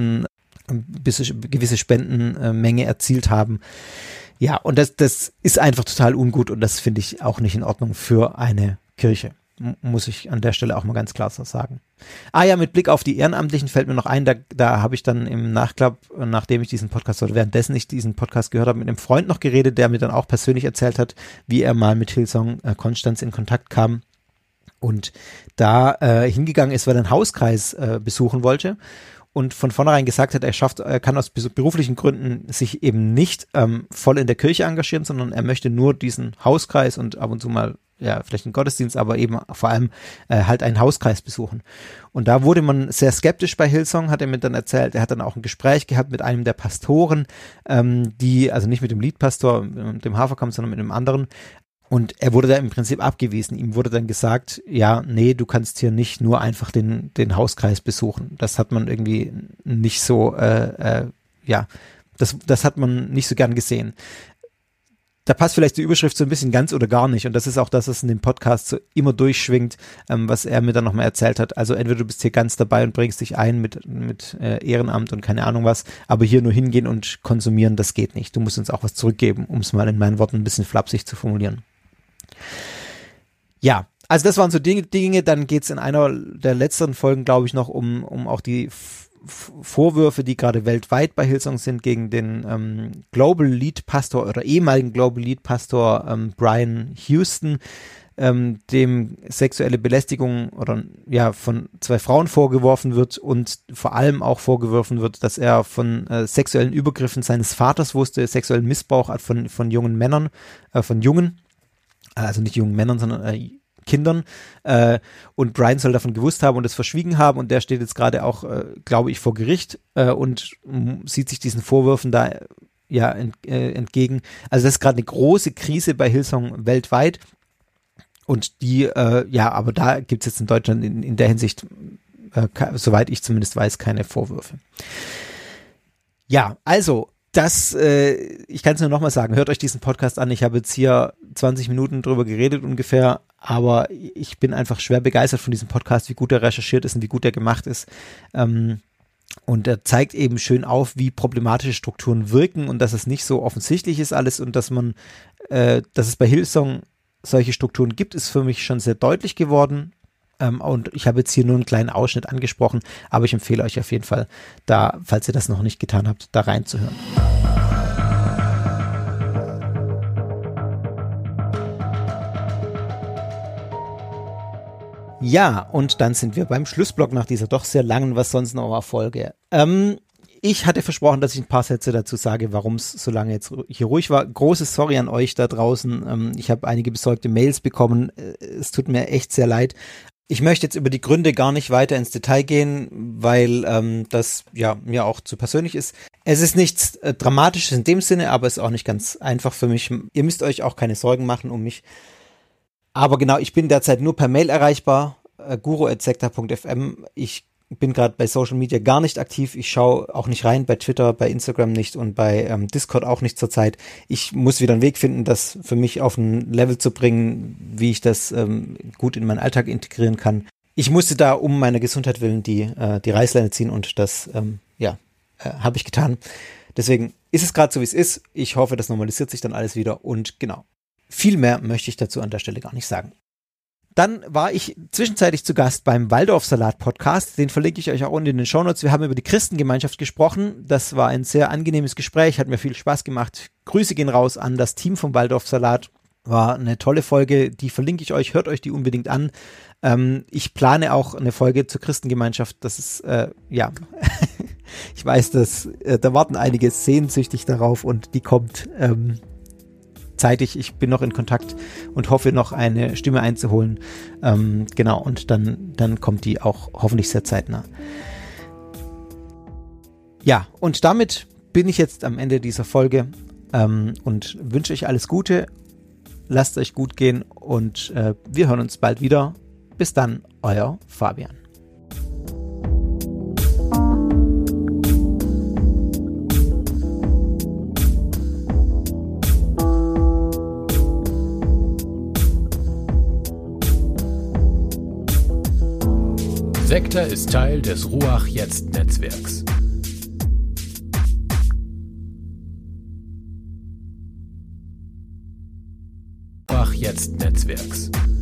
Spendenmenge erzielt haben. Ja, und das ist einfach total ungut, und das finde ich auch nicht in Ordnung für eine Kirche. Muss ich an der Stelle auch mal ganz klar so sagen. Mit Blick auf die Ehrenamtlichen fällt mir noch ein, da habe ich dann im Nachklapp, nachdem ich diesen Podcast, oder währenddessen ich diesen Podcast gehört habe, mit einem Freund noch geredet, der mir dann auch persönlich erzählt hat, wie er mal mit Hillsong Konstanz in Kontakt kam und da hingegangen ist, weil er einen Hauskreis besuchen wollte. Und von vornherein gesagt hat, er kann aus beruflichen Gründen sich eben nicht voll in der Kirche engagieren, sondern er möchte nur diesen Hauskreis und ab und zu mal vielleicht einen Gottesdienst, aber eben vor allem halt einen Hauskreis besuchen. Und da wurde man sehr skeptisch bei Hillsong, hat er mir dann erzählt. Er hat dann auch ein Gespräch gehabt mit einem der Pastoren, also nicht mit dem Leadpastor, mit dem Haferkamp, sondern mit einem anderen. Und er wurde da im Prinzip abgewiesen. Ihm wurde dann gesagt, ja, nee, du kannst hier nicht nur einfach den Hauskreis besuchen. Das hat man irgendwie nicht so, das hat man nicht so gern gesehen. Da passt vielleicht die Überschrift so ein bisschen ganz oder gar nicht. Und das ist auch das, was in dem Podcast so immer durchschwingt, was er mir dann nochmal erzählt hat. Also entweder du bist hier ganz dabei und bringst dich ein mit Ehrenamt und keine Ahnung was, aber hier nur hingehen und konsumieren, das geht nicht. Du musst uns auch was zurückgeben, um es mal in meinen Worten ein bisschen flapsig zu formulieren. Ja, also das waren so Dinge. Dann geht es in einer der letzten Folgen, glaube ich, noch um auch die Vorwürfe, die gerade weltweit bei Hillsong sind, gegen den Global Lead Pastor oder ehemaligen Global Lead Pastor Brian Houston, dem sexuelle Belästigung von 2 Frauen vorgeworfen wird und vor allem auch vorgeworfen wird, dass er von sexuellen Übergriffen seines Vaters wusste, sexuellen Missbrauch von jungen Männern, also nicht jungen Männern, sondern Kindern, und Brian soll davon gewusst haben und es verschwiegen haben, und der steht jetzt gerade auch, glaube ich, vor Gericht und sieht sich diesen Vorwürfen da entgegen. Also das ist gerade eine große Krise bei Hillsong weltweit, und aber da gibt es jetzt in Deutschland in der Hinsicht, soweit ich zumindest weiß, keine Vorwürfe. Ja, also ich kann es nur nochmal sagen, hört euch diesen Podcast an. Ich habe jetzt hier 20 Minuten drüber geredet ungefähr, aber ich bin einfach schwer begeistert von diesem Podcast, wie gut er recherchiert ist und wie gut er gemacht ist. Und er zeigt eben schön auf, wie problematische Strukturen wirken und dass es nicht so offensichtlich ist alles, und dass es bei Hillsong solche Strukturen gibt, ist für mich schon sehr deutlich geworden. Und ich habe jetzt hier nur einen kleinen Ausschnitt angesprochen, aber ich empfehle euch auf jeden Fall, da, falls ihr das noch nicht getan habt, da reinzuhören. Ja, und dann sind wir beim Schlussblock nach dieser doch sehr langen Was sonst noch war Folge. Ich hatte versprochen, dass ich ein paar Sätze dazu sage, warum es so lange jetzt hier ruhig war. Großes Sorry an euch da draußen. Ich habe einige besorgte Mails bekommen. Es tut mir echt sehr leid. Ich möchte jetzt über die Gründe gar nicht weiter ins Detail gehen, weil das ja mir auch zu persönlich ist. Es ist nichts Dramatisches in dem Sinne, aber es ist auch nicht ganz einfach für mich. Ihr müsst euch auch keine Sorgen machen um mich. Aber genau, ich bin derzeit nur per Mail erreichbar, guru@sekta.fm. Ich bin gerade bei Social Media gar nicht aktiv. Ich schaue auch nicht rein, bei Twitter, bei Instagram nicht und bei Discord auch nicht zurzeit. Ich muss wieder einen Weg finden, das für mich auf ein Level zu bringen, wie ich das gut in meinen Alltag integrieren kann. Ich musste da um meiner Gesundheit willen die Reißleine ziehen und das habe ich getan. Deswegen ist es gerade so, wie es ist. Ich hoffe, das normalisiert sich dann alles wieder und genau. Viel mehr möchte ich dazu an der Stelle gar nicht sagen. Dann war ich zwischenzeitlich zu Gast beim Waldorf-Salat-Podcast. Den verlinke ich euch auch unten in den Shownotes. Wir haben über die Christengemeinschaft gesprochen. Das war ein sehr angenehmes Gespräch, hat mir viel Spaß gemacht. Grüße gehen raus an das Team vom Waldorf-Salat. War eine tolle Folge, die verlinke ich euch. Hört euch die unbedingt an. Ich plane auch eine Folge zur Christengemeinschaft. Das ist, ich weiß, da warten einige sehnsüchtig darauf und die kommt zeitig. Ich bin noch in Kontakt und hoffe noch eine Stimme einzuholen. Genau, und dann kommt die auch hoffentlich sehr zeitnah. Ja, und damit bin ich jetzt am Ende dieser Folge und wünsche euch alles Gute. Lasst euch gut gehen und wir hören uns bald wieder. Bis dann, euer Fabian.
Sekta ist Teil des Ruach-Jetzt-Netzwerks. Ruach-Jetzt-Netzwerks.